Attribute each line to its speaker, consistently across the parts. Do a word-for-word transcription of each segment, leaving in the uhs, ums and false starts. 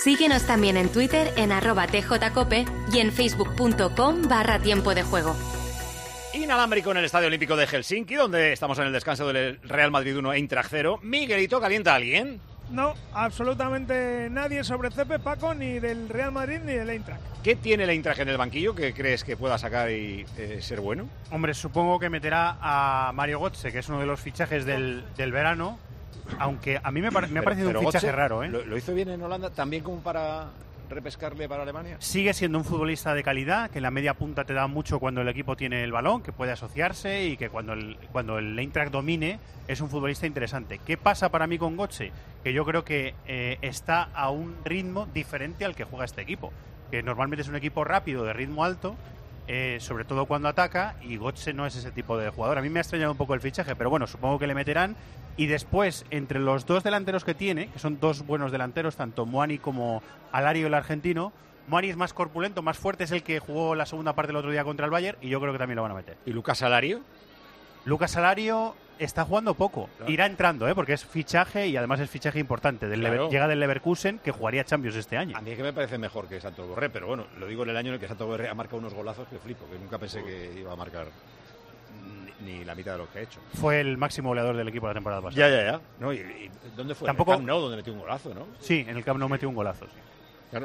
Speaker 1: Síguenos también en Twitter en arroba tjcope y en facebook.com barra tiempo de juego.
Speaker 2: Inalámbrico en el Estadio Olímpico de Helsinki, donde estamos en el descanso del Real Madrid uno, Eintracht cero. Miguelito, ¿calienta a alguien?
Speaker 3: No, absolutamente nadie sobre Cepe, Paco, ni del Real Madrid ni del Eintracht.
Speaker 2: ¿Qué tiene el Eintracht en el banquillo que crees que pueda sacar y eh, ser bueno?
Speaker 4: Hombre, supongo que meterá a Mario Götze, que es uno de los fichajes del, del verano, aunque a mí me, me ha parecido pero, pero un fichaje
Speaker 2: Götze
Speaker 4: raro, ¿eh?
Speaker 2: Lo, ¿Lo hizo bien en Holanda también como para repescarle para Alemania?
Speaker 4: Sigue siendo un futbolista de calidad, que en la media punta te da mucho cuando el equipo tiene el balón, que puede asociarse y que cuando el, cuando el Eintracht domine es un futbolista interesante. ¿Qué pasa para mí con Götze? Que yo creo que eh, está a un ritmo diferente al que juega este equipo, que normalmente es un equipo rápido, de ritmo alto, eh, sobre todo cuando ataca, y Götze no es ese tipo de jugador. A mí me ha extrañado un poco el fichaje, pero bueno, supongo que le meterán. Y después, entre los dos delanteros que tiene, que son dos buenos delanteros, tanto Muani como Alario, el argentino, Muani es más corpulento, más fuerte, es el que jugó la segunda parte el otro día contra el Bayern, y yo creo que también lo van a meter.
Speaker 2: ¿Y Lucas Alario?
Speaker 4: Lucas Alario está jugando poco, claro. Irá entrando, ¿eh? Porque es fichaje y además es fichaje importante. Del
Speaker 2: claro.
Speaker 4: Lever, llega del Leverkusen, que jugaría Champions este año.
Speaker 2: A mí es que me parece mejor que Santos Borré, pero bueno, lo digo en el año en el que Santos Borré ha marcado unos golazos que flipo, que nunca pensé que iba a marcar ni la mitad de lo que ha hecho.
Speaker 4: Fue el máximo goleador del equipo la temporada pasada.
Speaker 2: Ya, ya, ya. No, ¿y, y dónde fue?
Speaker 4: Tampoco...
Speaker 2: En el Camp Nou, donde metió un golazo, ¿no?
Speaker 4: Sí, en el Camp Nou metió un golazo, sí.
Speaker 2: Claro,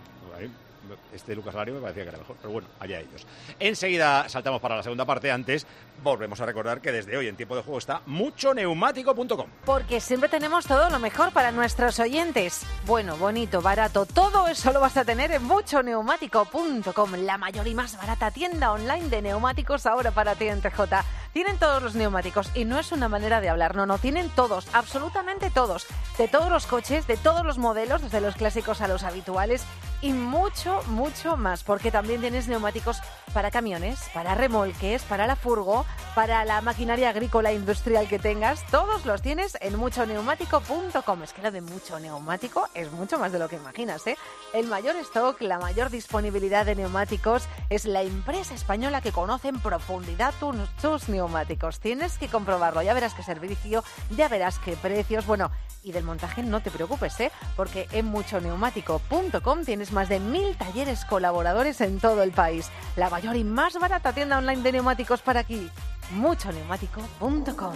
Speaker 2: este Lucas Alario me parecía que era mejor, pero bueno, allá ellos. Enseguida saltamos para la segunda parte. Antes, volvemos a recordar que desde hoy en Tiempo de Juego está mucho neumático punto com.
Speaker 5: Porque siempre tenemos todo lo mejor para nuestros oyentes. Bueno, bonito, barato, todo eso lo vas a tener en mucho neumático punto com, la mayor y más barata tienda online de neumáticos ahora para ti en T J. Tienen todos los neumáticos y no es una manera de hablar, no, no, tienen todos, absolutamente todos, de todos los coches, de todos los modelos, desde los clásicos a los habituales y mucho, mucho más, porque también tienes neumáticos para camiones, para remolques, para la furgo, para la maquinaria agrícola e industrial que tengas, todos los tienes en mucho neumático punto com. Es que lo de mucho neumático es mucho más de lo que imaginas, ¿eh? El mayor stock, la mayor disponibilidad de neumáticos, es la empresa española que conoce en profundidad tus, tus neumáticos. Tienes que comprobarlo, ya verás qué servicio, ya verás qué precios, bueno, y del montaje no te preocupes, ¿eh? Porque en mucho neumático punto com tienes más de mil talleres colaboradores en todo el país. La mayor y más barata tienda online de neumáticos para aquí. mucho neumático punto com.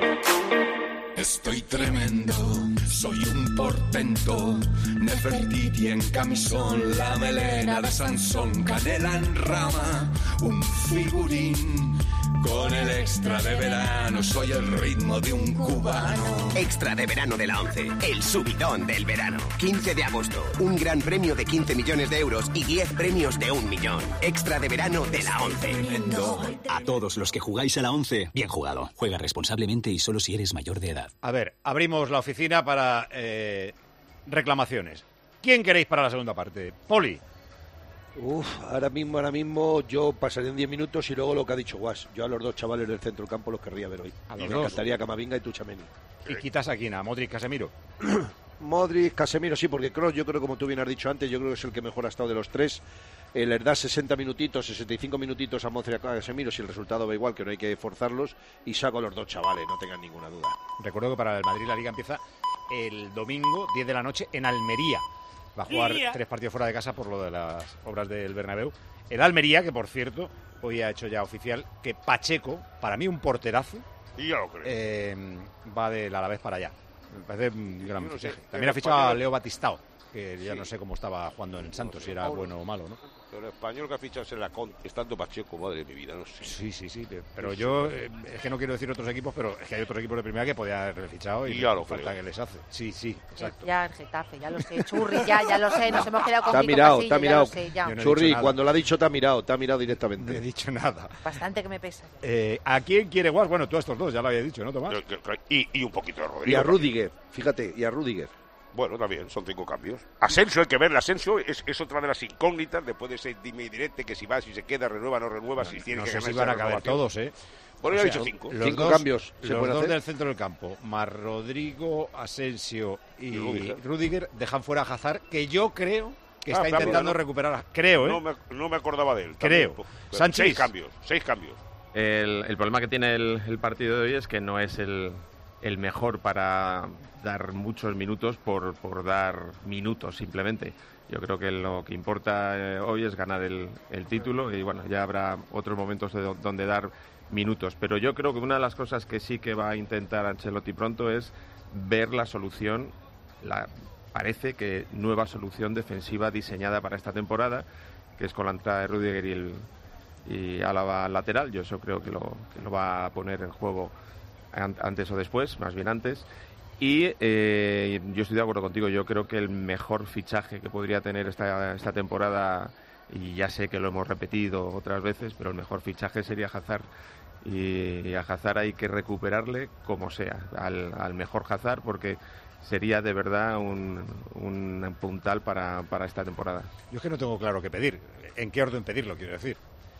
Speaker 6: Estoy tremendo, soy un portento, Nefertiti en camisón, la melena de Sansón, canela en rama, un figurín. Con el extra de verano soy el ritmo de un cubano.
Speaker 7: Extra de verano de la ONCE, el subidón del verano. quince de agosto, un gran premio de quince millones de euros y diez premios de un millón. Extra de verano de la ONCE.
Speaker 8: A todos los que jugáis a la ONCE, bien jugado. Juega responsablemente y solo si eres mayor de edad.
Speaker 2: A ver, abrimos la oficina para eh, reclamaciones. ¿Quién queréis para la segunda parte? Poli.
Speaker 9: Uf, ahora mismo, ahora mismo yo pasaría en diez minutos y luego lo que ha dicho Guas. Yo a los dos chavales del centro del campo los querría ver hoy.
Speaker 2: A
Speaker 9: y
Speaker 2: los
Speaker 9: me
Speaker 2: dos.
Speaker 9: encantaría Camavinga y Tuchameni.
Speaker 2: ¿Y quitas a quién? ¿A Modric, Casemiro?
Speaker 9: Modric, Casemiro, sí, porque Kroos, yo creo, como tú bien has dicho antes, yo creo que es el que mejor ha estado de los tres. Eh, les da sesenta minutitos, sesenta y cinco minutitos a Modric y a Casemiro, si el resultado va igual, que no hay que forzarlos, y saco a los dos chavales, no tengan ninguna duda.
Speaker 2: Recuerdo que para el Madrid la Liga empieza el domingo, diez de la noche, en Almería. Va a jugar
Speaker 4: Yeah.
Speaker 2: tres partidos fuera de casa por lo de las obras del Bernabéu. El Almería, que por cierto, hoy ha hecho ya oficial que Pacheco, para mí un porterazo,
Speaker 10: Y ya lo creo.
Speaker 2: eh, va del Alavés para allá. Me parece un gran
Speaker 10: Yo no sé,
Speaker 2: fichaje. También ha
Speaker 10: el
Speaker 2: fichado a
Speaker 10: español-
Speaker 2: Leo Batistao, que ya
Speaker 10: Sí.
Speaker 2: no sé cómo estaba jugando en Santos, si era bueno o malo, ¿no?
Speaker 10: Pero el español que ha fichado es la Con, estando Pacheco, madre de mi vida, no sé.
Speaker 2: Sí, sí, sí. Pero
Speaker 10: Sí,
Speaker 2: yo,
Speaker 10: sí.
Speaker 2: eh, es que no quiero decir otros equipos, pero es que hay otros equipos de primera que podía haber fichado y,
Speaker 10: Y ya lo
Speaker 2: falta
Speaker 10: creo.
Speaker 2: que les hace. Sí, sí, exacto.
Speaker 5: Ya, el Getafe, ya lo sé. Churri, ya, ya lo sé. Nos hemos quedado con
Speaker 9: Te ha
Speaker 5: Kiko
Speaker 9: mirado,
Speaker 5: Casillas,
Speaker 9: te ha
Speaker 5: ya
Speaker 9: mirado.
Speaker 5: lo sé, ya.
Speaker 2: Yo no he
Speaker 9: Churri,
Speaker 2: dicho nada.
Speaker 9: cuando lo ha dicho te ha mirado, te ha mirado
Speaker 2: No he
Speaker 9: directamente.
Speaker 2: dicho nada.
Speaker 5: Bastante que me pesa.
Speaker 2: Eh, ¿A quién quiere Guas? Bueno, tú a estos dos, ya lo había dicho, ¿no, Tomás?
Speaker 10: Yo- yo- Y, y un poquito de Rodrigo.
Speaker 9: Y a
Speaker 10: también.
Speaker 9: Rudiger, fíjate, y a Rudiger.
Speaker 10: Bueno, también, son cinco cambios. Asensio, hay que ver, Asensio es, es otra de las incógnitas, después de ese dime y directe, que si va, si se queda, renueva, no renueva, si tiene
Speaker 2: No
Speaker 10: que
Speaker 2: sé
Speaker 10: ganar
Speaker 2: si van a
Speaker 10: esa
Speaker 2: caber
Speaker 10: renovación.
Speaker 2: todos, ¿eh?
Speaker 10: Bueno,
Speaker 2: O
Speaker 10: ya he
Speaker 2: sea,
Speaker 10: dicho cinco.
Speaker 2: los
Speaker 9: Cinco
Speaker 2: dos-
Speaker 9: cambios se
Speaker 2: Los
Speaker 9: pueden
Speaker 2: dos
Speaker 9: hacer.
Speaker 2: del centro del campo, más Rodrigo, Asensio y,
Speaker 10: Y Rudiger.
Speaker 2: Rudiger, dejan fuera a Hazard, que yo creo que
Speaker 10: Ah,
Speaker 2: está
Speaker 10: también,
Speaker 2: intentando
Speaker 10: ¿no?
Speaker 2: recuperar. A... Creo, ¿eh?
Speaker 10: No me, no me acordaba de él.
Speaker 2: Creo.
Speaker 10: También.
Speaker 2: Sánchez.
Speaker 10: Seis cambios, seis cambios.
Speaker 11: El, el problema que tiene el, el partido de hoy es que no es el, el mejor para dar muchos minutos por, por dar minutos simplemente. Yo creo que lo que importa eh, hoy es ganar el, el título y bueno, ya habrá otros momentos de, donde dar minutos. Pero yo creo que una de las cosas que sí que va a intentar Ancelotti pronto es ver la solución, la, parece que nueva solución defensiva diseñada para esta temporada, que es con la entrada de Rüdiger y, el, y Álava lateral. Yo eso creo que lo, que lo va a poner en juego an, antes o después, más bien antes. Y eh, yo estoy de acuerdo contigo, yo creo que el mejor fichaje que podría tener esta, esta temporada, y ya sé que lo hemos repetido otras veces, pero el mejor fichaje sería Hazard. Y a Hazard hay que recuperarle como sea, al, al mejor Hazard, porque sería de verdad un, un puntal para, para esta temporada.
Speaker 2: Yo es que no tengo claro qué pedir, en qué orden pedirlo, quiero decir.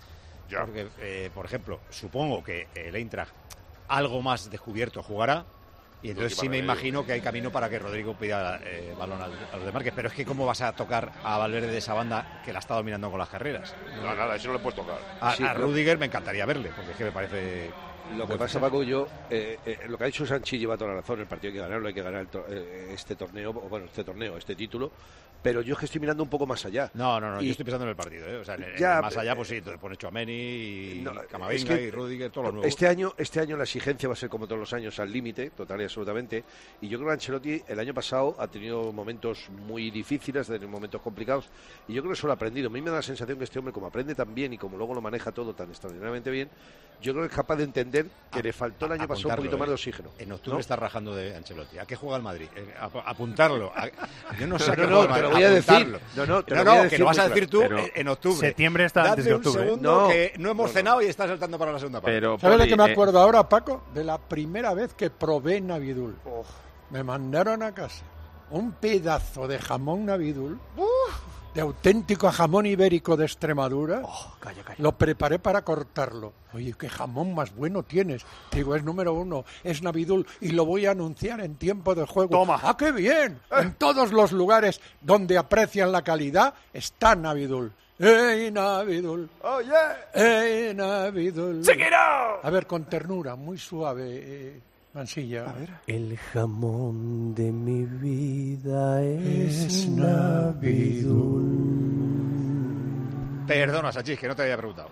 Speaker 10: Ya.
Speaker 2: Porque, eh, por ejemplo, supongo que el Eintracht algo más descubierto jugará, y entonces sí me imagino que hay camino para que Rodrigo pida eh, balón al, a los de Márquez. Pero es que ¿cómo vas a tocar a Valverde de esa banda que la está dominando con las carreras?
Speaker 10: No, nada, eso no le puedes tocar.
Speaker 2: A,
Speaker 9: Sí,
Speaker 2: a
Speaker 9: pero-
Speaker 2: Rüdiger me encantaría verle, porque es que me parece...
Speaker 9: Lo que pasa, Paco, yo, eh, eh, lo que ha dicho Sanchi lleva toda la razón. El partido hay que ganarlo, hay que ganar el to- eh, este torneo, o bueno, este torneo, este título. Pero yo es que estoy mirando un poco más allá.
Speaker 2: No, no, no,
Speaker 9: Y-
Speaker 2: yo estoy pensando en el partido, ¿eh? O sea, en el-
Speaker 9: Ya,
Speaker 2: más allá, pues sí, te pones Tchouaméni y
Speaker 9: No,
Speaker 2: Camavinga
Speaker 9: es que
Speaker 2: y Rüdiger, todo lo nuevo.
Speaker 9: Este año, este año la exigencia va a ser como todos los años al límite, total y absolutamente. Y yo creo que Ancelotti el año pasado ha tenido momentos muy difíciles, ha tenido momentos complicados. Y yo creo que eso lo ha aprendido. A mí me da la sensación que este hombre, como aprende tan bien y como luego lo maneja todo tan extraordinariamente bien, yo creo que es capaz de entender que
Speaker 2: A-
Speaker 9: le faltó el año
Speaker 2: a-
Speaker 9: pasado un
Speaker 2: apuntarlo,
Speaker 9: poquito más
Speaker 2: ¿eh?
Speaker 9: de oxígeno.
Speaker 2: En octubre
Speaker 9: ¿no?
Speaker 2: está rajando de Ancelotti. ¿A qué juega el Madrid? Eh, a- a- apuntarlo. A- yo no sé
Speaker 9: No,
Speaker 2: a qué
Speaker 9: no,
Speaker 2: juega el
Speaker 9: te
Speaker 2: Madrid,
Speaker 9: lo voy a decir.
Speaker 2: apuntarlo.
Speaker 9: No, no, te
Speaker 2: no,
Speaker 9: lo voy a
Speaker 2: no,
Speaker 9: decir
Speaker 2: que lo vas
Speaker 9: muy
Speaker 2: a decir tú
Speaker 11: claro.
Speaker 2: en, en octubre.
Speaker 4: Septiembre está antes
Speaker 2: Dadme
Speaker 4: de
Speaker 2: un
Speaker 4: octubre.
Speaker 2: segundo
Speaker 9: No.
Speaker 2: que no hemos
Speaker 9: No, no.
Speaker 2: cenado y está saltando para la segunda parte.
Speaker 11: Pero,
Speaker 12: ¿Sabes de
Speaker 11: Poli,
Speaker 12: qué me
Speaker 11: eh,
Speaker 12: acuerdo ahora, Paco? De la primera vez que probé Navidul. Me mandaron a casa un pedazo de jamón Navidul, de auténtico jamón ibérico de Extremadura. Lo preparé para cortarlo. Oye, qué jamón más bueno tienes. Digo, es número uno, es Navidul y lo voy a anunciar en tiempo de juego.
Speaker 4: Toma.
Speaker 12: ¡Ah, qué bien! En todos los lugares donde aprecian la calidad está Navidul. ¡Ey, Navidul!
Speaker 10: ¡Oye!
Speaker 12: ¡Ey, Navidul!
Speaker 10: ¡Seguirá!
Speaker 12: A ver, con ternura, muy suave, eh, Mansilla. A ver.
Speaker 13: El jamón de mi vida es,
Speaker 12: Es Navidul.
Speaker 2: Perdona, Sachis, que no te había preguntado.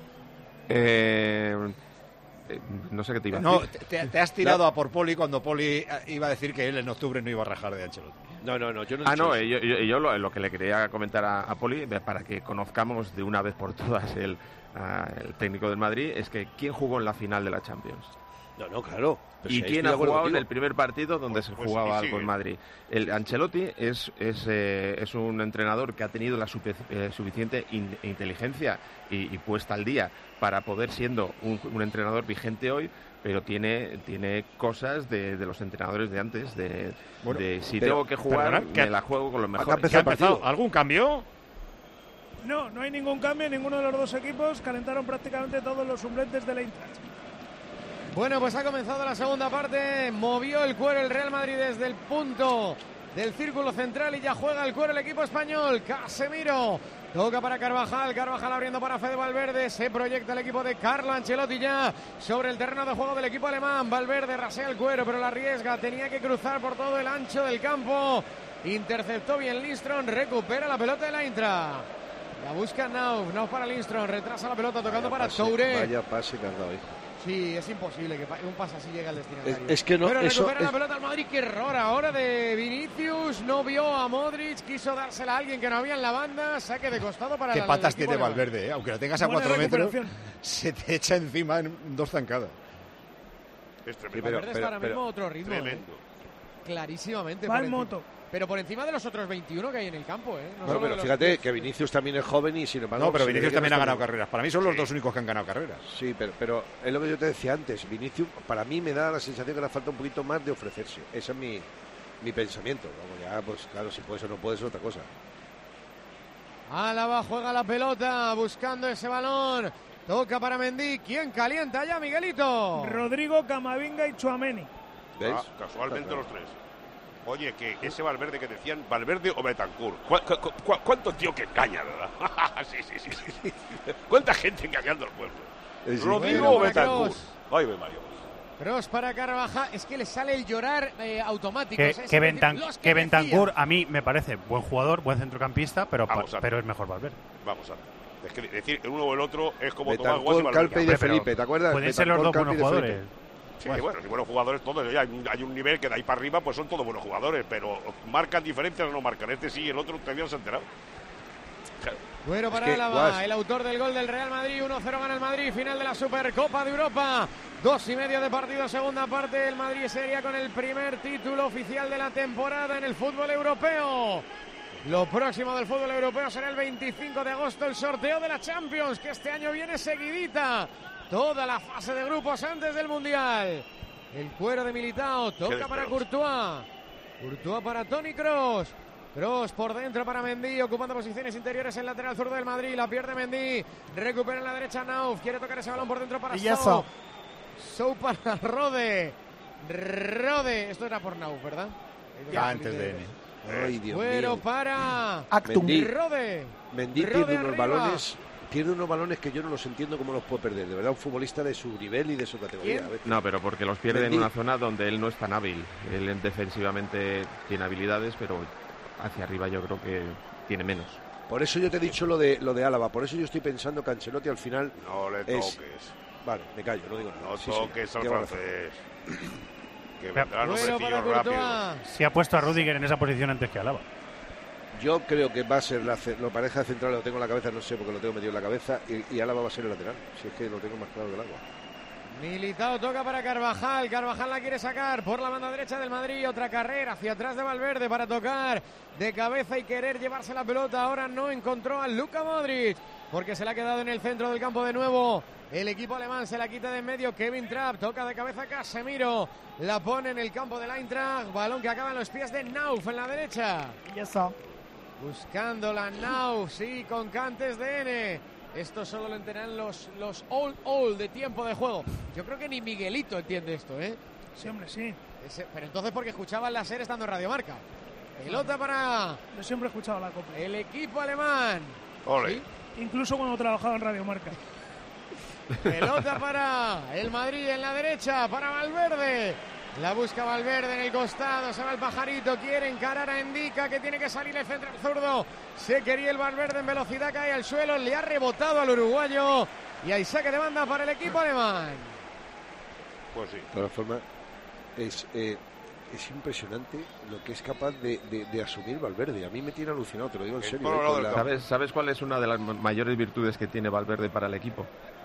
Speaker 11: Eh, eh, no sé qué te iba a
Speaker 2: No,
Speaker 11: decir.
Speaker 2: te, te has tirado a por Poli cuando Poli eh, iba a decir que él en octubre no iba a rajar de Ancelotti.
Speaker 9: No, no, no, yo no he
Speaker 11: Ah,
Speaker 9: dicho
Speaker 11: no,
Speaker 9: eso.
Speaker 11: eh, yo, yo- yo lo, lo que le quería comentar a, a Poli, eh, para que conozcamos de una vez por todas el, ah, el técnico del Madrid, es que ¿quién jugó en la final de la Champions?
Speaker 9: No, no, claro. Pero
Speaker 11: ¿Y
Speaker 9: si ahí
Speaker 11: quién
Speaker 9: estoy de
Speaker 11: ha
Speaker 9: acuerdo
Speaker 11: jugado en
Speaker 9: contigo.
Speaker 11: el primer partido donde se
Speaker 10: Pues,
Speaker 11: jugaba
Speaker 10: y
Speaker 11: algo
Speaker 10: sigue.
Speaker 11: en Madrid? El Ancelotti es, es, eh, es un entrenador que ha tenido la supe- eh, suficiente in- inteligencia y, y puesta al día para poder siendo un, un entrenador vigente hoy, pero tiene, tiene cosas de, de los entrenadores de antes, de,
Speaker 2: Bueno,
Speaker 11: de si
Speaker 9: pero,
Speaker 11: tengo que jugar,
Speaker 2: perdona, ¿qué
Speaker 11: me
Speaker 2: ha-
Speaker 11: la juego con los
Speaker 9: acá
Speaker 11: mejores.
Speaker 9: empezó
Speaker 2: ¿Qué ha
Speaker 9: el partido.
Speaker 2: empezado? ¿Algún cambio?
Speaker 3: No, no hay ningún cambio en ninguno de los dos equipos. Calentaron prácticamente todos los suplentes del Eintracht.
Speaker 14: Bueno, pues ha comenzado la segunda parte. Movió el cuero el Real Madrid desde el punto del círculo central y ya juega el cuero el equipo español. Casemiro toca para Carvajal. Carvajal abriendo para Fede Valverde. Se proyecta el equipo de Carlo Ancelotti ya sobre el terreno de juego del equipo alemán. Valverde rasea el cuero, pero la arriesga. Tenía que cruzar por todo el ancho del campo. Interceptó bien Lindström. Recupera la pelota de la Intra. La busca Nauf. Nauf para Lindström. Retrasa la pelota tocando
Speaker 9: Vaya
Speaker 14: para
Speaker 9: pase,
Speaker 14: Touré.
Speaker 9: Vaya pase que has dado ahí.
Speaker 14: Sí, es imposible que pa- un pase así llegue al destinatario.
Speaker 9: Es- es que no,
Speaker 14: Pero
Speaker 9: eso
Speaker 14: recupera la
Speaker 9: es-
Speaker 14: pelota al Madrid, qué error ahora de Vinicius, no vio a Modric, quiso dársela a alguien que no había en la banda, saque de costado para
Speaker 2: Qué
Speaker 14: el
Speaker 2: patas
Speaker 14: equipo
Speaker 2: tiene
Speaker 14: alemán.
Speaker 2: Valverde, ¿eh? Aunque la tengas a
Speaker 3: Buena
Speaker 2: cuatro metros,
Speaker 3: recuperación.
Speaker 2: se te echa encima en dos zancadas.
Speaker 10: Es
Speaker 9: Sí,
Speaker 10: tremendo.
Speaker 9: pero-
Speaker 14: Valverde está ahora
Speaker 9: pero-
Speaker 14: mismo a otro ritmo. ¿eh?
Speaker 10: Tremendo.
Speaker 14: Clarísimamente.
Speaker 3: Va
Speaker 14: por
Speaker 3: en
Speaker 14: encima.
Speaker 3: moto.
Speaker 14: Pero por encima de los otros veintiuno que hay en el campo, ¿eh? No
Speaker 9: Bueno,
Speaker 14: solo de
Speaker 9: pero
Speaker 14: los
Speaker 9: fíjate
Speaker 14: diez.
Speaker 9: que Vinicius también es joven y sin embargo...
Speaker 2: No, pero
Speaker 9: se le
Speaker 2: Vinicius
Speaker 9: ve que
Speaker 2: también
Speaker 9: no
Speaker 2: ha
Speaker 9: está
Speaker 2: ganado
Speaker 9: muy-
Speaker 2: carreras. Para mí son los dos únicos que han ganado carreras.
Speaker 9: Sí, pero, pero es lo que yo te decía antes. Vinicius, para mí me da la sensación que le falta un poquito más de ofrecerse. Ese es mi, mi pensamiento. Vamos, ya, pues claro, si puedes o no puedes es otra cosa.
Speaker 14: Álava juega la pelota, buscando ese balón. Toca para Mendy. ¿Quién calienta ya, Miguelito?
Speaker 3: Rodrigo, Camavinga y Tchouaméni.
Speaker 9: ¿Ves?
Speaker 10: Ah, casualmente
Speaker 9: Está claro.
Speaker 10: los tres. Oye, que ese Valverde que decían, Valverde o Betancourt. ¿Cu cu cu ¿Cuánto tío que engaña, verdad? sí, sí, sí, sí, sí. ¿Cuánta gente engañando al pueblo?
Speaker 9: Sí, sí.
Speaker 10: Rodrigo
Speaker 14: Bueno,
Speaker 10: o
Speaker 14: para
Speaker 10: Betancourt.
Speaker 14: Kroos.
Speaker 10: Ay, ve Mario.
Speaker 14: Cross para Carvajal. Es que le sale el llorar eh, automático.
Speaker 4: Que,
Speaker 14: o sea,
Speaker 4: que, Bentan,
Speaker 14: decir, que
Speaker 4: que Bentancur
Speaker 14: decía.
Speaker 4: a mí me parece buen jugador, buen centrocampista, pero, pa,
Speaker 10: a
Speaker 4: pero es mejor Valverde.
Speaker 10: Vamos a ver. Es que decir el uno o el otro es como
Speaker 9: Betancur,
Speaker 10: Tomás Guas y
Speaker 9: Calpe y de
Speaker 10: Valverde.
Speaker 9: Felipe, ¿te acuerdas?
Speaker 4: Pueden ser los
Speaker 9: Betancur,
Speaker 4: dos
Speaker 9: Calpe y
Speaker 4: buenos
Speaker 9: de
Speaker 4: jugadores.
Speaker 10: Sí, bueno, bueno, buenos jugadores todos. Hay un, hay un nivel que de ahí para arriba pues son todos buenos jugadores, pero marcan diferencias o no marcan. Este sí, el otro todavía no se ha enterado. Claro.
Speaker 14: Bueno para
Speaker 10: Es que,
Speaker 14: Álava,
Speaker 10: Guas.
Speaker 14: el autor del gol del Real Madrid. uno cero gana el Madrid, final de la Supercopa de Europa. Dos y medio de partido, segunda parte. El Madrid sería con el primer título oficial de la temporada en el fútbol europeo. Lo próximo del fútbol europeo será el veinticinco de agosto, el sorteo de la Champions, que este año viene seguidita. Toda la fase de grupos antes del Mundial. El cuero de Militao, toca para Courtois. Courtois para Toni Kroos. Kroos por dentro para Mendy, ocupando posiciones interiores en lateral zurdo del Madrid. La pierde Mendy, recupera en la derecha Nauf. Quiere tocar ese balón por dentro para Sou. Sou para Rode. Rode. Esto era por Nauf, ¿verdad?
Speaker 2: Ya antes de N.
Speaker 9: Ay, Dios
Speaker 14: Cuero
Speaker 9: mío.
Speaker 14: para
Speaker 9: Mendy.
Speaker 14: Rode.
Speaker 9: Mendy
Speaker 14: Rode
Speaker 9: pierde unos
Speaker 14: arriba.
Speaker 9: balones, pierde unos balones que yo no los entiendo cómo los puede perder. De verdad, un futbolista de su nivel y de su categoría. A ver.
Speaker 11: No, pero porque los pierde
Speaker 9: Mendy.
Speaker 11: en una zona donde él no es tan hábil. Él defensivamente tiene habilidades, pero hacia arriba yo creo que tiene menos.
Speaker 9: Por eso yo te he dicho lo de lo de Álava. Por eso yo estoy pensando que Ancelotti al final
Speaker 10: No le
Speaker 9: es...
Speaker 10: toques.
Speaker 9: Vale, me callo, no digo nada.
Speaker 10: No
Speaker 9: Sí, sí,
Speaker 10: toques al
Speaker 9: lleva razón.
Speaker 10: francés. Que
Speaker 4: Pero-
Speaker 10: vendrán los
Speaker 14: Bueno,
Speaker 10: vestidos
Speaker 14: para
Speaker 10: rápidos.
Speaker 14: Courtois.
Speaker 4: Si ha puesto a Rudiger en esa posición antes que Álava.
Speaker 9: Yo creo que va a ser la, ce- la pareja central, lo tengo en la cabeza, no sé porque lo tengo metido en la cabeza, y, y Álava va a ser el lateral. Si es que lo tengo más claro que el agua.
Speaker 14: Militao toca para Carvajal. Carvajal la quiere sacar por la banda derecha del Madrid. Otra carrera hacia atrás de Valverde para tocar de cabeza y querer llevarse la pelota. Ahora no encontró a Luka Modric porque se la ha quedado en el centro del campo de nuevo. El equipo alemán se la quita de en medio. Kevin Trapp toca de cabeza Casemiro. La pone en el campo del Eintracht. Balón que acaba en los pies de Nauf en la derecha.
Speaker 15: Y eso.
Speaker 14: Buscando la Nauf, sí, con cantes de N. Esto solo lo entenderán los, los old old de tiempo de juego. Yo creo que ni Miguelito entiende esto, ¿eh?
Speaker 3: Sí, hombre, sí.
Speaker 14: Ese- pero entonces porque escuchaba la serie estando en Radio Marca. Pelota para
Speaker 3: Yo siempre he escuchado la copla.
Speaker 14: el equipo alemán.
Speaker 10: Ole.
Speaker 14: Sí.
Speaker 3: Incluso cuando trabajaba en Radio Marca.
Speaker 14: Pelota para el Madrid en la derecha, para Valverde. La busca Valverde en el costado, se va el pajarito, quiere encarar a Endica que tiene que salir el centro zurdo. Se quería el Valverde en velocidad, cae al suelo, le ha rebotado al uruguayo y hay saque de banda para el equipo alemán.
Speaker 10: Pues sí.
Speaker 9: De todas formas, es, eh, es impresionante lo que es capaz de, de- de asumir Valverde. A mí me tiene alucinado, te lo digo en
Speaker 10: En
Speaker 9: serio.
Speaker 10: todo
Speaker 9: eh,
Speaker 10: lado
Speaker 9: con
Speaker 10: del
Speaker 9: la-
Speaker 11: ¿Sabes, ¿Sabes cuál es una de las ma- mayores virtudes que tiene Valverde para el equipo?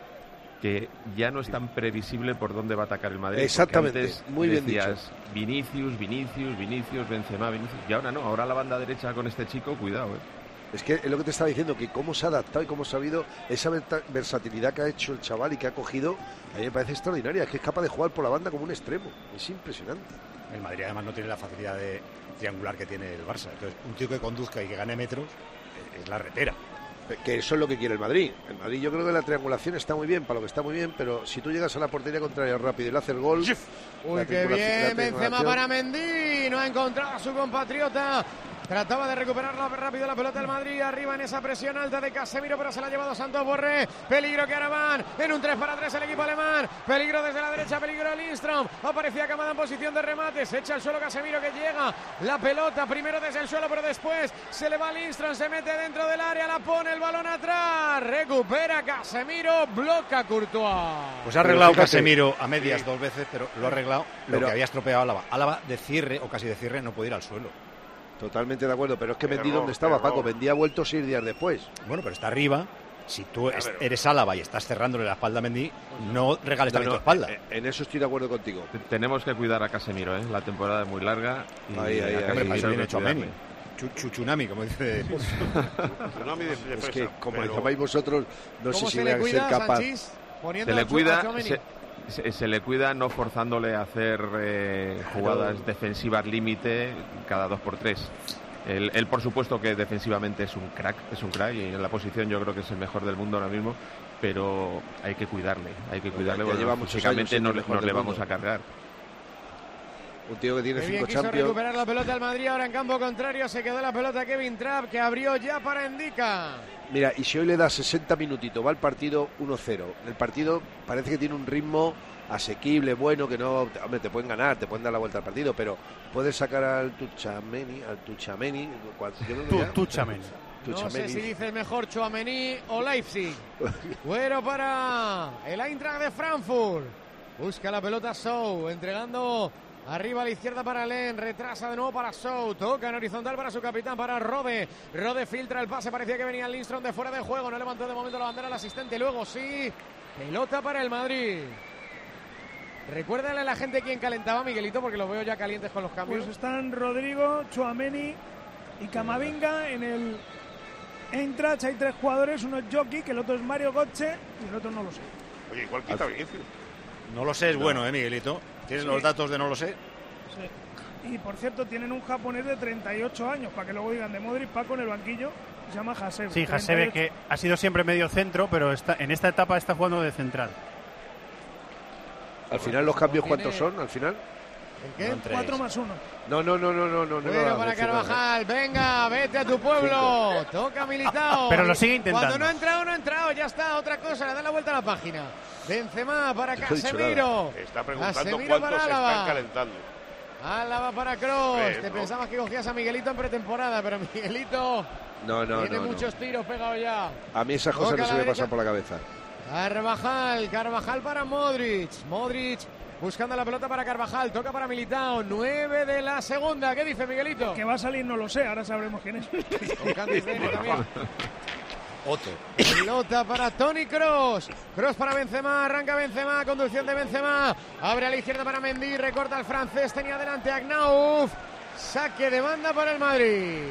Speaker 11: Que ya no es tan previsible por dónde va a atacar el Madrid. Porque
Speaker 9: Exactamente,
Speaker 11: antes
Speaker 9: muy bien
Speaker 11: decías Vinicius, Vinicius, Vinicius, Benzema, Vinicius. Y ahora no, ahora la banda derecha con este chico, cuidado. ¿eh?
Speaker 9: Es que es lo que te estaba diciendo, que cómo se ha adaptado y cómo ha sabido esa verta- versatilidad que ha hecho el chaval y que ha cogido, a mí me parece extraordinaria. Es que es capaz de jugar por la banda como un extremo. Es impresionante.
Speaker 2: El Madrid además no tiene la facilidad de triangular que tiene el Barça. Entonces, un tío que conduzca y que gane metros eh, es la retera.
Speaker 9: Que eso es lo que quiere el Madrid. El Madrid, yo creo que la triangulación está muy bien, para lo que está muy bien, pero si tú llegas a la portería contraria rápido y le haces gol...
Speaker 14: Uy,
Speaker 9: la
Speaker 14: qué
Speaker 9: triangulación- la
Speaker 14: bien, Benzema
Speaker 9: triangulación-
Speaker 14: para Mendy, no ha encontrado a su compatriota. Trataba de recuperarla rápido la pelota del Madrid, arriba en esa presión alta de Casemiro, pero se la ha llevado Santos Borré. Peligro que ahora van en un tres para tres el equipo alemán. Peligro desde la derecha, peligro Lindström. Aparecía Kamada en posición de remate, se echa al suelo Casemiro que llega. La pelota primero desde el suelo, pero después se le va Lindström, se mete dentro del área, la pone el balón atrás. Recupera Casemiro, bloca Courtois.
Speaker 2: Pues ha arreglado
Speaker 9: fíjate,
Speaker 2: Casemiro a medias dos veces, pero lo ha arreglado lo
Speaker 9: Pero-
Speaker 2: que había estropeado Álava. Álava de cierre o casi de cierre no puede ir al suelo.
Speaker 9: Totalmente de acuerdo, pero es que Mendy
Speaker 10: Error,
Speaker 9: ¿dónde estaba,
Speaker 10: error.
Speaker 9: Paco? Mendy ha vuelto seis días después.
Speaker 2: Bueno, pero está arriba. Si tú
Speaker 10: Ya,
Speaker 2: es-
Speaker 10: pero-
Speaker 2: eres Álava y estás cerrándole la espalda a Mendy, no regales también
Speaker 9: No,
Speaker 2: tu espalda.
Speaker 9: eh, En eso estoy de acuerdo contigo.
Speaker 11: T- Tenemos que cuidar a Casemiro, ¿eh? La temporada es muy larga. Y
Speaker 9: Ahí, ahí,
Speaker 11: a
Speaker 9: ahí,
Speaker 11: Casemiro
Speaker 2: Hombre,
Speaker 9: ahí,
Speaker 11: hay
Speaker 2: bien
Speaker 11: que
Speaker 2: hecho a
Speaker 11: cuidarle.
Speaker 2: Meni. Chu- Chuchunami, como dice.
Speaker 10: Tsunami de
Speaker 9: Es
Speaker 10: defensa,
Speaker 9: que, como
Speaker 10: pero-
Speaker 9: le llamáis vosotros, no sé
Speaker 14: ¿Cómo
Speaker 9: si
Speaker 14: se
Speaker 9: voy
Speaker 14: le
Speaker 9: a ser
Speaker 14: cuida,
Speaker 9: capaz.
Speaker 14: Sanchís? Poniendo
Speaker 11: Se le
Speaker 14: a Chu- a
Speaker 11: cuida,
Speaker 14: Tchouaméni.
Speaker 11: se, se- se le cuida no forzándole a hacer eh, jugadas defensivas límite cada dos por tres. Él, él, por supuesto, que defensivamente es un crack, es un crack y en la posición yo creo que es el mejor del mundo ahora mismo, pero hay que cuidarle, hay que cuidarle
Speaker 9: ya
Speaker 11: porque
Speaker 9: lleva muchos
Speaker 11: físicamente
Speaker 9: años siendo
Speaker 11: no,
Speaker 9: el
Speaker 11: le-
Speaker 9: mejor
Speaker 11: no
Speaker 9: del
Speaker 11: le vamos
Speaker 9: mundo.
Speaker 11: a cargar.
Speaker 9: Un tío que tiene
Speaker 14: Qué bien
Speaker 9: cinco
Speaker 14: quiso
Speaker 9: Champions.
Speaker 14: recuperar la pelota al Madrid, ahora en campo contrario se quedó la pelota Kevin Trapp, que abrió ya para Endica.
Speaker 9: Mira, y si hoy le da sesenta minutitos, va el partido uno cero. El partido parece que tiene un ritmo asequible, bueno, que no, hombre, te pueden ganar, te pueden dar la vuelta al partido, pero puedes sacar al Tuchameni, al Tuchameni,
Speaker 4: Tuchameni.
Speaker 14: No sé si dices mejor Tchouaméni o Leipzig. Cuero para el Eintracht de Frankfurt. Busca la pelota Sou, entregando arriba a la izquierda para Len, retrasa de nuevo para Sou, toca en horizontal para su capitán, para Rode. Rode filtra el pase, parecía que venía Lindström de fuera de juego, no levantó de momento la bandera al asistente, luego sí, pelota para el Madrid. Recuérdale a la gente quién calentaba, Miguelito, porque los veo ya calientes con los cambios.
Speaker 3: Pues están Rodrigo, Tchouaméni y Camavinga en el Eintracht. Hay tres jugadores, uno es Jockey, que el otro es Mario Götze y el otro no lo sé.
Speaker 10: Oye, igual quita Vinicius.
Speaker 2: No lo sé, es no. bueno, ¿eh, Miguelito? ¿Tienes sí. los datos de no lo sé?
Speaker 3: Sí. Y por cierto, tienen un japonés de treinta y ocho años, para que luego digan de Modric, Paco en el banquillo, se llama Hasebe.
Speaker 4: Sí, Hasebe, que ha sido siempre medio centro, pero está, en esta etapa está jugando de central.
Speaker 9: Al final, ¿los cambios cuántos son? Al final.
Speaker 14: ¿El qué?
Speaker 3: No, cuatro más uno.
Speaker 9: No, no, no, no, no, no.
Speaker 14: Bueno,
Speaker 9: no
Speaker 14: para Carvajal, venga, vete a tu pueblo. Cinco. Toca Militao.
Speaker 4: Pero lo sigue intentando.
Speaker 14: Cuando no ha entrado, no ha entrado, ya está, otra cosa, le da la vuelta a la página. Benzema para Casemiro.
Speaker 10: Está preguntando
Speaker 14: Casemiro
Speaker 10: cuántos se están calentando.
Speaker 14: Álava para Kroos.
Speaker 10: ¿Ves,
Speaker 14: Te
Speaker 10: no?
Speaker 14: pensabas que cogías a Miguelito en pretemporada, pero Miguelito
Speaker 9: no, no,
Speaker 14: tiene
Speaker 9: no,
Speaker 14: muchos
Speaker 9: no.
Speaker 14: tiros pegados ya.
Speaker 9: A mí esas cosas no se me pasan por la cabeza.
Speaker 14: Carvajal, Carvajal para Modric. Modric buscando la pelota para Carvajal, toca para Militao, nueve de la segunda. ¿Qué dice Miguelito?
Speaker 3: Que va a salir, no lo sé, ahora sabremos quién es.
Speaker 14: también.
Speaker 2: Otto.
Speaker 14: Pelota para Toni Kroos. Kroos para Benzema, arranca Benzema, conducción de Benzema. Abre a la izquierda para Mendy, recorta el francés, tenía delante a Knauf. Saque de banda para el Madrid.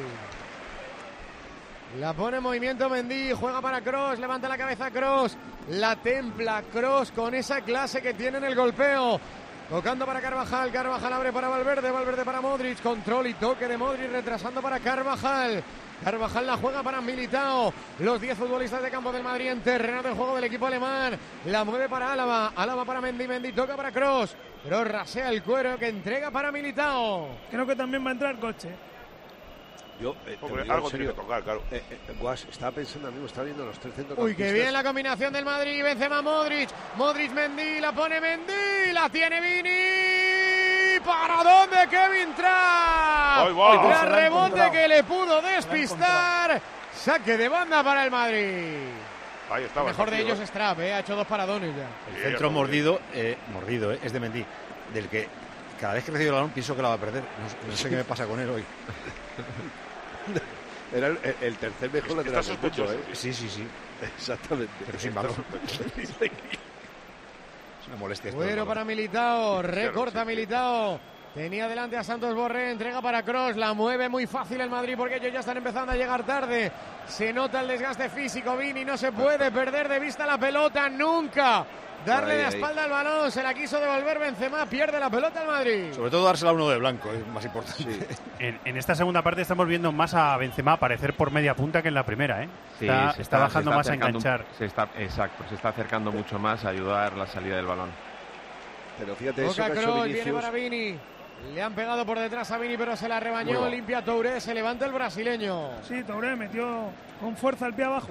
Speaker 14: La pone en movimiento Mendy, juega para Kroos, levanta la cabeza Kroos, la templa Kroos con esa clase que tiene en el golpeo. Tocando para Carvajal, Carvajal abre para Valverde, Valverde para Modric, control y toque de Modric, retrasando para Carvajal. Carvajal la juega para Militao. Los diez futbolistas de campo del Madrid en terreno de juego del equipo alemán. La mueve para Álava, Álava para Mendy, Mendy toca para Kroos. Kroos rasea el cuero que entrega para Militao.
Speaker 3: Creo que también va a entrar Götze.
Speaker 9: Yo, eh,
Speaker 10: Hombre, algo tiene que tocar, claro.
Speaker 9: Eh, eh, Guas, estaba pensando, amigo, estaba viendo los tres centros.
Speaker 14: Uy, qué bien la combinación del Madrid. Benzema, Modric. Modric, Mendy, la pone Mendy. La tiene Vini. ¿Para dónde Kevin Trapp? La rebote que le pudo despistar. Saque de banda para el Madrid.
Speaker 10: Ahí estaba.
Speaker 14: El mejor de ellos es Trapp, ¿eh? Ha hecho dos paradones ya.
Speaker 2: El centro mordido, eh, mordido, eh, es de Mendy. Del que cada vez que recibe el balón pienso que la va a perder. No, no sé qué me pasa con él hoy.
Speaker 9: Era el, el tercer mejor lateral del mundo, ¿eh?
Speaker 2: Sí, sí, sí.
Speaker 9: Exactamente.
Speaker 2: Pero sin balón. Es una molestia.
Speaker 14: Bueno para Militao, recorta Militao. Tenía delante a Santos Borré, entrega para Kroos, la mueve muy fácil el Madrid porque ellos ya están empezando a llegar tarde. Se nota el desgaste físico, Vini, no se puede perder de vista la pelota nunca. Darle ahí, la espalda ahí. Al balón, se la quiso devolver Benzema, pierde la pelota el Madrid.
Speaker 2: Sobre todo dársela a uno de blanco, es más importante.
Speaker 4: Sí. En, en esta segunda parte estamos viendo más a Benzema aparecer por media punta que en la primera, ¿eh?
Speaker 11: Sí,
Speaker 4: está,
Speaker 11: está,
Speaker 4: está bajando
Speaker 11: está
Speaker 4: más a enganchar.
Speaker 11: Se está, exacto, se está acercando mucho más a ayudar la salida del balón.
Speaker 9: Pero fíjate,
Speaker 14: Toca
Speaker 9: eso que
Speaker 14: Kroos,
Speaker 9: Vinicius...
Speaker 14: viene para Vini. Le han pegado por detrás a Vini, pero se la rebañó. Bueno. Limpia Touré, se levanta el brasileño.
Speaker 3: Sí, Touré metió con fuerza el pie abajo.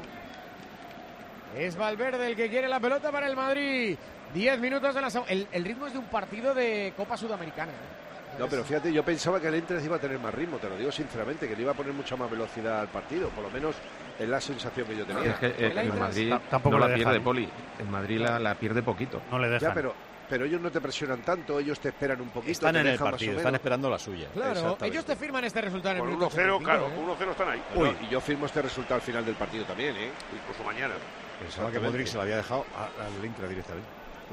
Speaker 14: Es Valverde el que quiere la pelota para el Madrid. Diez minutos de la segunda. El, el ritmo es de un partido de Copa Sudamericana. ¿eh?
Speaker 9: No, pero fíjate, yo pensaba que el Eintracht iba a tener más ritmo, te lo digo sinceramente, que le iba a poner mucha más velocidad al partido, por lo menos es la sensación que yo tenía.
Speaker 11: Es que eh, el, el Madrid tampoco no la pierde, Poli. El Madrid la, la pierde poquito.
Speaker 4: No le dejan.
Speaker 9: Ya, pero, pero ellos no te presionan tanto, ellos te esperan un poquito.
Speaker 2: Están en el partido, están esperando la suya.
Speaker 14: Claro, ellos te firman este resultado en el
Speaker 10: uno cero, claro, con uno cero están ahí.
Speaker 9: Uy, y yo firmo este resultado al final del partido también, ¿eh?
Speaker 10: Incluso mañana.
Speaker 2: Pensaba que Modric se lo había dejado al Inter directamente.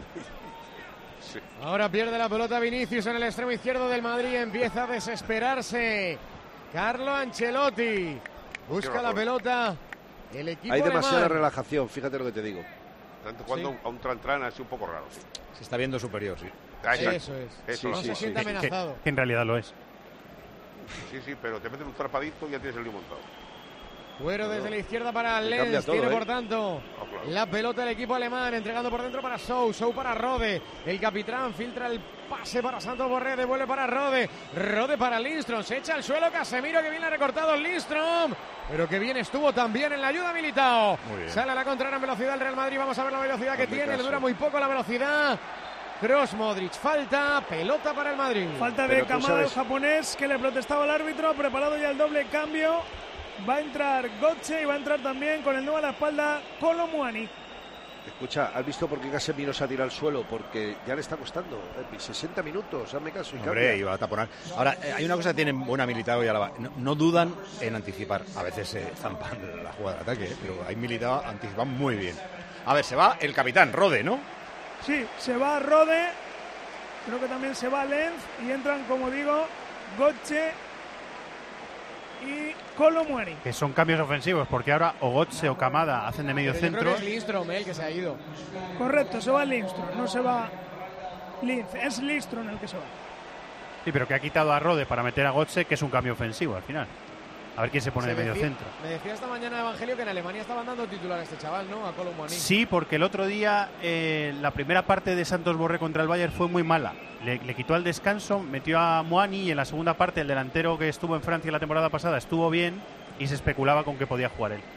Speaker 14: Sí. Ahora pierde la pelota Vinicius en el extremo izquierdo del Madrid. Empieza a desesperarse Carlo Ancelotti. Busca la pelota el equipo
Speaker 9: Hay demasiada
Speaker 14: alemán.
Speaker 9: relajación, fíjate lo que te digo.
Speaker 10: Tanto cuando sí. a un tran-tran así un poco raro. Sí.
Speaker 2: Se está viendo superior, sí.
Speaker 14: Ah, eso es.
Speaker 10: Eso,
Speaker 14: no
Speaker 10: sí,
Speaker 14: se
Speaker 10: sí,
Speaker 14: siente
Speaker 10: sí.
Speaker 14: amenazado.
Speaker 4: Que, que en realidad lo es.
Speaker 10: Sí, sí, pero te meten un trapadito y ya tienes el lío montado.
Speaker 14: Cuero desde la izquierda para Lens, todo, tiene ¿eh? por tanto
Speaker 10: oh, claro.
Speaker 14: la pelota del equipo alemán, entregando por dentro para Sou, Sou para Rode, el capitán filtra el pase para Santos Borré, devuelve para Rode, Rode para Lindström, se echa al suelo Casemiro, que bien le ha recortado Lindström, pero que bien estuvo también en la ayuda Militao, sale a la contraria en velocidad el Real Madrid, vamos a ver la velocidad que tiene, le dura muy poco la velocidad. Kroos, Modric, falta, pelota para el Madrid.
Speaker 3: Falta de Kamada, el japonés, que le protestaba al árbitro. Preparado ya el doble cambio. Va a entrar Götze y va a entrar también con el nuevo a la espalda Kolo Muani.
Speaker 9: Escucha, ¿has visto por qué Casemiro se ha tirado al suelo? Porque ya le está costando. sesenta minutos, hazme caso. Y
Speaker 2: Hombre, iba a taponar. Ahora, eh, hay una cosa que tienen buena Militao y Alaba. No, no dudan en anticipar. A veces se eh, zampan la jugada de ataque, eh, pero hay Militao anticipan muy bien. A ver, se va el capitán, Rode, ¿no?
Speaker 3: Sí, se va Rode. Creo que también se va Lenz. Y entran, como digo, Götze y Kolo Muani.
Speaker 4: Que son cambios ofensivos, porque ahora o Götze o Kamada hacen de medio
Speaker 14: Pero
Speaker 4: centro.
Speaker 14: Yo creo que es Lindström el que se ha ido.
Speaker 3: Correcto, se va Lindström, no se va Linz, es Lindström el que se va.
Speaker 4: Sí, pero que ha quitado a Rode para meter a Götze, que es un cambio ofensivo al final. A ver quién se pone
Speaker 14: Se
Speaker 4: de medio
Speaker 14: decía,
Speaker 4: centro.
Speaker 14: Me decía esta mañana Evangelio que en Alemania estaban dando titular a este chaval, ¿no? A Kolo Muani.
Speaker 4: Sí, porque el otro día eh, la primera parte de Santos Borré contra el Bayern fue muy mala. Le, le quitó al descanso, metió a Muani y en la segunda parte el delantero que estuvo en Francia la temporada pasada estuvo bien y se especulaba con que podía jugar él.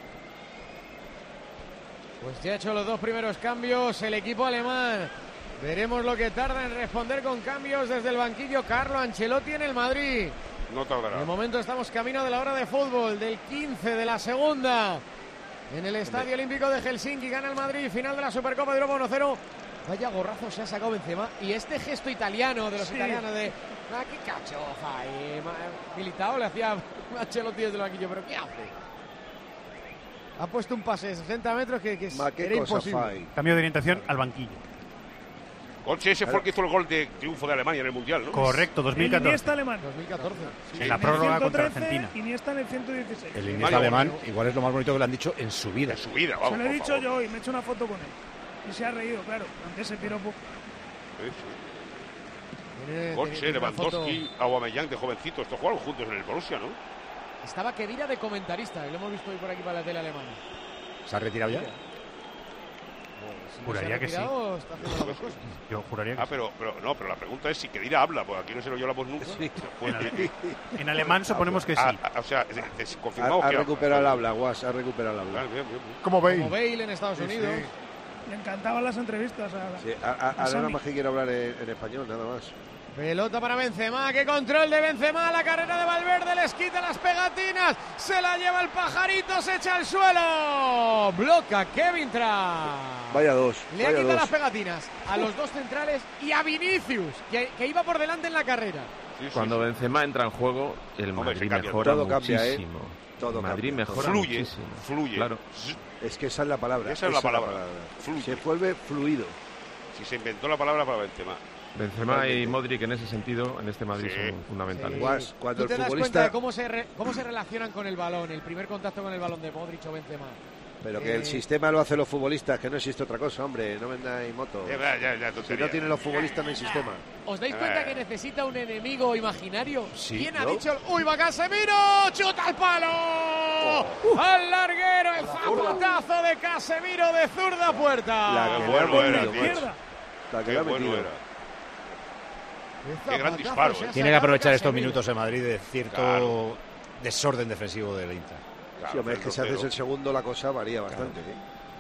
Speaker 14: Pues ya ha hecho los dos primeros cambios el equipo alemán. Veremos lo que tarda en responder con cambios desde el banquillo Carlo Ancelotti en el Madrid.
Speaker 10: No tardará.
Speaker 14: De momento estamos camino de la hora de fútbol, del quince de la segunda. En el Estadio Olímpico de Helsinki gana el Madrid, final de la Supercopa de Europa uno cero. Vaya gorrazo se ha sacado Benzema. Y este gesto italiano de los
Speaker 3: Sí.
Speaker 14: italianos de... Ah, qué cachoja. Y Militao le hacía a Ancelotti desde el banquillo, pero ¿qué hace? Ha puesto un pase de sesenta metros que, que es-
Speaker 9: Ma, qué
Speaker 14: era
Speaker 9: cosa
Speaker 14: imposible.
Speaker 9: fai.
Speaker 4: Cambio de orientación al banquillo.
Speaker 10: Götze, ese fue el que hizo el gol de triunfo de Alemania en el Mundial, ¿no?
Speaker 4: Correcto, dos mil
Speaker 3: El
Speaker 4: catorce.
Speaker 3: Iniesta alemán.
Speaker 14: dos mil catorce.
Speaker 4: En la prórroga contra
Speaker 3: ciento trece,
Speaker 4: Argentina.
Speaker 3: Iniesta en el ciento dieciséis.
Speaker 2: El Iniesta alemán igual es lo más bonito que le han dicho en su vida.
Speaker 10: En su vida,
Speaker 3: Se
Speaker 10: vamos,
Speaker 3: lo he
Speaker 10: por
Speaker 3: dicho
Speaker 10: favor.
Speaker 3: yo hoy, me he hecho una foto con él. Y se ha reído, claro, ante ese piropo.
Speaker 10: Sí, sí.
Speaker 14: Tiene-
Speaker 10: Götze,
Speaker 14: tiene una
Speaker 10: Lewandowski, Aubameyang de jovencito. Estos jugaron juntos en el Borussia, ¿no?
Speaker 14: foto- Estaba Kedira de comentarista, y lo hemos visto hoy por aquí para la tele alemana.
Speaker 2: ¿Se ha retirado ya?
Speaker 14: Si no
Speaker 4: Juraría
Speaker 14: se ha
Speaker 4: que sí.
Speaker 14: retirado, está haciendo las dos cosas.
Speaker 4: Yo juraría que
Speaker 10: Ah, pero, pero no, pero la pregunta es si Kedira habla, porque aquí no se lo hablamos nunca. Pues,
Speaker 4: en alemán suponemos que sí.
Speaker 10: ah, ah, o sea, es- es-
Speaker 9: Ha,
Speaker 10: confirmamos
Speaker 9: ha
Speaker 10: que
Speaker 9: recuperado el habla, Guas, ha recuperado el habla.
Speaker 10: Bien, bien, bien.
Speaker 4: Como veis.
Speaker 14: Como Bale en Estados
Speaker 9: Sí, sí.
Speaker 14: Unidos.
Speaker 3: Le encantaban las entrevistas a,
Speaker 9: Sí, a- a-
Speaker 3: a
Speaker 9: ahora nada
Speaker 3: Sami.
Speaker 9: más que quiere hablar en, en español, nada más.
Speaker 14: Pelota para Benzema, qué control de Benzema, la carrera de Valverde, les quita las pegatinas, se la lleva el pajarito, se echa al suelo, bloca Kevin Trapp.
Speaker 9: Vaya dos,
Speaker 14: Le ha
Speaker 9: vaya
Speaker 14: quitado
Speaker 9: dos.
Speaker 14: las pegatinas a los dos centrales y a Vinicius, que, que iba por delante en la carrera.
Speaker 10: Sí, sí,
Speaker 11: Cuando
Speaker 10: sí.
Speaker 11: Benzema entra en juego, el
Speaker 10: Hombre, se
Speaker 11: Madrid
Speaker 10: cambia
Speaker 11: mejora
Speaker 9: todo. Todo cambia, ¿eh?
Speaker 11: muchísimo.
Speaker 9: Todo
Speaker 11: el Madrid
Speaker 9: cambia,
Speaker 11: mejora
Speaker 10: Fluye,
Speaker 11: muchísimo.
Speaker 10: fluye.
Speaker 11: Claro.
Speaker 9: Es que esa es la palabra.
Speaker 10: Esa es la palabra. Fluye.
Speaker 9: Se vuelve fluido.
Speaker 10: Si se inventó la palabra para Benzema.
Speaker 11: Benzema y Modric en ese sentido, en este Madrid,
Speaker 10: Sí.
Speaker 11: son fundamentales.
Speaker 9: Guas, cuando
Speaker 14: ¿Tú te
Speaker 9: el
Speaker 14: das cuenta
Speaker 9: futbolista...
Speaker 14: de cómo se, re- cómo se relacionan con el balón, el primer contacto con el balón de Modric o Benzema?
Speaker 9: Pero que el
Speaker 14: Eh,
Speaker 9: sistema lo hacen los futbolistas, que no existe otra cosa, hombre, no vendáis moto.
Speaker 10: Ya, ya, ya, ya,
Speaker 9: Si
Speaker 10: tontería.
Speaker 9: no tienen los futbolistas, no hay sistema.
Speaker 14: ¿Os dais cuenta que necesita un enemigo imaginario?
Speaker 9: Sí,
Speaker 14: ¿Quién ha
Speaker 9: ¿no?
Speaker 14: dicho? ¡Uy, va Casemiro! ¡Chuta al palo! ¡Al larguero! ¡El zapatazo de Casemiro de zurda puerta!
Speaker 9: La que
Speaker 10: Qué
Speaker 9: le ha
Speaker 10: bueno era,
Speaker 9: metido,
Speaker 10: tío.
Speaker 9: macho. La que
Speaker 10: Qué
Speaker 9: le ha
Speaker 10: bueno
Speaker 9: metido.
Speaker 10: era.
Speaker 14: Qué
Speaker 10: Qué gran
Speaker 14: zapatazo
Speaker 10: disparo,
Speaker 14: se
Speaker 10: ¿eh?
Speaker 14: ha
Speaker 2: Tiene que
Speaker 14: sacado
Speaker 2: aprovechar estos
Speaker 14: Casemiro.
Speaker 2: minutos en Madrid de cierto
Speaker 10: Claro.
Speaker 2: desorden defensivo del Inter.
Speaker 10: Claro,
Speaker 9: Sí, hombre, es que si
Speaker 10: cero
Speaker 9: haces
Speaker 10: cero.
Speaker 9: el segundo, la cosa varía bastante. ¿eh?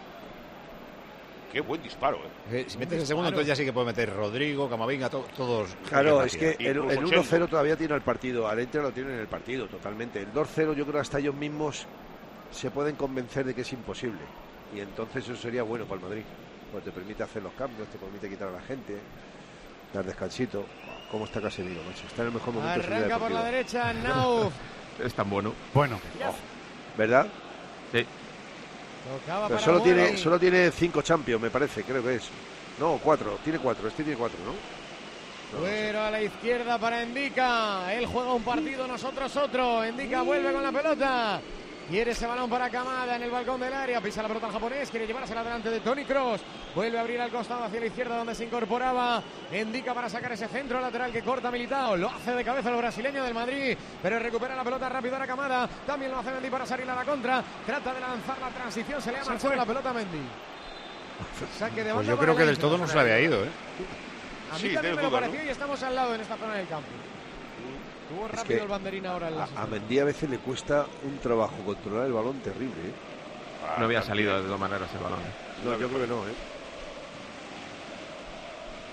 Speaker 10: Qué buen disparo, ¿eh?
Speaker 2: Eh, Si metes el segundo, entonces ya sí que puede meter Rodrigo, Camavinga, to- todos.
Speaker 9: Claro,
Speaker 2: gente
Speaker 9: es que
Speaker 2: rápida.
Speaker 9: el,
Speaker 10: Incluso
Speaker 9: el
Speaker 10: Chendo.
Speaker 9: uno cero todavía tiene el partido, al Inter lo tiene en el partido, totalmente. El dos cero yo creo que hasta ellos mismos se pueden convencer de que es imposible. Y entonces eso sería bueno para el Madrid. Pues te permite hacer los cambios, te permite quitar a la gente, dar descansito. ¿Cómo está Casemiro, macho? Está en el mejor momento de su vida
Speaker 14: Arranca por la
Speaker 9: deportiva.
Speaker 14: derecha Nauf.
Speaker 11: Es tan bueno.
Speaker 4: Bueno,
Speaker 9: ¿Verdad?
Speaker 11: Sí.
Speaker 14: Tocaba
Speaker 9: Pero
Speaker 14: para
Speaker 9: solo
Speaker 14: Muani.
Speaker 9: tiene, solo tiene cinco Champions, me parece, creo que es. No, cuatro, tiene cuatro, este tiene cuatro, ¿no? No, no sé.
Speaker 14: Fuera a la izquierda para Endika. Él juega un partido, nosotros otro. Endika vuelve con la pelota. Quiere ese balón para Kamada en el balcón del área. Pisa la pelota al japonés. Quiere llevársela delante de Toni Kroos. Vuelve a abrir al costado hacia la izquierda donde se incorporaba Endika para sacar ese centro lateral que corta Militao. Lo hace de cabeza el brasileño del Madrid. Pero recupera la pelota rápido a Kamada. También lo hace Mendy para salir a la contra. Trata de lanzar la transición. Se le ha
Speaker 3: Se
Speaker 14: marchado
Speaker 3: fue.
Speaker 14: la pelota a Mendy. Saque de
Speaker 2: Pues
Speaker 14: banda
Speaker 2: yo
Speaker 14: para
Speaker 2: creo que
Speaker 14: el
Speaker 2: del todo no se le había ido, ¿eh?
Speaker 14: A mí
Speaker 10: Sí,
Speaker 14: también
Speaker 10: tienes
Speaker 14: me lo
Speaker 10: duda,
Speaker 14: pareció
Speaker 10: ¿no?
Speaker 14: y estamos al lado en esta zona del campo. Tuvo
Speaker 9: Es
Speaker 14: rápido
Speaker 9: que
Speaker 14: el banderín ahora en la
Speaker 9: A, a Mendy a veces le cuesta un trabajo controlar el balón terrible, ¿eh?
Speaker 11: No había salido de todas maneras el balón.
Speaker 9: No, yo creo que no, ¿eh?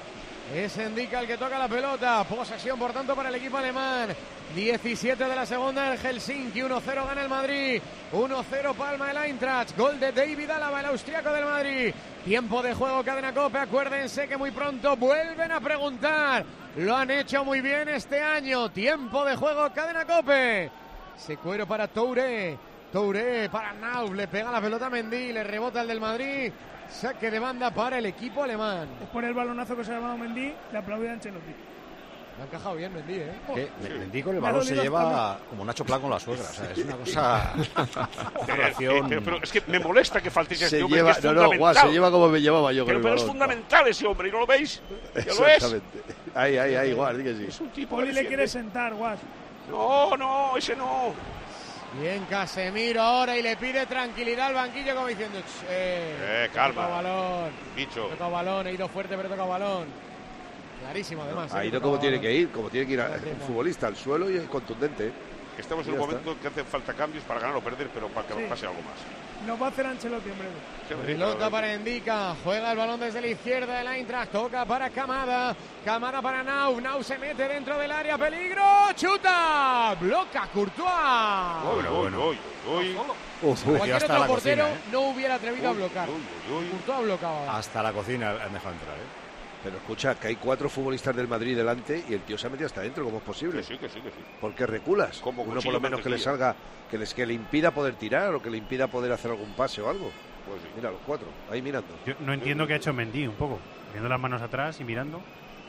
Speaker 14: Es Ndicka el que toca la pelota. Posesión, por tanto, para el equipo alemán. diecisiete de la segunda en Helsinki. uno cero gana el Madrid. uno cero palma el Eintracht. Gol de David Alaba, el austriaco del Madrid. Tiempo de juego, Cadena COPE. Acuérdense que muy pronto vuelven a preguntar. Lo han hecho muy bien este año. Tiempo de juego, Cadena COPE. Secuero para Touré. Touré para Nauf. Le pega la pelota a Mendy. Le rebota el del Madrid. Saque de banda para el equipo alemán.
Speaker 3: Es por el balonazo que se ha llamado Mendy. Le aplaudí a Ancelotti.
Speaker 14: Le ha encajado bien Mendy, ¿eh?
Speaker 2: ¿Qué? Mendy con el balón se lleva como Nacho Plan con la suegra. O sea, es una cosa...
Speaker 10: relación... pero, pero es que me molesta que falte ese
Speaker 9: se
Speaker 10: hombre,
Speaker 9: lleva,
Speaker 10: que es
Speaker 9: no,
Speaker 10: fundamental.
Speaker 9: No, guau, se lleva como me llevaba yo
Speaker 10: pero,
Speaker 9: con
Speaker 10: pero
Speaker 9: el
Speaker 10: es
Speaker 9: balón.
Speaker 10: fundamental ese hombre, ¿y no lo veis? ¿Ya lo es?
Speaker 9: Exactamente. Ahí, ahí, ahí, igual, di que sí.
Speaker 10: Es un tipo
Speaker 3: Poli
Speaker 10: que
Speaker 3: le
Speaker 10: defiende.
Speaker 3: quiere sentar, Guas.
Speaker 10: No, no, ese no.
Speaker 14: Bien Casemiro ahora y le pide tranquilidad al banquillo como diciendo eh,
Speaker 10: Eh, calma.
Speaker 14: toca balón,
Speaker 10: Bicho.
Speaker 14: toca balón, he ido fuerte pero toca balón. Clarísimo además.
Speaker 9: Ha
Speaker 14: eh,
Speaker 9: ido
Speaker 14: toca
Speaker 9: como tiene
Speaker 14: balón.
Speaker 9: que ir, como tiene que ir a- un futbolista al suelo y es contundente.
Speaker 10: Estamos en
Speaker 9: Ya
Speaker 10: un
Speaker 9: está.
Speaker 10: momento que hacen falta cambios para ganar o perder, pero para que
Speaker 3: Sí.
Speaker 10: pase algo más.
Speaker 3: Nos va a hacer Ancelotti en breve.
Speaker 14: Pelota para Ndicka, juega el balón desde la izquierda del Eintracht, toca para Kamada, Kamada para Nau, Nau se mete dentro del área, peligro, chuta, bloca Courtois.
Speaker 10: Uy, uy, uy, uy.
Speaker 2: Uf,
Speaker 14: Cualquier
Speaker 2: hasta
Speaker 14: otro
Speaker 2: la
Speaker 14: portero
Speaker 2: cocina, ¿eh?
Speaker 14: no hubiera atrevido a
Speaker 10: Uy,
Speaker 14: blocar.
Speaker 10: uy, uy, uy.
Speaker 14: Courtois blocaba.
Speaker 2: Hasta la cocina han dejado entrar, ¿eh?
Speaker 9: Pero escucha, que hay cuatro futbolistas del Madrid delante y el tío se ha metido hasta adentro, ¿cómo es posible?
Speaker 10: Que sí, que sí, que sí.
Speaker 9: ¿Por qué reculas?
Speaker 10: Como
Speaker 9: Uno
Speaker 10: cuchillo
Speaker 9: por lo menos que le
Speaker 10: mantequilla.
Speaker 9: salga, que, les, que le impida poder tirar o que le impida poder hacer algún pase o algo.
Speaker 10: Pues sí.
Speaker 9: Mira, los cuatro, ahí mirando.
Speaker 4: Yo no entiendo qué ha hecho Mendy un poco. Viendo las manos atrás y mirando.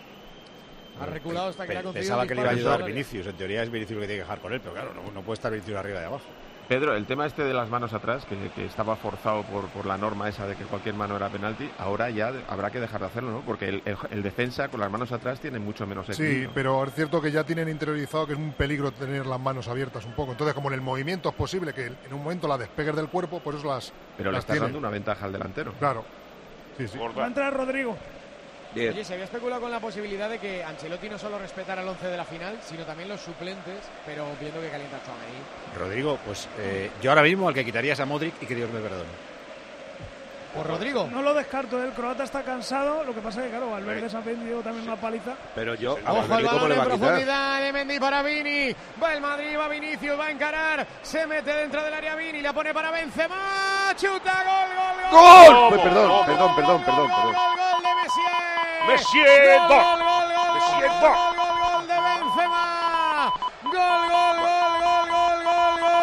Speaker 14: Ha reculado hasta que le ha
Speaker 2: Pe-
Speaker 14: concedido
Speaker 2: Pensaba
Speaker 14: un
Speaker 2: que le iba a
Speaker 14: disparo
Speaker 2: ayudar
Speaker 14: en el área.
Speaker 2: Vinicius. En teoría es Vinicius el que tiene que dejar con él, pero claro, no, no puede estar Vinicius arriba y abajo.
Speaker 11: Pedro, el tema este de las manos atrás, que, que estaba forzado por, por la norma esa de que cualquier mano era penalti, ahora ya de- habrá que dejar de hacerlo, ¿no? Porque el, el- el defensa con las manos atrás tiene mucho menos
Speaker 15: Sí,
Speaker 11: equilibrio.
Speaker 15: pero es cierto que ya tienen interiorizado que es un peligro tener las manos abiertas un poco. Entonces, como en el movimiento es posible que en un momento la despegues del cuerpo, por eso las,
Speaker 11: Pero le
Speaker 15: las
Speaker 11: estás
Speaker 15: tiene.
Speaker 11: dando una ventaja al delantero.
Speaker 15: Claro. Sí, sí.
Speaker 3: Va a entrar Rodrigo.
Speaker 9: Bien.
Speaker 14: Oye, se había especulado con la posibilidad de que Ancelotti no solo respetara el once de la final, sino también los suplentes, pero viendo que calienta Tchouaméni.
Speaker 2: Rodrigo, pues eh, yo ahora mismo al que quitaría es a Modric y que Dios me perdone.
Speaker 14: ¿Por Rodrigo?
Speaker 3: No lo descarto, el croata está cansado. Lo que pasa es que, claro, Valverde se ha pedido también una paliza.
Speaker 9: Pero yo, a
Speaker 14: Ojo al
Speaker 9: Valverde, ¿cómo
Speaker 14: balón
Speaker 9: le va
Speaker 14: en
Speaker 9: a quitar?
Speaker 14: profundidad de Mendy para Vini. Va el Madrid, va Vinicius, va a encarar. Se mete dentro del área Vini, la pone para Benzema. Chuta, gol, gol, gol.
Speaker 9: ¡Gol! Pues perdón, perdón, perdón, perdón,
Speaker 14: Gol,
Speaker 9: perdón.
Speaker 14: gol de Messier.
Speaker 10: Messier,
Speaker 14: Gol,
Speaker 10: gol.
Speaker 14: gol, gol, gol,
Speaker 10: Messier,
Speaker 14: gol,
Speaker 10: gol.
Speaker 14: gol, gol, gol de Benzema. Gol, gol, gol, gol, gol, gol, gol.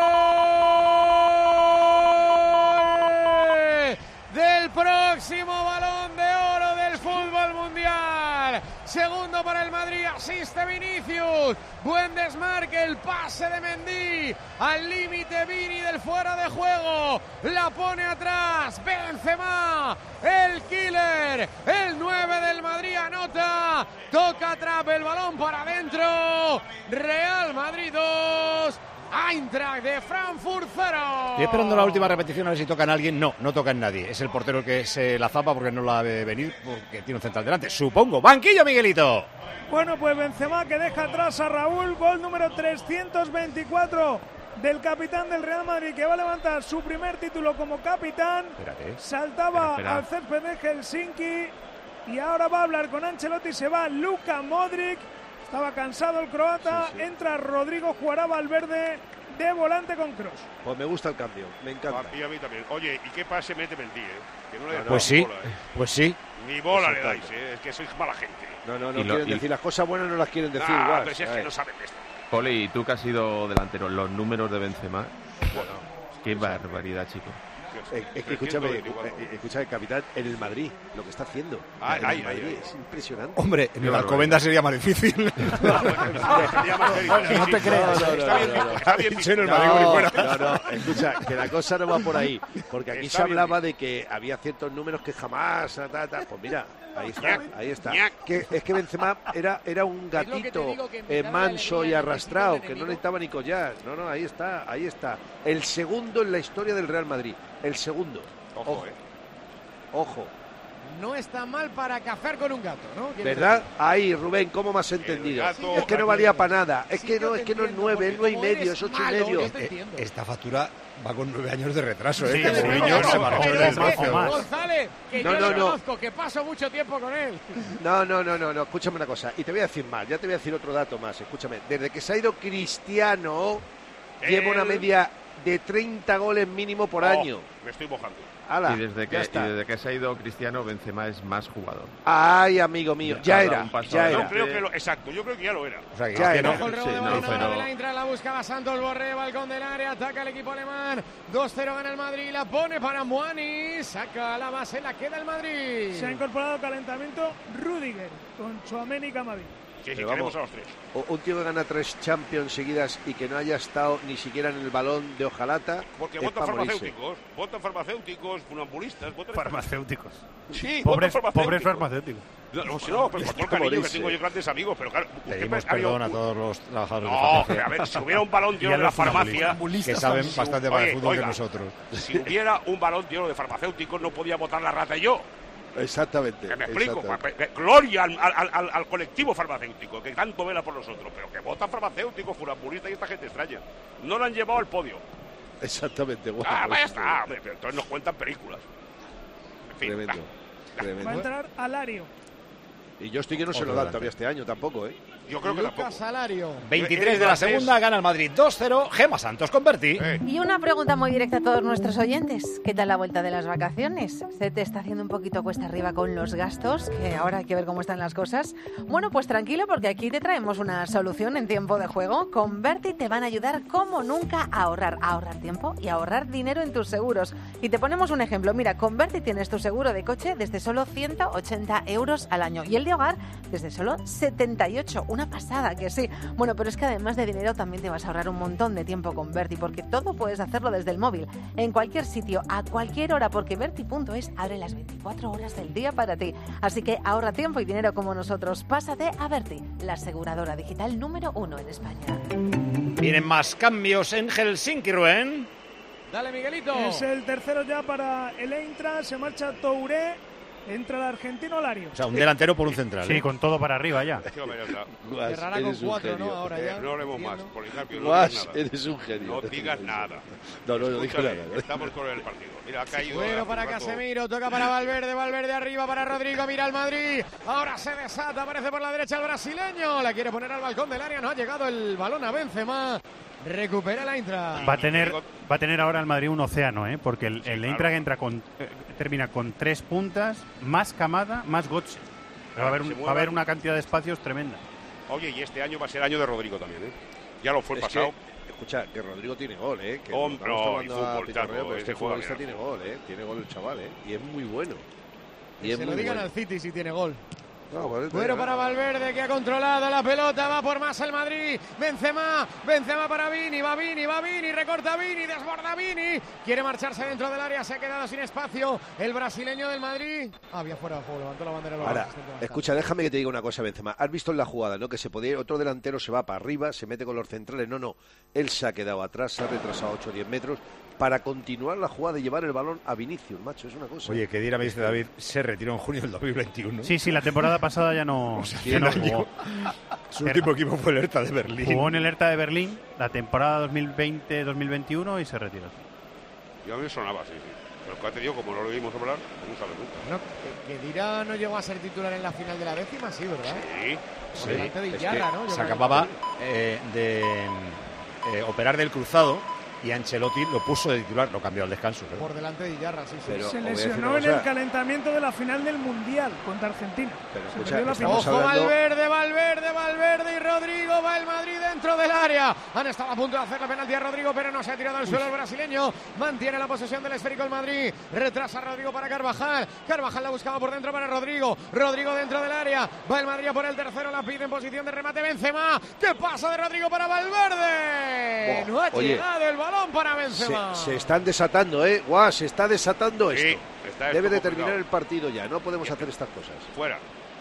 Speaker 14: Del próximo Balón de Oro del fútbol mundial. Segundo para el Madrid, asiste Vinicius. Buen desmarque, el pase de Mendy. Al límite Vini del fuera de juego. La pone atrás. Benzema, el killer. El nueve del Madrid anota. Toca trap, el balón para adentro. Real Madrid dos. Eintracht de Frankfurt cero.
Speaker 2: Estoy esperando la última repetición a ver si tocan a alguien. No, no toca en nadie. Es el portero el que se la zapa porque no la ve venir, porque tiene un central delante. Supongo. ¡Banquillo, Miguelito!
Speaker 3: Bueno, pues Benzema que deja atrás a Raúl. Gol número trescientos veinticuatro del capitán del Real Madrid, que va a levantar su primer título como capitán.
Speaker 2: Espérate.
Speaker 3: Saltaba
Speaker 11: Espera, espera.
Speaker 3: al césped de Helsinki y ahora va a hablar con Ancelotti. Se va Luka Modric. Estaba cansado el croata.
Speaker 9: Sí, sí.
Speaker 3: Entra Rodrigo, jugará Valverde de volante con Kroos.
Speaker 9: Pues me gusta el cambio, me encanta.
Speaker 10: Y a mí también. Oye, ¿y qué pase mete Mendy, eh? Que no le dais
Speaker 2: Pues sí,
Speaker 10: bola, eh.
Speaker 2: pues sí.
Speaker 10: Ni bola le
Speaker 9: Exactamente.
Speaker 10: dais, eh. Es que sois mala gente.
Speaker 9: No, no, no
Speaker 11: Y lo-
Speaker 9: quieren
Speaker 11: y-
Speaker 9: decir las cosas buenas, no las quieren decir.
Speaker 10: Ah,
Speaker 9: Guas.
Speaker 10: pues es
Speaker 9: Ay.
Speaker 10: que no saben de esto.
Speaker 11: Poli, y tú que has sido delantero, los números de Benzema. Qué barbaridad, chico.
Speaker 9: Eh, es que escúchame, eh, eh, escúchame, capitán, en el Madrid, lo que está haciendo.
Speaker 10: Ay,
Speaker 9: en
Speaker 10: ay,
Speaker 9: el Madrid
Speaker 10: ay, ay.
Speaker 9: es impresionante.
Speaker 2: Hombre, en el
Speaker 11: Qué
Speaker 2: Alcobendas sería más difícil.
Speaker 9: No te creas.
Speaker 10: No, no,
Speaker 9: Está bien,
Speaker 10: no, no. Está bien
Speaker 2: Dicho en el
Speaker 10: visto.
Speaker 2: Madrid,
Speaker 9: No,
Speaker 2: fuera.
Speaker 9: no, no, escucha, que la cosa no va por ahí. Porque aquí
Speaker 10: Está
Speaker 9: se
Speaker 10: bien
Speaker 9: hablaba de que había ciertos números que jamás. Ta, ta. Pues mira, ahí está,
Speaker 10: Ñac,
Speaker 9: ahí está.
Speaker 10: ñac.
Speaker 9: Que, es que Benzema era, era un
Speaker 14: Es lo que te
Speaker 9: gatito
Speaker 14: digo, que en
Speaker 9: eh,
Speaker 14: mitad de la
Speaker 9: manso
Speaker 14: alegría
Speaker 9: y
Speaker 14: y el
Speaker 9: arrastrado,
Speaker 14: principio
Speaker 9: que
Speaker 14: del
Speaker 9: no
Speaker 14: enemigo.
Speaker 9: necesitaba ni collar. No, no, ahí está, ahí está. El segundo en la historia del Real Madrid. El segundo.
Speaker 10: Ojo, eh.
Speaker 9: Ojo.
Speaker 14: no está mal para cazar con un gato, ¿no?
Speaker 9: ¿Verdad? Ahí, Rubén, ¿cómo me has entendido?
Speaker 10: gato,
Speaker 9: es que no valía para nada. Es
Speaker 14: Sí,
Speaker 9: que
Speaker 14: yo
Speaker 9: no,
Speaker 14: te
Speaker 9: es que no es
Speaker 14: entiendo,
Speaker 9: nueve, es
Speaker 14: porque
Speaker 9: nueve y
Speaker 14: como
Speaker 9: medio,
Speaker 14: eres
Speaker 9: es ocho
Speaker 14: malo,
Speaker 9: y medio.
Speaker 14: yo te entiendo.
Speaker 2: Esta factura va con nueve años de retraso, ¿eh?
Speaker 4: Sí,
Speaker 2: Que el
Speaker 4: sí,
Speaker 2: niño
Speaker 4: no,
Speaker 2: se
Speaker 4: no,
Speaker 2: marchó
Speaker 4: pero
Speaker 2: del
Speaker 4: es que,
Speaker 2: mazo.
Speaker 4: más.
Speaker 14: González, que
Speaker 9: No,
Speaker 14: yo
Speaker 9: no,
Speaker 14: lo
Speaker 9: no.
Speaker 14: conozco, que paso mucho tiempo con él.
Speaker 9: No, no, no, no, no, escúchame una cosa. Y te voy a decir más, ya te voy a decir otro dato más. Escúchame, desde que se ha ido Cristiano, lleva una
Speaker 10: El-
Speaker 9: media de treinta goles mínimo por
Speaker 10: Oh,
Speaker 9: año.
Speaker 10: Me estoy mojando.
Speaker 9: Ala,
Speaker 11: Y desde, que,
Speaker 9: ya
Speaker 11: y
Speaker 9: está.
Speaker 11: desde que se ha ido Cristiano, Benzema es más jugador.
Speaker 9: Ay, amigo mío, ya
Speaker 11: Ha dado
Speaker 9: era,
Speaker 11: un paso
Speaker 9: ya
Speaker 11: adelante.
Speaker 9: era.
Speaker 10: Yo creo que lo, exacto, yo creo que ya lo era.
Speaker 2: O sea, que
Speaker 9: Ya
Speaker 2: Cristiano-
Speaker 9: era.
Speaker 14: Ojo el rebo
Speaker 11: Sí,
Speaker 14: de
Speaker 11: no,
Speaker 14: balón ahora
Speaker 11: pero-
Speaker 14: de la Eintracht, la buscaba Santos Borré, balcón del área, ataca el equipo alemán. dos cero gana el Madrid, la pone para Muani, saca la base, la queda el Madrid.
Speaker 3: Se ha incorporado al calentamiento Rudiger con Tchouaméni y Camavinga.
Speaker 10: Sí, sí,
Speaker 9: Pero
Speaker 10: queremos
Speaker 9: vamos,
Speaker 10: a los tres.
Speaker 9: o- un tío que gana tres Champions seguidas y que no haya estado ni siquiera en el balón de hojalata.
Speaker 10: Porque
Speaker 9: es
Speaker 10: votan
Speaker 9: pa' morirse.
Speaker 10: farmacéuticos, votan farmacéuticos, funambulistas, votan
Speaker 4: Farmacéuticos.
Speaker 10: Sí,
Speaker 4: Pobres,
Speaker 10: votan
Speaker 4: pobres
Speaker 10: farmacéuticos.
Speaker 4: farmacéuticos.
Speaker 10: No, no, sí, no, pero con todo el cariño que
Speaker 9: morirse.
Speaker 10: tengo yo grandes amigos, pero claro, usted
Speaker 2: Pedimos
Speaker 10: ha habido
Speaker 2: perdón a
Speaker 10: un-
Speaker 2: todos los trabajadores de
Speaker 10: No,
Speaker 2: farmacia.
Speaker 10: pero a ver, si hubiera un balón
Speaker 4: Y
Speaker 10: lleno
Speaker 4: a
Speaker 10: de la
Speaker 4: los
Speaker 10: farmacia,
Speaker 2: que saben
Speaker 10: si-
Speaker 2: bastante más de
Speaker 10: oye,
Speaker 2: fútbol
Speaker 10: oiga,
Speaker 2: que nosotros.
Speaker 10: Si hubiera un balón lleno de farmacéuticos, no podía votar la rata y yo.
Speaker 9: Exactamente.
Speaker 10: Que me explico.
Speaker 9: exactamente.
Speaker 10: Pa- pa- Gloria al, al- al- al colectivo farmacéutico, que tanto vela por nosotros, pero que votan farmacéuticos, funambulistas y esta gente extraña. No lo han llevado al podio.
Speaker 9: Exactamente. Guau,
Speaker 10: Ah, vaya
Speaker 9: eso
Speaker 10: está, hombre, pero entonces nos cuentan películas. En fin,
Speaker 9: Tremendo.
Speaker 10: ah,
Speaker 3: Va a
Speaker 9: Tremendo.
Speaker 3: entrar Alario.
Speaker 9: Y yo estoy que no se
Speaker 2: Otro
Speaker 9: lo dan
Speaker 2: delante.
Speaker 9: todavía este año tampoco, ¿eh?
Speaker 10: yo creo que
Speaker 14: Lucas
Speaker 10: tampoco.
Speaker 14: Salario.
Speaker 2: veintitrés de la segunda, gana el Madrid dos cero. Gema Santos convertí.
Speaker 10: Eh,
Speaker 5: Y una pregunta muy directa a todos nuestros oyentes. ¿Qué tal la vuelta de las vacaciones? ¿Se te está haciendo un poquito cuesta arriba con los gastos? Que ahora hay que ver cómo están las cosas. Bueno, pues tranquilo porque aquí te traemos una solución en tiempo de juego. Converti te van a ayudar como nunca a ahorrar, a ahorrar tiempo y a ahorrar dinero en tus seguros. Y te ponemos un ejemplo. Mira, Converti tienes tu seguro de coche desde solo ciento ochenta euros al año y el de hogar desde solo setenta y ocho. Una pasada, que sí. Bueno, pero es que además de dinero también te vas a ahorrar un montón de tiempo con Berti, porque todo puedes hacerlo desde el móvil, en cualquier sitio, a cualquier hora, porque Berti punto es abre las veinticuatro horas del día para ti. Así que ahorra tiempo y dinero como nosotros. Pásate a Berti, la aseguradora digital número uno en España.
Speaker 2: Vienen más cambios en Helsinki, Rubén.
Speaker 14: Dale, Miguelito.
Speaker 3: Es el tercero ya para el Eintracht. Se marcha Touré. Entra el argentino Alario.
Speaker 2: O sea, un delantero por un central.
Speaker 4: Sí,
Speaker 2: ¿eh?
Speaker 4: con todo para arriba ya.
Speaker 10: sí, hombre, ya está.
Speaker 9: Guas,
Speaker 14: Cerrará con
Speaker 9: eres un
Speaker 14: cuatro,
Speaker 9: genio.
Speaker 14: ¿no? Ahora
Speaker 10: Eh,
Speaker 14: ya.
Speaker 10: no hablemos más,
Speaker 14: Entiendo.
Speaker 10: Policarpio, no
Speaker 9: Guas,
Speaker 10: digas nada.
Speaker 9: eres un genio.
Speaker 10: No digas nada.
Speaker 9: No, no, no digo
Speaker 10: Escúchame,
Speaker 9: nada.
Speaker 10: estamos con el partido. Mira, ha caído.
Speaker 14: Bueno
Speaker 10: hace
Speaker 14: para
Speaker 10: un rato-
Speaker 14: Casemiro, toca para Valverde, Valverde arriba para Rodrigo, mira el Madrid, ahora se desata, aparece por la derecha el brasileño, la quiere poner al balcón del área, no ha llegado el balón a Benzema, recupera la Eintracht.
Speaker 4: Va a tener, va a tener ahora el Madrid un océano, ¿eh? Porque el, el
Speaker 10: claro.
Speaker 4: Eintracht entra con, eh, termina con tres puntas, más Camada, más Götze. Va a, haber un-
Speaker 10: Se
Speaker 4: va a
Speaker 10: muevan.
Speaker 4: haber una cantidad de espacios tremenda.
Speaker 10: Oye, y este año va a ser año de Rodrigo también, ¿eh? Ya lo fue el
Speaker 9: Es que,
Speaker 10: pasado.
Speaker 9: escucha, que Rodrigo tiene gol, ¿eh? Que
Speaker 10: Hombre,
Speaker 9: estamos
Speaker 10: no,
Speaker 9: tomando
Speaker 10: y
Speaker 9: a
Speaker 10: fútbol,
Speaker 9: pitorreo,
Speaker 10: Chaco,
Speaker 9: pero
Speaker 10: este
Speaker 9: este
Speaker 10: juega
Speaker 9: futbolista
Speaker 10: bien.
Speaker 9: tiene gol, ¿eh? Tiene gol el chaval, ¿eh? Y es muy bueno. Y
Speaker 14: Que
Speaker 9: es
Speaker 14: se
Speaker 9: muy
Speaker 14: lo digan
Speaker 9: bueno.
Speaker 14: al City si tiene gol.
Speaker 9: No, pues,
Speaker 14: Bueno para Valverde que ha controlado la pelota, va por más el Madrid, Benzema, Benzema para Vini, va Vini, va Vini, recorta Vini, desborda Vini, quiere marcharse dentro del área, se ha quedado sin espacio el brasileño del Madrid. Ah, había fuera de juego, levantó la bandera.
Speaker 9: Ahora, escucha, déjame que te diga una cosa, Benzema. Has visto en la jugada, ¿no? Que se podía ir, otro delantero se va para arriba, se mete con los centrales. No, no. Él se ha quedado atrás, se ha retrasado ocho o diez metros para continuar la jugada y llevar el balón a Vinicius, macho. Es una cosa.
Speaker 2: Oye, que Dira, me dice David, se retiró en junio del dos mil veintiuno.
Speaker 4: Sí, sí, la temporada pasada ya no,
Speaker 2: O sea,
Speaker 4: ya no
Speaker 2: cien
Speaker 4: jugó.
Speaker 2: años. Su último equipo fue el Hertha de Berlín.
Speaker 4: Jugó en el Hertha de Berlín la temporada dos mil veinte dos mil veintiuno y se retiró.
Speaker 10: Yo a mí me sonaba, sí, sí. Pero que te digo, como no lo oímos hablar, no sabe nunca.
Speaker 14: No, que, que Dira no llegó a ser titular en la final de la décima, sí, ¿verdad?
Speaker 10: Sí.
Speaker 14: Por delante de Iyarra, ¿no? Yo
Speaker 2: Se
Speaker 14: creo que-
Speaker 2: acababa eh, de eh, operar del cruzado y Ancelotti lo puso de titular, lo cambió al descanso. ¿eh?
Speaker 14: Por delante de Iyarra, sí, sí.
Speaker 9: Pero-
Speaker 3: Se
Speaker 9: os voy a decir
Speaker 3: lesionó
Speaker 9: una
Speaker 3: en el
Speaker 9: cosa.
Speaker 3: calentamiento de la final del Mundial contra Argentina.
Speaker 9: Pero
Speaker 3: Se
Speaker 9: escucha,
Speaker 3: perdió la
Speaker 9: estamos
Speaker 3: final.
Speaker 14: Ojo,
Speaker 9: hablando-
Speaker 14: Valverde, Valverde, Valverde y Rodrigo, va el Madrid dentro del área. Han estado a punto de hacerle penalti a Rodrigo, pero no se ha tirado al suelo el brasileño. Mantiene la posesión del esférico el Madrid. Retrasa a Rodrigo para Carvajal. Carvajal la buscaba por dentro para Rodrigo. Rodrigo dentro del área. Va el Madrid a por el tercero, la pide en posición de remate Benzema. ¿Qué pasa de Rodrigo para Valverde?
Speaker 9: Buah,
Speaker 14: No ha
Speaker 9: oye.
Speaker 14: llegado el balón para Benzema.
Speaker 9: Se, se están desatando, ¿eh? Guau, se está desatando
Speaker 10: Sí,
Speaker 9: esto.
Speaker 10: está esto
Speaker 9: Debe de
Speaker 10: complicado.
Speaker 9: terminar el partido ya. No podemos hacer estas cosas.
Speaker 10: Fuera.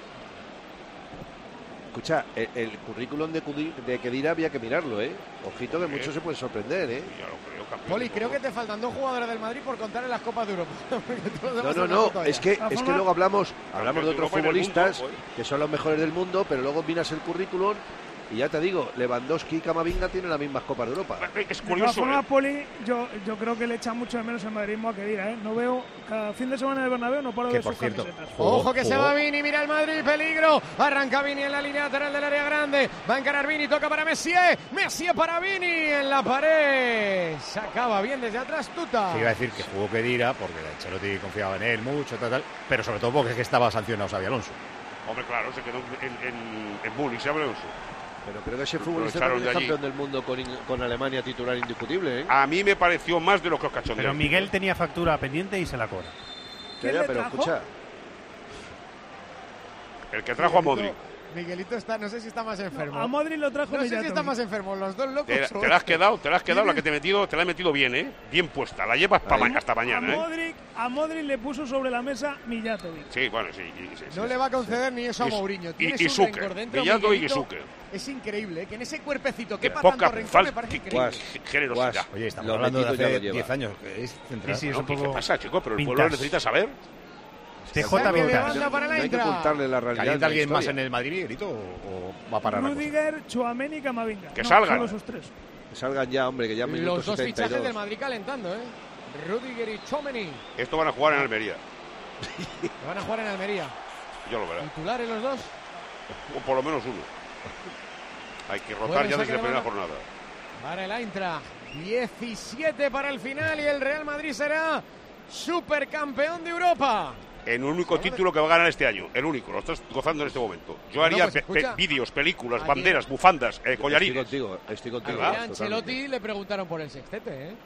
Speaker 9: Escucha, el, el currículum de, Cudi- de Kedira había que mirarlo, ¿eh? Ojito que
Speaker 10: Sí.
Speaker 9: muchos se pueden sorprender, ¿eh?
Speaker 10: Yo lo creo, campeón.
Speaker 14: Poli, creo que te faltan dos jugadores del Madrid por contar en las Copas de Europa.
Speaker 9: No, no, no, es que, es que luego hablamos, hablamos de otros futbolistas que son los mejores del mundo, pero luego miras el currículum y ya te digo, Lewandowski y Camavinga tienen las mismas Copas de Europa.
Speaker 10: Es
Speaker 3: De todas formas, Poli, yo, yo creo que le echa mucho de menos el madridismo a Khedira, ¿eh? No veo, cada fin de semana en el Bernabéu no paro de ver sus camisetas.
Speaker 14: Ojo que se va Vini, mira el Madrid, peligro. Arranca Vini en la línea lateral del área grande. Va a encarar Vini, toca para Messier. Messier para Vini en la pared. Se acaba bien desde atrás, Tuta.
Speaker 2: Se iba a decir que jugó Khedira porque Ancelotti confiaba en él mucho, tal, tal, pero sobre todo porque es que estaba sancionado Xabi Alonso.
Speaker 10: Hombre, claro, se quedó en, en, en Múnich, Xabi Alonso.
Speaker 9: Pero creo que ese futbolista también es campeón del mundo con, con Alemania titular indiscutible, ¿eh?
Speaker 10: A mí me pareció más de lo que os cachondeó.
Speaker 4: Pero Miguel tenía factura pendiente y se la cobra.
Speaker 9: Ya, ya, pero escucha.
Speaker 10: El que trajo a Modric.
Speaker 14: Miguelito está, no sé si está más enfermo.
Speaker 3: A Modric lo trajo
Speaker 14: No sé
Speaker 3: Mijatovic.
Speaker 14: si está más enfermo, los dos locos.
Speaker 10: Te, te la has quedado, te la has quedado, la que te he metido, te la he metido bien, ¿eh? Bien puesta, la llevas pa ma hasta mañana,
Speaker 3: a
Speaker 10: ¿eh?
Speaker 3: Modric, a Modric le puso sobre la mesa Mijatovic.
Speaker 10: Sí, bueno, sí. sí, sí
Speaker 14: No
Speaker 10: sí,
Speaker 14: le va a conceder
Speaker 10: sí.
Speaker 14: ni eso a
Speaker 10: Y-
Speaker 14: Mourinho.
Speaker 10: y-
Speaker 14: Tienes
Speaker 10: y
Speaker 14: un
Speaker 10: Zucker,
Speaker 14: rencor dentro,
Speaker 10: Mijatovic y
Speaker 14: Miguelito.
Speaker 10: Zucker.
Speaker 14: Es increíble, ¿eh? Que en ese cuerpecito
Speaker 10: Qué
Speaker 14: quepa
Speaker 10: poca
Speaker 14: tanto rencor,
Speaker 10: fal-
Speaker 14: me parece
Speaker 10: qué-
Speaker 14: increíble.
Speaker 10: qué generosidad.
Speaker 2: Oye, estamos
Speaker 9: Los
Speaker 2: hablando de
Speaker 9: retitos ya
Speaker 2: hace
Speaker 9: lo lleva.
Speaker 2: diez años. Que es central.
Speaker 4: Sí, sí, es
Speaker 10: No,
Speaker 4: un
Speaker 10: ¿qué
Speaker 4: poco
Speaker 10: pasa, chico? Pero el
Speaker 4: vintage.
Speaker 10: pueblo necesita saber.
Speaker 4: T J
Speaker 14: Saque de
Speaker 4: Vintage.
Speaker 14: banda para el
Speaker 9: No hay que
Speaker 14: Eintracht.
Speaker 9: ocultarle la realidad.
Speaker 2: ¿Calienta
Speaker 9: de la
Speaker 2: alguien más
Speaker 9: historia.
Speaker 2: en el Madrid, Grito, o, o va a parar la cosa?
Speaker 3: Rudiger, Tchouaméni y Camavinga.
Speaker 10: Que
Speaker 3: No,
Speaker 10: salgan.
Speaker 3: solo esos tres.
Speaker 9: Que salgan ya, hombre, que ya minuto
Speaker 14: Los dos
Speaker 9: setenta y
Speaker 14: fichajes
Speaker 9: dos.
Speaker 14: del Madrid calentando, ¿eh? Rudiger y Tchouaméni.
Speaker 10: Esto van a jugar en Almería.
Speaker 14: Que van a jugar en Almería.
Speaker 10: Yo lo veré.
Speaker 14: ¿Titulares los dos?
Speaker 10: O por lo menos uno. Hay que rotar
Speaker 14: Buen
Speaker 10: ya
Speaker 14: saque
Speaker 10: desde la
Speaker 14: de
Speaker 10: primera
Speaker 14: banda.
Speaker 10: jornada.
Speaker 14: Para el Eintracht. diecisiete para el final y el Real Madrid será supercampeón de Europa.
Speaker 10: En un único título que va a ganar este año. El único, lo estás gozando en este momento. Yo haría
Speaker 14: pues
Speaker 10: pe-
Speaker 14: escucha.
Speaker 10: pe- vídeos, películas,
Speaker 14: Ayer-
Speaker 10: banderas, bufandas, eh,
Speaker 9: Estoy
Speaker 10: collarines.
Speaker 9: contigo, estoy contigo.
Speaker 14: Ayer a
Speaker 9: totalmente.
Speaker 14: Ancelotti le preguntaron por el sextete, ¿eh?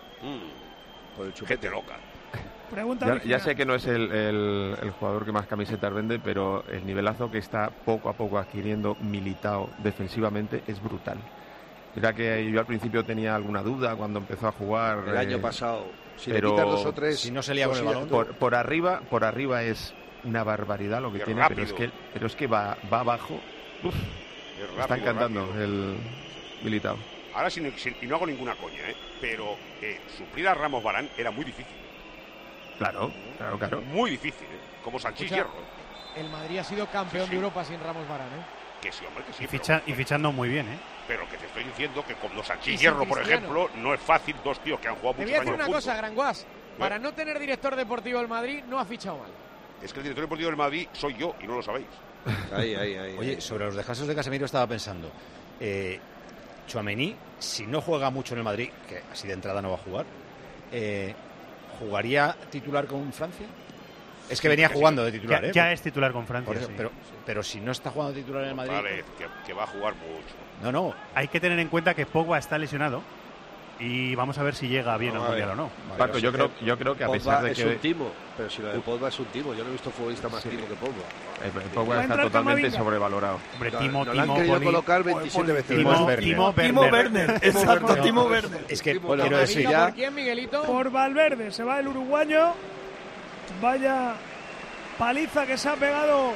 Speaker 10: Mm,
Speaker 9: Por el chupete.
Speaker 10: gente loca.
Speaker 3: Pregunta
Speaker 11: Ya,
Speaker 3: original.
Speaker 11: ya sé que no es el, el- el jugador que más camisetas vende, pero el nivelazo que está poco a poco adquiriendo Militao defensivamente es brutal. Mira que yo al principio tenía alguna duda cuando empezó a jugar.
Speaker 9: El año
Speaker 11: eh,
Speaker 9: pasado, si
Speaker 11: pero
Speaker 9: le quitas dos o tres...
Speaker 2: si no se lía con el
Speaker 9: cosillas,
Speaker 2: balón.
Speaker 11: por, por arriba, por arriba es una barbaridad lo que
Speaker 10: Qué
Speaker 11: tiene, pero es
Speaker 10: rápido.
Speaker 11: que, pero es que va, va abajo. Uf,
Speaker 10: Es rápido,
Speaker 11: está encantando
Speaker 10: rápido.
Speaker 11: el Militao.
Speaker 10: Ahora, sin, sin- y no hago ninguna coña, ¿eh? Pero eh, suplir a Ramos Barán era muy difícil.
Speaker 11: Claro, claro, claro.
Speaker 10: Muy difícil, ¿eh? Como Sanchís
Speaker 14: Escucha,
Speaker 10: Hierro.
Speaker 14: El Madrid ha sido campeón
Speaker 10: Sí, sí.
Speaker 14: de Europa sin Ramos Varane, ¿eh?
Speaker 10: Que sí, hombre, que sí.
Speaker 4: Y,
Speaker 10: pero-
Speaker 4: ficha- y fichando muy bien, ¿eh?
Speaker 10: Pero que te estoy diciendo que con los
Speaker 14: Y
Speaker 10: Sanchís
Speaker 14: sin
Speaker 10: Hierro, por
Speaker 14: Cristiano.
Speaker 10: ejemplo, no es fácil dos tíos que han jugado
Speaker 14: Te
Speaker 10: muchos
Speaker 14: voy a decir
Speaker 10: años
Speaker 14: una
Speaker 10: juntos.
Speaker 14: cosa, Granguas. Para no tener director deportivo el Madrid, no ha fichado mal.
Speaker 10: Es que el director deportivo del Madrid soy yo y no lo sabéis.
Speaker 9: Ahí, ahí, ahí.
Speaker 2: Oye,
Speaker 9: ahí.
Speaker 2: sobre los descansos de Casemiro estaba pensando. Eh, Tchouaméni, si no juega mucho en el Madrid, que así de entrada no va a jugar, eh, ¿jugaría titular con Francia? Es que venía
Speaker 10: que sí.
Speaker 2: jugando de titular,
Speaker 4: Ya,
Speaker 2: ¿eh?
Speaker 4: ya es titular con
Speaker 2: Por
Speaker 4: Francia,
Speaker 2: eso,
Speaker 4: sí.
Speaker 2: pero, pero si no está jugando titular en el Madrid...
Speaker 10: Vale, que, que va a jugar mucho.
Speaker 2: No, no.
Speaker 4: Hay que tener en cuenta que Pogba está lesionado y vamos a ver si llega bien
Speaker 9: No,
Speaker 4: al
Speaker 9: a
Speaker 4: Mundial
Speaker 9: ver.
Speaker 4: o no.
Speaker 11: Paco, yo creo, yo creo que a
Speaker 9: Pogba
Speaker 11: pesar de
Speaker 9: es
Speaker 11: que
Speaker 9: un timo, pero si lo de Pogba es un timo, yo no he visto futbolista más timo que Pogba.
Speaker 11: eh,
Speaker 3: Va
Speaker 11: Pogba
Speaker 3: a
Speaker 11: está
Speaker 3: entrar
Speaker 11: totalmente
Speaker 3: Camavinga.
Speaker 11: sobrevalorado.
Speaker 4: Hombre,
Speaker 9: No,
Speaker 4: Timo,
Speaker 9: no lo han
Speaker 4: Timo,
Speaker 9: querido
Speaker 4: Poli-
Speaker 9: colocar veintisiete veces.
Speaker 4: Timo,
Speaker 2: Timo Werner.
Speaker 4: Timo
Speaker 16: Timo
Speaker 4: Werner.
Speaker 16: Werner, exacto,
Speaker 2: No,
Speaker 16: Timo Werner.
Speaker 2: Es que
Speaker 9: Bueno,
Speaker 2: quiero decir
Speaker 14: ¿Camavinga
Speaker 2: ya...
Speaker 14: por quién, Miguelito?
Speaker 3: Por Valverde se va el uruguayo. Vaya paliza que se ha pegado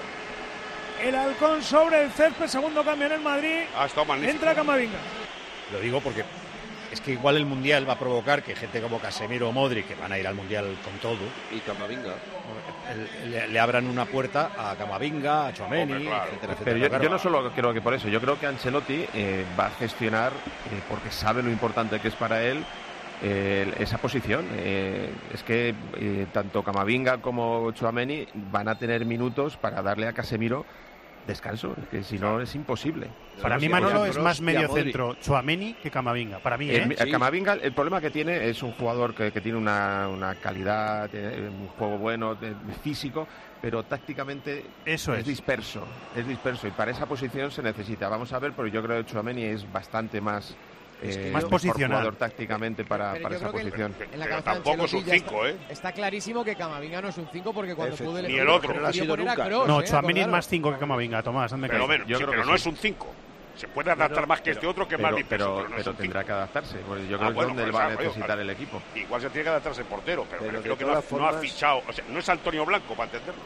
Speaker 3: el halcón sobre el césped. Segundo cambio en el Madrid.
Speaker 10: Ha estado magnífico.
Speaker 3: Entra Camavinga.
Speaker 2: Lo digo porque es que igual el Mundial va a provocar que gente como Casemiro o Modric, que van a ir al Mundial con todo,
Speaker 9: Y Camavinga.
Speaker 2: el- le, le abran una puerta a Camavinga, a Tchouaméni,
Speaker 10: Hombre, claro.
Speaker 2: etcétera, etcétera.
Speaker 11: Pero yo,
Speaker 2: Claro,
Speaker 11: yo no solo creo que por eso, yo creo que Ancelotti eh, va a gestionar, eh, porque sabe lo importante que es para él, eh, esa posición. Eh, es que eh, tanto Camavinga como Tchouaméni van a tener minutos para darle a Casemiro descanso, es que si no es imposible.
Speaker 4: Para
Speaker 9: No,
Speaker 4: mí
Speaker 9: sí,
Speaker 4: Manolo
Speaker 9: apoyan
Speaker 4: es
Speaker 9: Kroos
Speaker 4: más
Speaker 9: y a
Speaker 4: medio
Speaker 9: Modric.
Speaker 4: centro Tchouaméni que Camavinga. Para mí,
Speaker 11: El,
Speaker 4: ¿eh?
Speaker 11: el
Speaker 9: Sí.
Speaker 11: Camavinga, el problema que tiene es un jugador que, que tiene una, una calidad, tiene un juego bueno, de- físico, pero tácticamente
Speaker 4: Eso es.
Speaker 11: disperso, es disperso y para esa posición se necesita. Vamos a ver, pero yo creo que Tchouaméni es bastante más
Speaker 9: Es que
Speaker 11: eh,
Speaker 9: yo-
Speaker 4: Más
Speaker 11: mejor
Speaker 4: posicional.
Speaker 11: jugador tácticamente para,
Speaker 14: Pero
Speaker 11: para
Speaker 14: yo
Speaker 11: esa
Speaker 14: creo que el-
Speaker 11: posición.
Speaker 14: En la
Speaker 10: Pero
Speaker 14: cabeza de
Speaker 10: tampoco es un
Speaker 14: Ancelotti ya
Speaker 10: cinco,
Speaker 14: está,
Speaker 10: ¿eh?
Speaker 14: está clarísimo que Camavinga no es un cinco porque cuando
Speaker 9: Efe-
Speaker 14: pudo
Speaker 10: Ni
Speaker 14: elegir,
Speaker 10: el otro.
Speaker 9: No lo ha
Speaker 14: prefirió
Speaker 9: sido
Speaker 14: poner a
Speaker 9: nunca.
Speaker 14: Kroos,
Speaker 4: No,
Speaker 14: ¿eh?
Speaker 4: Tchouaméni es
Speaker 14: Acordaros.
Speaker 4: más cinco que Camavinga, Tomás, hazme
Speaker 10: Pero,
Speaker 4: caso.
Speaker 10: menos,
Speaker 11: Yo
Speaker 10: sí,
Speaker 11: creo
Speaker 10: pero
Speaker 11: que
Speaker 10: no
Speaker 11: sí.
Speaker 10: es un cinco. Se puede adaptar más que este otro que es más
Speaker 11: Pero,
Speaker 10: disperso,
Speaker 11: pero,
Speaker 10: pero no es
Speaker 11: pero
Speaker 10: un
Speaker 11: tendrá
Speaker 10: cinco.
Speaker 11: que adaptarse. Porque yo
Speaker 10: Ah,
Speaker 11: creo que
Speaker 10: bueno,
Speaker 11: es donde
Speaker 10: pues,
Speaker 11: él va a
Speaker 10: ah,
Speaker 11: necesitar
Speaker 10: oye,
Speaker 11: el equipo.
Speaker 10: Igual se tiene que adaptarse el portero, pero,
Speaker 9: Pero
Speaker 10: me
Speaker 9: de
Speaker 10: refiero que no, ha-
Speaker 9: todas
Speaker 10: no ha
Speaker 9: formas-
Speaker 10: fichado, o sea, no es Antonio Blanco para entenderlo.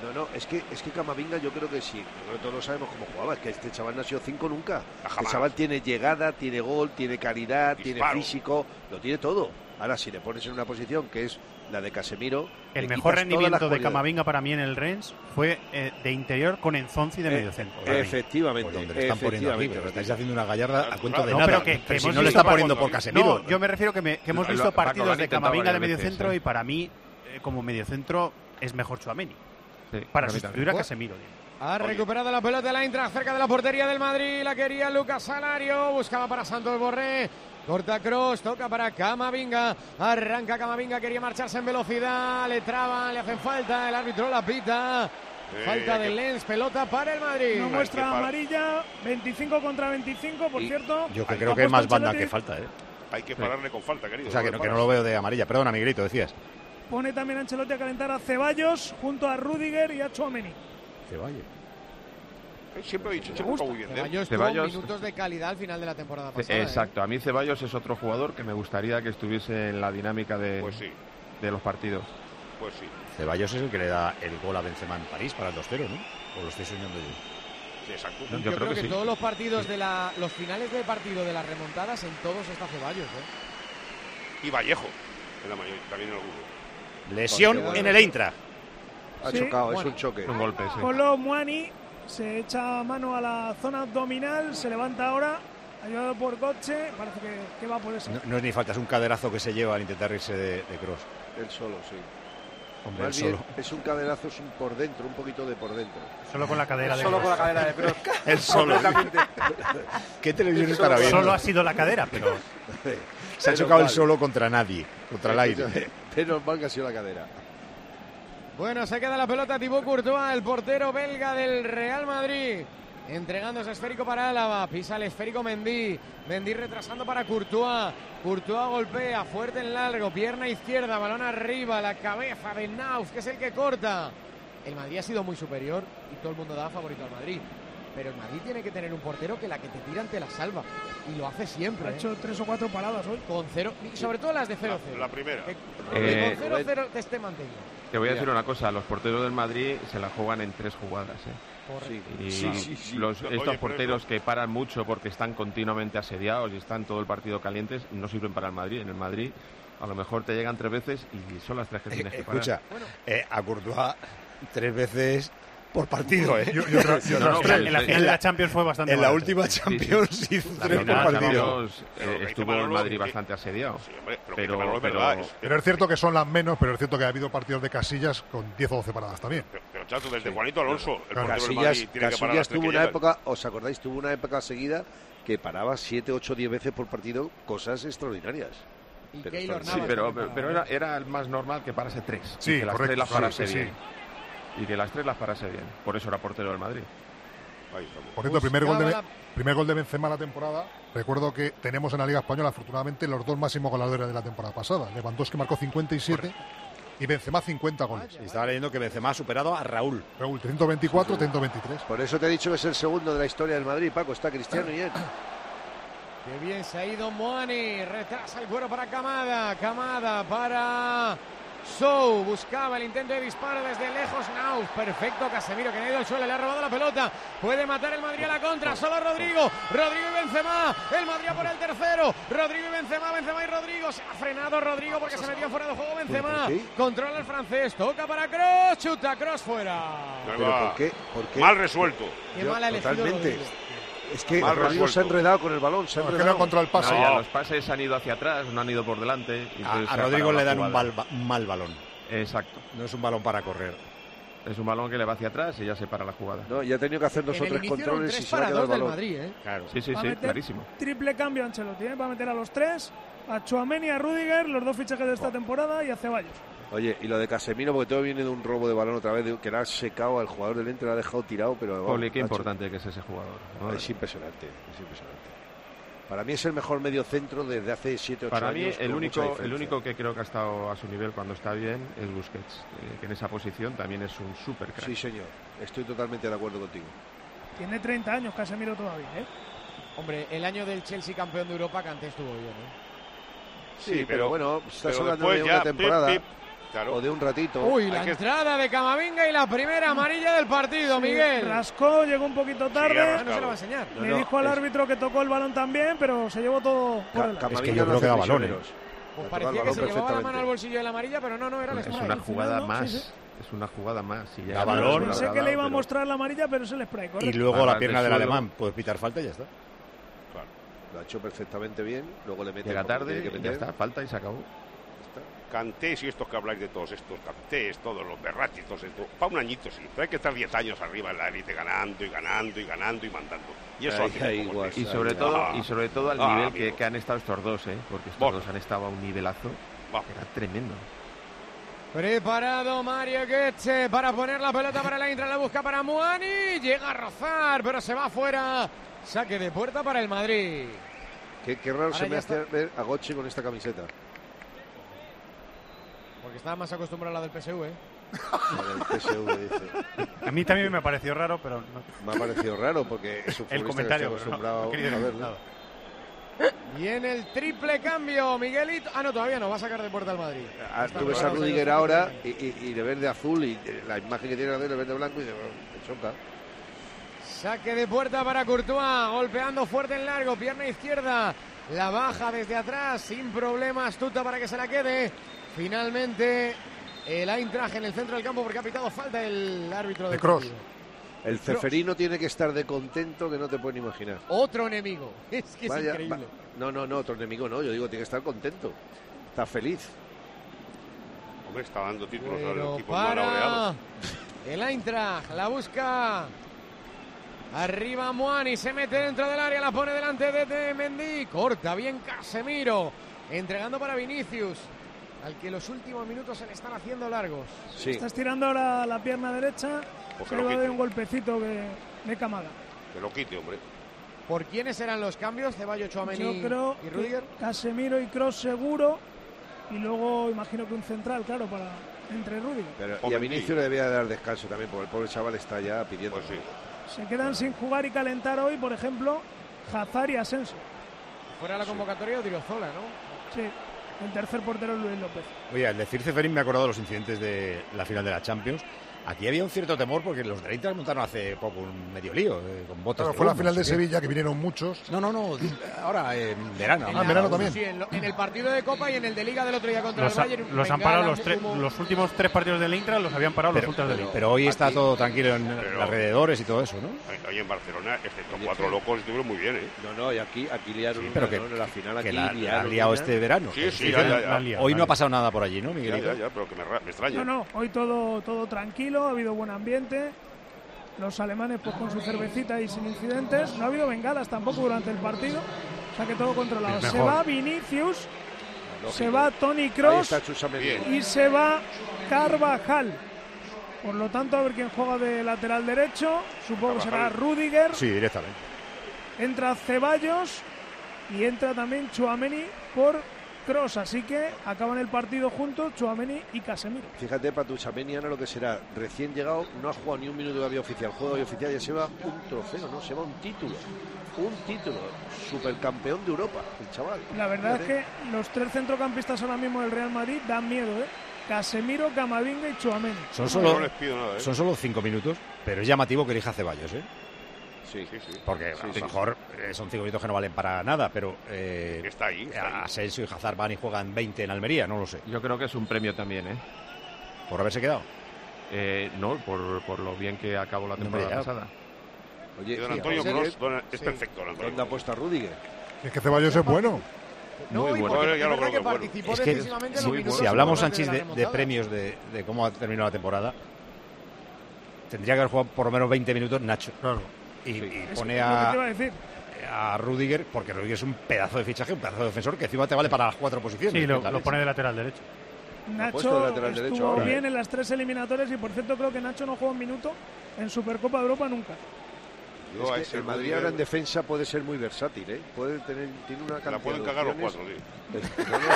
Speaker 9: No, no, es que, es que Camavinga yo creo que sí, nosotros todos sabemos cómo jugaba, es que este chaval no ha sido cinco nunca. Este chaval tiene llegada, tiene gol, tiene calidad,
Speaker 10: Disparo.
Speaker 9: tiene físico, lo tiene todo. Ahora, si le pones en una posición que es la de Casemiro...
Speaker 4: El mejor rendimiento de Camavinga para mí en el Rennes fue eh, de interior con Enzonzi de
Speaker 9: Eh,
Speaker 4: mediocentro.
Speaker 9: efectivamente,
Speaker 2: Por donde le están poniendo aquí, pero estáis haciendo una gallarda a cuento de
Speaker 4: No,
Speaker 2: nada.
Speaker 4: pero que, que
Speaker 2: Pero si
Speaker 4: hemos
Speaker 2: no le
Speaker 4: visto
Speaker 2: está
Speaker 4: par-
Speaker 2: poniendo por Casemiro.
Speaker 4: No, yo me refiero que, me, que hemos
Speaker 11: Lo-
Speaker 4: visto
Speaker 11: lo- Paco,
Speaker 4: partidos
Speaker 11: lo han
Speaker 4: de
Speaker 11: intentado
Speaker 4: Camavinga de
Speaker 11: varias veces,
Speaker 4: mediocentro
Speaker 11: sí.
Speaker 4: y para mí, eh, como mediocentro, es mejor Tchouaméni.
Speaker 11: Sí,
Speaker 4: Para
Speaker 11: para mí
Speaker 4: sustituir
Speaker 11: también.
Speaker 4: a Casemiro. digo.
Speaker 14: Ha recuperado la pelota la Eintracht cerca de la portería del Madrid. La quería Lucas Salario. Buscaba para Santos Borré. Corta cross, toca para Camavinga. Arranca Camavinga, quería marcharse en velocidad. Le traban, le hacen falta. El árbitro la pita. Falta de Lens, pelota para el Madrid.
Speaker 3: No muestra amarilla, veinticinco contra veinticinco, por cierto.
Speaker 2: Yo que
Speaker 3: Ha
Speaker 2: creo que es más
Speaker 3: puesto
Speaker 2: banda
Speaker 3: Ancelotti,
Speaker 2: que falta, ¿eh?
Speaker 10: Hay que pararle con falta, querido.
Speaker 2: O sea, que no, que no lo veo de amarilla. Perdona, Miguelito, decías.
Speaker 3: Pone también Ancelotti a calentar a Ceballos junto a Rudiger y a Tchouaméni.
Speaker 2: Ceballos.
Speaker 10: Siempre he dicho, siempre juega muy bien. ¿eh?
Speaker 14: Ceballos tuvo
Speaker 11: Ceballos-
Speaker 14: minutos de calidad al final de la temporada
Speaker 11: Ce-
Speaker 14: pasada. ¿eh?
Speaker 11: Exacto, a mí Ceballos es otro jugador que me gustaría que estuviese en la dinámica de,
Speaker 10: Pues sí.
Speaker 11: de los partidos.
Speaker 10: Pues sí.
Speaker 2: Ceballos es el que le da el gol a Benzema en París para el dos cero, ¿no? O lo estoy soñando yo.
Speaker 10: Sí, exacto.
Speaker 11: Yo
Speaker 14: Yo,
Speaker 11: creo
Speaker 14: creo
Speaker 11: que
Speaker 14: que,
Speaker 11: sí.
Speaker 14: todos los partidos de la, los finales de partido de las remontadas, en todos está Ceballos, ¿eh?
Speaker 10: Y Vallejo, en la mayoría, también en alguno.
Speaker 2: Lesión
Speaker 9: Porque-
Speaker 2: en el Eintracht.
Speaker 9: Ha
Speaker 3: Sí,
Speaker 9: chocado,
Speaker 3: bueno.
Speaker 9: es un choque.
Speaker 11: Un golpe, sí.
Speaker 3: Colo Muani se echa mano a la zona abdominal, se levanta ahora, ayudado por Götze, parece que, que va por eso.
Speaker 2: No, no es ni falta, es un caderazo que se lleva al intentar irse de, de Kroos.
Speaker 9: Él solo, sí.
Speaker 2: Hombre, él
Speaker 9: Más bien,
Speaker 2: solo.
Speaker 9: es un caderazo, es un por dentro, un poquito de por dentro.
Speaker 4: Solo con la cadera de
Speaker 16: Solo con la
Speaker 4: Kroos.
Speaker 16: cadera de Kroos.
Speaker 2: Él solo.
Speaker 16: Completamente.
Speaker 2: ¿Qué televisión estará viendo?
Speaker 4: Solo ha sido la cadera, pero
Speaker 2: Se ha
Speaker 9: Menos
Speaker 2: chocado él
Speaker 9: mal.
Speaker 2: solo contra nadie, contra el aire.
Speaker 9: Escúchame, Menos mal que ha sido la cadera.
Speaker 14: Bueno, se queda la pelota Thibaut Courtois, el portero belga del Real Madrid. Entregando ese esférico para Álava. Pisa el esférico Mendy. Mendy retrasando para Courtois. Courtois golpea fuerte en largo. Pierna izquierda. Balón arriba. La cabeza de Nauf, que es el que corta. El Madrid ha sido muy superior y todo el mundo da favorito al Madrid. Pero el Madrid tiene que tener un portero que la que te tiran te la salva. Y lo hace siempre.
Speaker 3: Ha
Speaker 14: ¿eh?
Speaker 3: hecho tres o cuatro paradas hoy.
Speaker 14: Con cero. Y sobre todo las de cero cero.
Speaker 10: La, la primera.
Speaker 14: Que,
Speaker 11: Eh,
Speaker 14: que con cero cero te esté manteniendo.
Speaker 11: Te voy a decir una cosa, los porteros del Madrid se la juegan en tres jugadas. ¿eh?
Speaker 9: Sí,
Speaker 11: Y
Speaker 9: sí, sí, sí.
Speaker 11: los-
Speaker 10: Oye,
Speaker 11: estos
Speaker 10: pero
Speaker 11: porteros
Speaker 10: eso-
Speaker 11: que paran mucho porque están continuamente asediados y están todo el partido calientes, no sirven para el Madrid. En el Madrid a lo mejor te llegan tres veces y son las tres que tienes que parar.
Speaker 2: Escucha, eh, a Courtois tres veces por partido, ¿eh?
Speaker 15: Y- y otra- y
Speaker 11: No,
Speaker 15: otras
Speaker 11: no,
Speaker 15: tres.
Speaker 11: en
Speaker 4: en la final de la Champions fue bastante
Speaker 2: En la
Speaker 4: barato.
Speaker 2: última Champions hizo
Speaker 11: La
Speaker 2: tres por
Speaker 11: final,
Speaker 2: partido.
Speaker 11: Champions, eh,
Speaker 10: Pero que dice
Speaker 11: estuvo
Speaker 10: Manolo
Speaker 11: el Madrid
Speaker 10: que-
Speaker 11: bastante asediado.
Speaker 10: Sí, hombre, pero, que
Speaker 11: Pero-
Speaker 10: Manolo es
Speaker 11: pero-
Speaker 10: verdad. es-
Speaker 15: Pero es cierto que son las menos, pero es cierto que ha habido partidos de Casillas con diez o doce paradas también.
Speaker 10: Pero, pero, chato, desde Juanito Alonso, el portero del
Speaker 9: Casillas,
Speaker 10: Madrid tiene que parar
Speaker 9: Casillas
Speaker 10: las tres
Speaker 9: tuvo
Speaker 10: que
Speaker 9: una
Speaker 10: llegan.
Speaker 9: época, ¿os acordáis? Tuvo una época seguida que paraba siete, ocho, diez veces por partido, cosas extraordinarias.
Speaker 14: Y
Speaker 9: Pero
Speaker 14: Keylor
Speaker 9: esto-
Speaker 11: Sí,
Speaker 14: Navas
Speaker 11: pero,
Speaker 14: también
Speaker 11: pero
Speaker 14: paraba.
Speaker 11: era, era el más normal que parase tres.
Speaker 15: Sí,
Speaker 11: y que las
Speaker 15: correcto,
Speaker 11: tres las
Speaker 15: sí,
Speaker 11: parase
Speaker 15: sí, sí.
Speaker 11: bien. Y que las tres las parase bien. Por eso era portero del Madrid.
Speaker 10: Ahí estamos.
Speaker 15: Por cierto, el primer gol, de,
Speaker 14: Buscaba
Speaker 15: primer gol de Benzema la temporada, recuerdo que tenemos en la Liga Española, afortunadamente, los dos máximos goleadores de la temporada pasada. Lewandowski marcó cincuenta y siete y Benzema cincuenta goles.
Speaker 2: Y estaba leyendo que Benzema ha superado a Raúl.
Speaker 15: Raúl, trescientos veinticuatro, trescientos veintitrés.
Speaker 9: Por eso te he dicho que es el segundo de la historia del Madrid, Paco. Está Cristiano y él.
Speaker 14: Qué bien se ha ido Moani. Retrasa el cuero para Camada. Camada para Sou. Buscaba el intento de disparo desde lejos. Nauf. Perfecto. Casemiro que no ha ido al suelo. Le ha robado la pelota. Puede matar el Madrid a la contra. Solo Rodrigo. Rodrigo y Benzema. El Madrid a por el tercero. Rodrigo y Benzema. Benzema y Rodrigo. Se ha frenado Rodrigo porque se metió fuera de juego Benzema.
Speaker 9: ¿Por qué?
Speaker 14: Controla el francés. Toca para Kroos. Chuta Kroos fuera.
Speaker 10: Ahí
Speaker 9: ¿Pero
Speaker 10: va.
Speaker 9: por qué? ¿Por qué?
Speaker 10: Mal resuelto.
Speaker 14: Qué
Speaker 9: Yo-
Speaker 14: mal ha elegido
Speaker 9: totalmente.
Speaker 14: Rodrigo.
Speaker 9: Es que
Speaker 10: Mal
Speaker 9: Rodrigo se ha
Speaker 10: resuelto.
Speaker 9: enredado con el balón. Se ha
Speaker 15: No, es que no ha
Speaker 9: enredado.
Speaker 15: encontrado el pase.
Speaker 11: No, ya los pases han ido hacia atrás, no han ido por delante. y
Speaker 2: A,
Speaker 11: entonces
Speaker 2: a
Speaker 11: se ha
Speaker 2: Rodrigo
Speaker 11: parado
Speaker 2: le
Speaker 11: la
Speaker 2: dan un
Speaker 11: jugada.
Speaker 2: mal, un mal balón.
Speaker 11: Exacto.
Speaker 2: No es un balón para correr.
Speaker 11: Es un balón que le va hacia atrás y ya se para la jugada.
Speaker 9: No, ya ha tenido que hacer dos
Speaker 14: En
Speaker 9: o
Speaker 14: el
Speaker 9: tres
Speaker 14: inicio eran
Speaker 9: controles y
Speaker 14: tres
Speaker 9: se le ha
Speaker 14: para
Speaker 9: quedado el
Speaker 14: dos del
Speaker 9: balón.
Speaker 14: Madrid, ¿eh?
Speaker 2: Claro.
Speaker 11: Sí, sí,
Speaker 3: Va a
Speaker 11: sí,
Speaker 3: meter
Speaker 11: clarísimo.
Speaker 3: Triple cambio Ancelotti, ¿eh? Va a meter a los tres, a Tchouaméni y a Rudiger, los dos fichajes de esta temporada, y a Ceballos.
Speaker 9: Oye, y lo de Casemiro, porque todo viene de un robo de balón otra vez, de- que le ha secado al jugador del Inter, le ha dejado tirado, pero... vamos,
Speaker 11: Poli, qué
Speaker 9: macho,
Speaker 11: importante que es ese jugador. ¿no?
Speaker 9: Es impresionante, es impresionante. Para mí es el mejor medio centro desde hace siete, ocho
Speaker 11: Para
Speaker 9: años.
Speaker 11: mí, el
Speaker 9: con mucha
Speaker 11: único, el
Speaker 9: diferencia.
Speaker 11: único que creo que ha estado a su nivel cuando está bien es Busquets, eh, que en esa posición también es un súper crack.
Speaker 9: Sí, señor. Estoy totalmente de acuerdo contigo.
Speaker 3: Tiene treinta años Casemiro todavía, ¿eh?
Speaker 14: Hombre, el año del Chelsea campeón de Europa, Kanté estuvo bien, ¿eh?
Speaker 9: Sí, pero, bueno, estás
Speaker 10: pero
Speaker 9: hablando
Speaker 10: después
Speaker 9: de
Speaker 10: ya,
Speaker 9: una temporada.
Speaker 10: pip, pip.
Speaker 9: o de un ratito.
Speaker 14: Uy, la entrada de Camavinga y la primera amarilla del partido,
Speaker 3: Sí,
Speaker 14: Miguel.
Speaker 3: Rascó, llegó un poquito tarde.
Speaker 14: Sí, no se lo va a enseñar.
Speaker 3: Le
Speaker 9: No, no,
Speaker 3: dijo al
Speaker 9: es-
Speaker 3: árbitro que tocó el balón también, pero se llevó todo por
Speaker 9: Ca-
Speaker 3: delante.
Speaker 9: Camavinga
Speaker 2: Es que yo
Speaker 9: no
Speaker 2: creo que
Speaker 9: hace
Speaker 2: da balones.
Speaker 9: prisioneros.
Speaker 14: Pues
Speaker 9: Le
Speaker 14: parecía
Speaker 9: toca el
Speaker 14: que se
Speaker 9: balón
Speaker 14: llevaba la mano
Speaker 9: perfectamente.
Speaker 14: al bolsillo de la amarilla, pero no, no, era el
Speaker 11: Es
Speaker 14: spray.
Speaker 11: una
Speaker 14: Al
Speaker 11: jugada
Speaker 14: final, ¿no?
Speaker 11: más.
Speaker 14: Sí, sí.
Speaker 11: Es una jugada más. Si ya
Speaker 2: Da balón.
Speaker 3: Pensé que le iba a mostrar la amarilla, pero es el spray,
Speaker 2: Y
Speaker 3: correcto.
Speaker 2: luego
Speaker 11: Barras
Speaker 2: la pierna
Speaker 11: del
Speaker 2: del
Speaker 11: suelo.
Speaker 2: alemán, puede pitar falta y ya está.
Speaker 9: Claro, lo ha hecho perfectamente bien. Luego le mete
Speaker 11: Llega
Speaker 9: como
Speaker 11: tarde
Speaker 9: tiene que
Speaker 11: y ya
Speaker 9: meter.
Speaker 11: está. Falta y se acabó.
Speaker 10: Cantés y estos que habláis de todos estos, Cantés, todos los Berratti, todos estos, para un añito sí, pero hay que estar diez años arriba en la élite ganando y ganando y ganando y mandando. Y eso
Speaker 9: Ay,
Speaker 10: hace
Speaker 9: ay,
Speaker 10: pocos
Speaker 9: guas,
Speaker 10: meses.
Speaker 11: Y sobre
Speaker 9: Ay,
Speaker 11: todo,
Speaker 10: ah,
Speaker 11: y sobre todo al
Speaker 10: ah,
Speaker 11: nivel que,
Speaker 10: amigo.
Speaker 11: que han estado estos dos, ¿eh? Porque estos
Speaker 10: Bueno.
Speaker 11: dos han estado a un nivelazo.
Speaker 10: Vamos.
Speaker 11: Era tremendo.
Speaker 14: Preparado Mario Götze para poner la pelota para la Intra, la busca para Muani, llega a rozar, pero se va afuera. Saque de puerta para el Madrid.
Speaker 9: Qué, qué raro
Speaker 14: Ahora
Speaker 9: se me
Speaker 14: ya
Speaker 9: hace
Speaker 14: está.
Speaker 9: ver a Götze con esta camiseta.
Speaker 14: Porque estaba más acostumbrado a la del P S V. ¿eh?
Speaker 9: La del P S V, dice.
Speaker 4: A mí también me pareció raro, pero no.
Speaker 9: Me ha parecido raro porque es un
Speaker 4: El
Speaker 9: futbolista
Speaker 4: comentario,
Speaker 9: que estoy
Speaker 4: pero no,
Speaker 9: acostumbrado
Speaker 4: no quería
Speaker 9: a
Speaker 4: decir
Speaker 9: verlo.
Speaker 4: nada.
Speaker 14: Y en el triple cambio, Miguelito. Ah, no, todavía no, va a sacar de puerta al Madrid.
Speaker 9: Ah,
Speaker 14: Está
Speaker 9: tú ves a
Speaker 14: preparado,
Speaker 9: Rudiger
Speaker 14: se lo
Speaker 9: ahora
Speaker 14: saca.
Speaker 9: y, y, y de verde azul y eh, la imagen que tiene de verde blanco y de, me choca.
Speaker 14: Saque de puerta para Courtois, golpeando fuerte en largo, pierna izquierda. La baja desde atrás, sin problemas, Tuta para que se la quede. Finalmente, el Eintracht en el centro del campo porque ha pitado falta el árbitro
Speaker 15: De
Speaker 14: del
Speaker 15: Kroos.
Speaker 14: partido.
Speaker 9: El ceferino tiene que estar de contento que no te pueden imaginar.
Speaker 14: Otro enemigo. Es que es
Speaker 9: Vaya,
Speaker 14: increíble.
Speaker 9: va- no, no, no, otro enemigo no. Yo digo, tiene que estar contento. Está feliz.
Speaker 10: Hombre, está dando títulos a
Speaker 14: Pero
Speaker 10: los equipos más
Speaker 14: para
Speaker 10: laureados.
Speaker 14: el Eintracht, la busca. Arriba Muani, se mete dentro del área, la pone delante de, de Mendy. Corta bien Casemiro, entregando para Vinicius, al que los últimos minutos se le están haciendo largos.
Speaker 9: Sí.
Speaker 3: Está estirando ahora la pierna derecha.
Speaker 10: Pues
Speaker 3: Se
Speaker 10: que
Speaker 3: le
Speaker 10: lo
Speaker 3: va a dar
Speaker 10: quite.
Speaker 3: un golpecito de, de Camada.
Speaker 10: Que lo quite, hombre.
Speaker 14: ¿Por quiénes eran los cambios? Ceballos, Tchouaméni
Speaker 3: Yo creo
Speaker 14: y
Speaker 3: que
Speaker 14: Rudiger.
Speaker 3: Casemiro y Kroos seguro. Y luego imagino que un central, claro, para entre Rudiger.
Speaker 9: Pero, y
Speaker 10: Hombre,
Speaker 9: a Vinicius le debía dar descanso también, porque el pobre chaval está ya pidiendo.
Speaker 10: Pues sí.
Speaker 3: Se quedan sin jugar y calentar hoy, por ejemplo, Hazard y Asensio.
Speaker 14: Fuera la convocatoria, Odriozola, ¿no?
Speaker 3: Sí, el tercer portero es Luis López.
Speaker 2: Oye, al decir Ceferín me he acordado de los incidentes de la final de la Champions. Aquí había un cierto temor porque los del Inter montaron hace poco un medio lío eh, con botas.
Speaker 15: Claro,
Speaker 2: de
Speaker 15: fue la
Speaker 2: humo,
Speaker 15: final
Speaker 2: no
Speaker 15: de
Speaker 2: sé qué.
Speaker 15: Sevilla, que vinieron muchos.
Speaker 2: No, no, no, ahora en verano.
Speaker 15: Ah, en verano también.
Speaker 14: Sí, en, lo- en el partido de Copa y en el de Liga del otro día contra
Speaker 4: Los,
Speaker 14: el
Speaker 4: ha-
Speaker 14: Bayern.
Speaker 4: los han
Speaker 14: bengala,
Speaker 4: parado los, tres-
Speaker 14: humo.
Speaker 4: los últimos tres partidos del Intra, los habían parado
Speaker 2: Pero,
Speaker 4: los ultras del Intra.
Speaker 2: pero hoy está
Speaker 10: Aquí-
Speaker 2: todo tranquilo en
Speaker 10: pero-
Speaker 2: los alrededores y todo eso, ¿no?
Speaker 10: Ahí en Barcelona, excepto
Speaker 9: Oye,
Speaker 10: cuatro
Speaker 9: sí.
Speaker 10: locos, estuvieron muy bien, ¿eh?
Speaker 9: No, no, y aquí, aquí liaron
Speaker 2: Sí,
Speaker 9: una,
Speaker 2: pero que,
Speaker 9: ¿no? En la final aquí
Speaker 2: que la, la
Speaker 9: liaron
Speaker 2: han liado
Speaker 9: una.
Speaker 2: este verano.
Speaker 10: Sí,
Speaker 2: Que
Speaker 10: sí,
Speaker 2: sí,
Speaker 10: ya,
Speaker 2: que
Speaker 10: ya,
Speaker 2: la-
Speaker 10: ya.
Speaker 4: la han liado,
Speaker 2: Hoy
Speaker 4: la
Speaker 2: no ha
Speaker 4: han
Speaker 2: pasado nada por allí, ¿no,
Speaker 10: Ya,
Speaker 2: Miguelito?
Speaker 10: ya, ya, pero que me, ra- me extraña.
Speaker 3: No, no, hoy todo, todo tranquilo, ha habido buen ambiente. Los alemanes pues con su cervecita y sin incidentes. No ha habido bengalas tampoco durante el partido. O sea que todo controlado.
Speaker 4: Es
Speaker 3: Se
Speaker 4: mejor.
Speaker 3: va Vinicius,
Speaker 9: Lógico.
Speaker 3: se va Toni
Speaker 9: Ahí
Speaker 3: Kroos
Speaker 9: está Tchouaméni.
Speaker 10: Bien.
Speaker 3: y se va Carvajal. Por lo tanto, a ver quién juega de lateral derecho. Supongo que será
Speaker 10: Carvajal.
Speaker 3: Rudiger.
Speaker 2: Sí, directamente.
Speaker 3: Entra Ceballos y entra también Tchouaméni por Kroos. Así que acaban el partido juntos Tchouaméni y Casemiro.
Speaker 9: Fíjate para Tchouaméni ahora lo que será. Recién llegado, no ha jugado ni un minuto de vía oficial. Juega de vía oficial y ya se va un trofeo, ¿no? Se va un título. Un título. Supercampeón de Europa, el chaval.
Speaker 3: La verdad
Speaker 9: Fíjate.
Speaker 3: es que los tres centrocampistas ahora mismo del Real Madrid dan miedo, ¿eh? Casemiro, Camavinga y Tchouaméni.
Speaker 2: Son
Speaker 10: No
Speaker 2: solo,
Speaker 10: les pido nada, ¿eh?
Speaker 2: son solo cinco minutos, pero es llamativo que elija Ceballos, ¿eh?
Speaker 9: Sí,
Speaker 10: Sí, sí.
Speaker 2: Porque a lo mejor eh, son cinco minutos que no valen para nada, pero eh,
Speaker 10: Está ahí, está ahí.
Speaker 2: Asensio y Hazard van y juegan veinte en Almería, no lo sé.
Speaker 11: Yo creo que es un premio también, ¿eh?
Speaker 2: Por haberse quedado.
Speaker 11: Eh, no, por, por lo bien que acabó la temporada
Speaker 2: ya.
Speaker 11: pasada.
Speaker 9: Oye,
Speaker 10: Y don
Speaker 9: sí,
Speaker 10: Antonio
Speaker 9: sí,
Speaker 10: Kroos don- es
Speaker 14: Sí.
Speaker 10: perfecto. Don Antonio
Speaker 9: ¿dónde ha
Speaker 10: Kroos.
Speaker 9: puesto a Rudiger?
Speaker 15: Es que Ceballos es bueno.
Speaker 14: No,
Speaker 11: Muy
Speaker 14: y
Speaker 11: bueno.
Speaker 14: porque
Speaker 10: Bueno, ya
Speaker 14: es
Speaker 10: lo
Speaker 14: verdad
Speaker 10: creo
Speaker 14: que
Speaker 10: que bueno.
Speaker 14: participó
Speaker 2: Es que
Speaker 14: decisivamente en
Speaker 2: si,
Speaker 14: los minutos
Speaker 2: si hablamos,
Speaker 14: importantes
Speaker 2: Sanchis, de,
Speaker 14: la
Speaker 2: de
Speaker 14: remontada.
Speaker 2: premios de, de cómo ha terminado la temporada, tendría que haber jugado por lo menos veinte minutos Nacho.
Speaker 15: Claro.
Speaker 2: Y, y
Speaker 3: Es
Speaker 2: pone
Speaker 3: lo que te iba a
Speaker 2: a,
Speaker 3: decir.
Speaker 2: a Rudiger, porque Rudiger es un pedazo de fichaje, un pedazo de defensor que encima te vale para las cuatro posiciones.
Speaker 4: Sí, lo,
Speaker 2: ¿Qué tal
Speaker 4: lo
Speaker 2: es?
Speaker 4: pone de lateral derecho.
Speaker 9: puesto de
Speaker 3: Nacho
Speaker 9: lateral derecho
Speaker 3: estuvo
Speaker 9: ahora,
Speaker 3: bien
Speaker 9: ¿eh?
Speaker 3: en las tres eliminatorias y por cierto creo que Nacho no juega un minuto en Supercopa de Europa nunca.
Speaker 10: Yo a
Speaker 9: Es
Speaker 10: ese
Speaker 9: que el Madrid
Speaker 10: Rudiger
Speaker 9: ahora en defensa puede ser muy versátil, ¿eh? Puede tener, tiene una cantidad
Speaker 10: la pueden
Speaker 9: de
Speaker 10: cagar los
Speaker 9: opciones.
Speaker 10: cuatro, sí.
Speaker 9: No,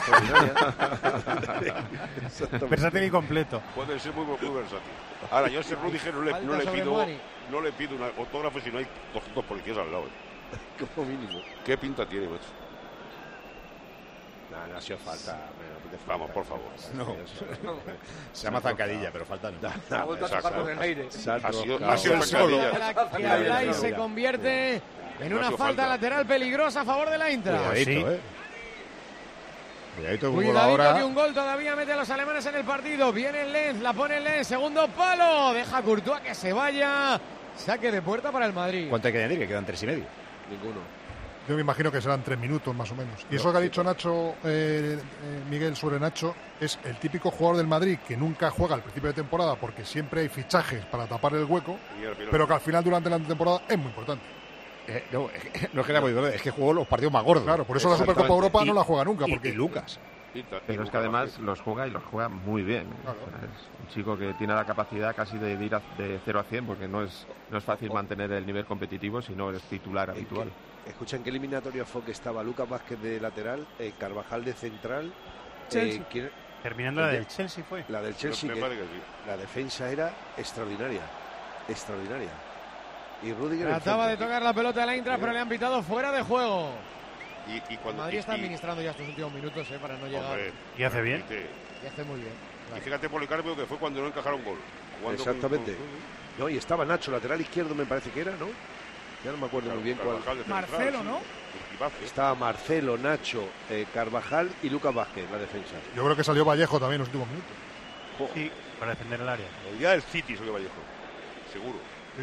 Speaker 9: no, extraordinaria. Exactamente.
Speaker 4: Versátil y completo.
Speaker 10: Pueden ser muy, muy versátil. Ahora, yo a ese Rudiger no le,
Speaker 14: Falta
Speaker 10: no le
Speaker 14: sobre
Speaker 10: pido
Speaker 14: Muani.
Speaker 10: no le pido un autógrafo si no hay doscientos policías al lado. ¿eh?
Speaker 9: Como mínimo.
Speaker 10: ¿Qué pinta tiene, macho?
Speaker 9: No, no ha sido falta.
Speaker 10: Vamos, por favor.
Speaker 2: No. Se llama zancadilla, pero falta no.
Speaker 9: Ha vuelto a tocar por el aire.
Speaker 10: Ha sido,
Speaker 9: Claro.
Speaker 10: ha sido zancadilla.
Speaker 14: La que habláis se convierte en una falta lateral peligrosa a favor de la Eintracht.
Speaker 2: Cuidadito,
Speaker 4: Sí.
Speaker 2: eh. Cuidadito, que un gol
Speaker 14: Cuidadito
Speaker 2: ahora.
Speaker 14: que un gol todavía mete a los alemanes en el partido. Viene Lenz, la pone Lenz, segundo palo. Deja a Courtois que se vaya. Saque de puerta para el Madrid.
Speaker 2: ¿Cuánto hay que añadir? Que quedan tres y medio.
Speaker 9: Ninguno.
Speaker 15: Yo me imagino que serán tres minutos más o menos. Y eso que ha dicho Nacho, eh, eh, Miguel, sobre Nacho, es el típico jugador del Madrid que nunca juega al principio de temporada porque siempre hay fichajes para tapar el hueco, pero que al final durante la temporada es muy importante.
Speaker 2: Eh, no, es que, no es que era muy duro, es que jugó los partidos más gordos.
Speaker 15: Claro, por eso la Supercopa Europa no la juega nunca.
Speaker 2: Y-
Speaker 15: Porque
Speaker 2: y Lucas.
Speaker 11: Pero es que además los juega y los juega muy bien. O sea, es un chico que tiene la capacidad casi de ir a- de cero a cien, porque no es, no es fácil mantener el nivel competitivo si no eres titular habitual.
Speaker 9: Escucha, ¿en qué eliminatoria fue que estaba Lucas Vázquez de lateral, eh, Carvajal de central?
Speaker 4: Chelsea.
Speaker 9: eh, ¿quién-
Speaker 4: Terminando la del Chelsea fue.
Speaker 9: La del Chelsea,
Speaker 10: Me
Speaker 9: que
Speaker 10: parece que sí.
Speaker 9: la defensa era extraordinaria, extraordinaria. Y Rudiger
Speaker 14: Trataba de
Speaker 9: enfrente.
Speaker 14: tocar la pelota de la Eintracht, pero le han pitado fuera de juego.
Speaker 10: Y, y
Speaker 14: El
Speaker 10: cuando,
Speaker 14: Madrid
Speaker 10: y-
Speaker 14: está
Speaker 10: y-
Speaker 14: administrando ya estos últimos minutos eh, para no llegar.
Speaker 10: hombre,
Speaker 4: Y hace bien.
Speaker 10: y-
Speaker 14: Y hace muy bien.
Speaker 10: Y fíjate, Policarpio, que fue cuando no encajaron gol. Jugando
Speaker 9: Exactamente.
Speaker 10: con-
Speaker 9: No, y estaba Nacho, lateral izquierdo me parece que era, ¿no? Ya no me acuerdo muy bien cuál.
Speaker 10: Carvajal de central,
Speaker 3: Marcelo,
Speaker 10: sí.
Speaker 3: ¿no?
Speaker 10: Y Vázquez.
Speaker 9: Estaba Marcelo, Nacho, eh, Carvajal y Lucas Vázquez, la defensa.
Speaker 15: yo creo que salió Vallejo también en los últimos minutos.
Speaker 9: Jo,
Speaker 4: Sí, para defender el área.
Speaker 10: El día del City, soy Vallejo. Seguro.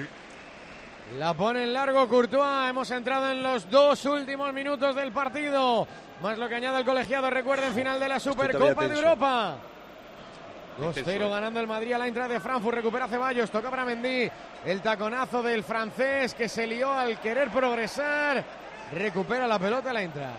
Speaker 14: La pone en largo Courtois. Hemos entrado en los dos últimos minutos del partido. Más lo que añade el colegiado. Recuerden, final de la Supercopa de
Speaker 9: tenso.
Speaker 14: Europa. dos
Speaker 10: Tenso,
Speaker 14: cero
Speaker 10: eh.
Speaker 14: ganando el Madrid a la Eintracht de Frankfurt. Recupera Ceballos. Toca para Mendy. El taconazo del francés que se lió al querer progresar. Recupera la pelota la Eintracht.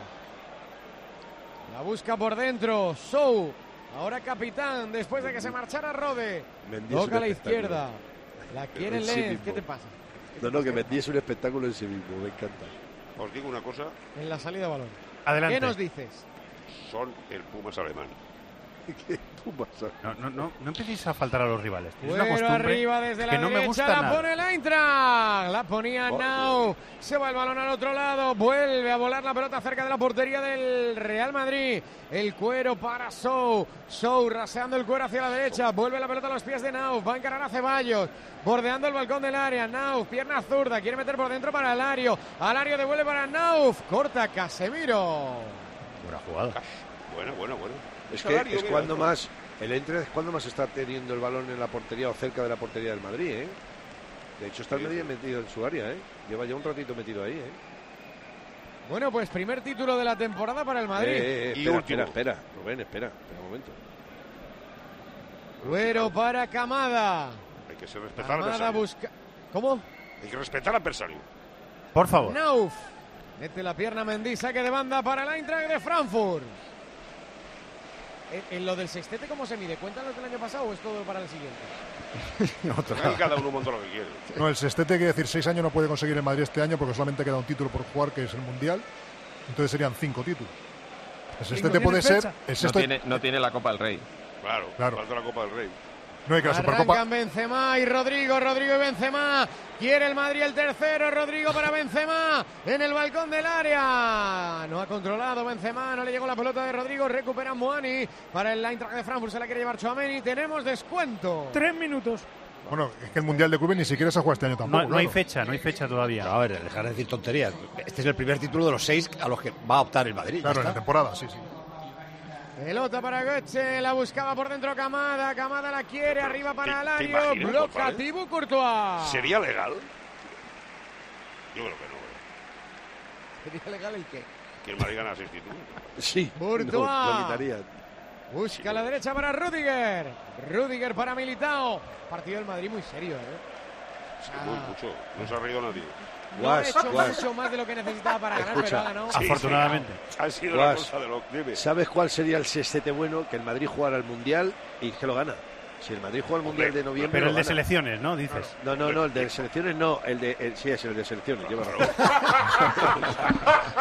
Speaker 14: La busca por dentro. Sou. Ahora capitán. Después de que se marchara Rode.
Speaker 9: Mendy es un
Speaker 14: Toca a la
Speaker 9: espectáculo.
Speaker 14: izquierda. La quiere
Speaker 9: En sí
Speaker 14: Lenz.
Speaker 9: mismo.
Speaker 14: ¿Qué te pasa?
Speaker 9: No, no, que Mendy es un espectáculo en sí mismo, me encanta.
Speaker 10: Os digo una cosa,
Speaker 14: En la salida de balón.
Speaker 4: Adelante.
Speaker 14: ¿Qué nos dices?
Speaker 10: son el Pumas alemán.
Speaker 9: ¿Qué pasa?
Speaker 4: No, no, no, no empecéis a faltar a los rivales. Es una
Speaker 14: Bueno,
Speaker 4: costumbre
Speaker 14: arriba desde la
Speaker 4: que no
Speaker 14: derecha,
Speaker 4: me gusta
Speaker 14: la
Speaker 4: nada.
Speaker 14: pone el Eintracht, la ponía
Speaker 9: Oh,
Speaker 14: Nau, se va el balón al otro lado, vuelve a volar la pelota cerca de la portería del Real Madrid, el cuero para Sou, Sou raseando el cuero hacia la derecha, vuelve la pelota a los pies de Nau, va a encarar a Ceballos, bordeando el balcón del área, Nauf, pierna zurda, quiere meter por dentro para Alario, Alario devuelve para Nauf, corta Casemiro.
Speaker 2: Buena jugada.
Speaker 10: Bueno, bueno, bueno.
Speaker 9: Es que
Speaker 10: Salario,
Speaker 9: es
Speaker 10: mira,
Speaker 9: cuando
Speaker 10: esto.
Speaker 9: más, el Eintracht es cuando más está teniendo el balón en la portería o cerca de la portería del Madrid, ¿eh? De hecho está el Madrid metido en su área, ¿eh? Lleva ya un ratito metido ahí, ¿eh?
Speaker 14: Bueno, pues primer título de la temporada para el Madrid.
Speaker 9: Eh, eh,
Speaker 10: Y
Speaker 9: espera,
Speaker 10: último.
Speaker 9: espera, espera, Rubén, espera, espera un momento.
Speaker 14: Cuero para Camada.
Speaker 10: Hay que ser respetar al
Speaker 14: Camada
Speaker 10: adversario.
Speaker 14: busca... ¿Cómo?
Speaker 10: Hay que respetar al adversario.
Speaker 4: Por favor.
Speaker 14: Nauf. Mete la pierna Mendy, saque de banda para el Eintracht de Frankfurt. En, en lo del sextete, ¿cómo se mide? ¿Cuentan lo del año pasado o es todo para el siguiente?
Speaker 10: Aquí cada uno monta lo que quiere.
Speaker 15: No, el sextete quiere decir seis años no puede conseguir en Madrid este año porque solamente queda un título por jugar, que es el Mundial. Entonces serían cinco títulos. El sextete puede ser... El
Speaker 11: No
Speaker 15: sexto,
Speaker 11: tiene, no tiene la Copa del Rey.
Speaker 10: Claro,
Speaker 15: Claro.
Speaker 10: falta la Copa del Rey.
Speaker 15: no hay que la Supercopa...
Speaker 14: Arrancan Benzema y Rodrigo, Rodrigo y Benzema. Quiere el Madrid el tercero, Rodrigo para Benzema en el balcón del área. No ha controlado Benzema, no le llegó la pelota de Rodrigo. Recupera Muani para el Eintracht de Frankfurt, se la quiere llevar Tchouaméni. Tenemos descuento.
Speaker 3: Tres minutos.
Speaker 15: Bueno, es que el Mundial de Clubes ni siquiera se ha jugado este año tampoco.
Speaker 4: No, no hay
Speaker 15: claro.
Speaker 4: fecha, no hay fecha todavía.
Speaker 2: Pero a ver, dejar de decir tonterías. Este es el primer título de los seis a los que va a optar el Madrid.
Speaker 15: Claro,
Speaker 2: ya
Speaker 15: en la
Speaker 2: está.
Speaker 15: temporada, sí, sí.
Speaker 14: Pelota para Götze, la buscaba por dentro Camada, Camada la quiere, arriba para
Speaker 10: ¿Te- te
Speaker 14: Alario,
Speaker 10: imaginas,
Speaker 14: bloca
Speaker 10: González?
Speaker 14: Thibaut Courtois.
Speaker 10: ¿Sería legal? Yo creo que no. ¿eh?
Speaker 14: ¿Sería legal el qué?
Speaker 10: Que el Madrid gana seis títulos.
Speaker 9: Sí,
Speaker 14: Courtois.
Speaker 9: no, lo quitaría.
Speaker 14: Busca a la derecha para Rudiger. Rudiger para Militao. Partido del Madrid muy serio, ¿eh? O sea,
Speaker 10: Muy mucho. No se ha reído nadie.
Speaker 14: no ha
Speaker 9: Guas,
Speaker 14: hecho
Speaker 9: guas.
Speaker 14: mucho más de lo que necesitaba para ganar,
Speaker 9: Escucha.
Speaker 14: pero ha ganado.
Speaker 10: Sí,
Speaker 4: Afortunadamente.
Speaker 10: sí, ha sido la
Speaker 9: Guas.
Speaker 10: cosa de lo que debe.
Speaker 9: ¿Sabes cuál sería el sextete bueno? Que el Madrid jugara al Mundial y que lo gana. Si el Madrid juega al Mundial
Speaker 10: Hombre,
Speaker 9: de noviembre,
Speaker 4: Pero
Speaker 9: lo
Speaker 4: el de
Speaker 9: gana.
Speaker 4: selecciones, ¿no? Dices.
Speaker 9: No, no, no, el de selecciones no, el de el- sí es el de selecciones, lleva razón.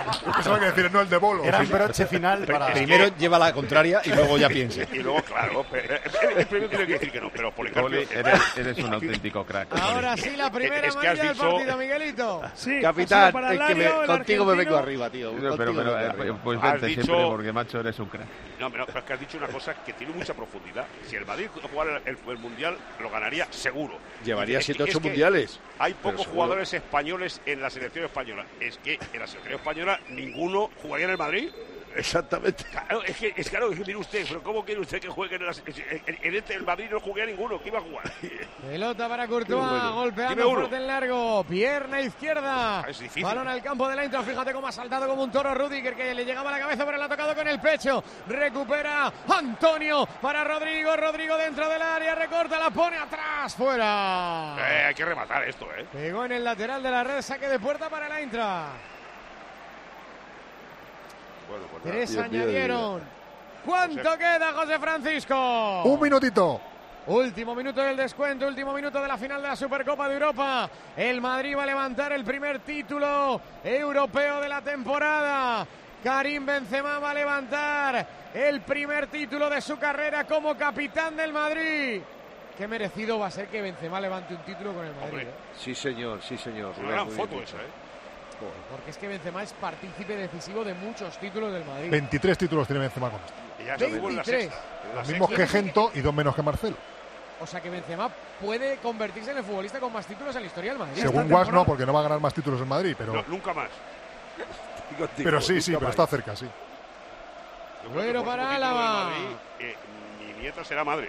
Speaker 15: Eso hay que decir, no el de Bolo.
Speaker 4: Era un broche final para...
Speaker 2: Primero lleva la contraria y luego ya piense.
Speaker 10: Y luego, claro, el primero tiene que decir que no, pero Policarpio...
Speaker 11: Eres, eres un auténtico crack.
Speaker 14: Ahora sí, la primera
Speaker 10: Es que has
Speaker 14: amarilla del
Speaker 10: dicho-
Speaker 14: partido, Miguelito.
Speaker 3: Sí,
Speaker 9: Capitán,
Speaker 3: para
Speaker 9: es que me-
Speaker 3: Lario, el
Speaker 9: contigo me
Speaker 3: argentino.
Speaker 9: vengo arriba, tío.
Speaker 11: Pero, pero,
Speaker 9: Contigo me
Speaker 11: pero,
Speaker 9: vengo
Speaker 11: eh,
Speaker 9: arriba.
Speaker 11: pues
Speaker 10: Has
Speaker 11: vente
Speaker 10: dicho-
Speaker 11: siempre, porque macho eres un crack.
Speaker 10: No, pero, pero es que has dicho una cosa que tiene mucha profundidad. Si el Madrid jugara el, el Mundial, lo ganaría seguro.
Speaker 9: Llevaría
Speaker 10: Es que-
Speaker 9: siete, ocho
Speaker 10: es que
Speaker 9: mundiales.
Speaker 10: Hay
Speaker 9: Pero
Speaker 10: pocos
Speaker 9: seguro.
Speaker 10: jugadores españoles en la selección española. Es que en la selección española ninguno jugaría en el Madrid.
Speaker 9: Exactamente.
Speaker 10: Claro, es que, es claro, es que mire usted, pero ¿cómo quiere usted que juegue en, la, en, en este el Madrid? No jugaría ninguno, ¿qué iba a jugar?
Speaker 14: Pelota para Courtois,
Speaker 10: Qué bueno.
Speaker 14: golpeando
Speaker 10: Dime uno.
Speaker 14: fuerte en largo, pierna izquierda.
Speaker 10: Es difícil.
Speaker 14: Balón al campo del Eintracht, fíjate cómo ha saltado como un toro Rüdiger, que le llegaba a la cabeza, pero le ha tocado con el pecho. Recupera Antonio para Rodrigo, Rodrigo dentro del área, recorta, la pone atrás, fuera.
Speaker 10: Eh, hay que rematar esto, ¿eh?
Speaker 14: Pegó en el lateral de la red, saque de puerta para el Eintracht.
Speaker 10: Bueno, pues nada.
Speaker 14: Tres
Speaker 9: Dios mío de
Speaker 14: añadieron. ¿Cuánto
Speaker 10: José.
Speaker 14: queda, José Francisco?
Speaker 15: Un minutito.
Speaker 14: Último minuto del descuento, último minuto de la final de la Supercopa de Europa. El Madrid va a levantar el primer título europeo de la temporada. Karim Benzema va a levantar el primer título de su carrera como capitán del Madrid. Qué merecido va a ser que Benzema levante un título con el Madrid.
Speaker 10: Hombre.
Speaker 14: ¿eh?
Speaker 9: Sí, señor, sí, señor.
Speaker 10: Una gran foto esa, ¿eh?
Speaker 14: Porque es que Benzema es partícipe decisivo de muchos títulos del Madrid.
Speaker 15: veintitrés títulos tiene Benzema con esto.
Speaker 10: Y ya estuvo en la
Speaker 14: veintitrés.
Speaker 10: sexta. En la
Speaker 15: Los mismos
Speaker 10: sexta.
Speaker 15: que Gento y dos menos que Marcelo.
Speaker 14: O sea que Benzema puede convertirse en el futbolista con más títulos en la historia del Madrid.
Speaker 15: Según
Speaker 14: Esta
Speaker 15: Guas, no,
Speaker 14: temporada.
Speaker 15: porque no va a ganar más títulos en Madrid, pero,
Speaker 10: No, nunca más.
Speaker 15: pero sí, sí, pero está cerca, sí.
Speaker 10: Yo creo
Speaker 14: Bueno
Speaker 10: que por
Speaker 14: para
Speaker 10: su título del
Speaker 14: Álava.
Speaker 10: Madrid, eh, mi nieta será madre.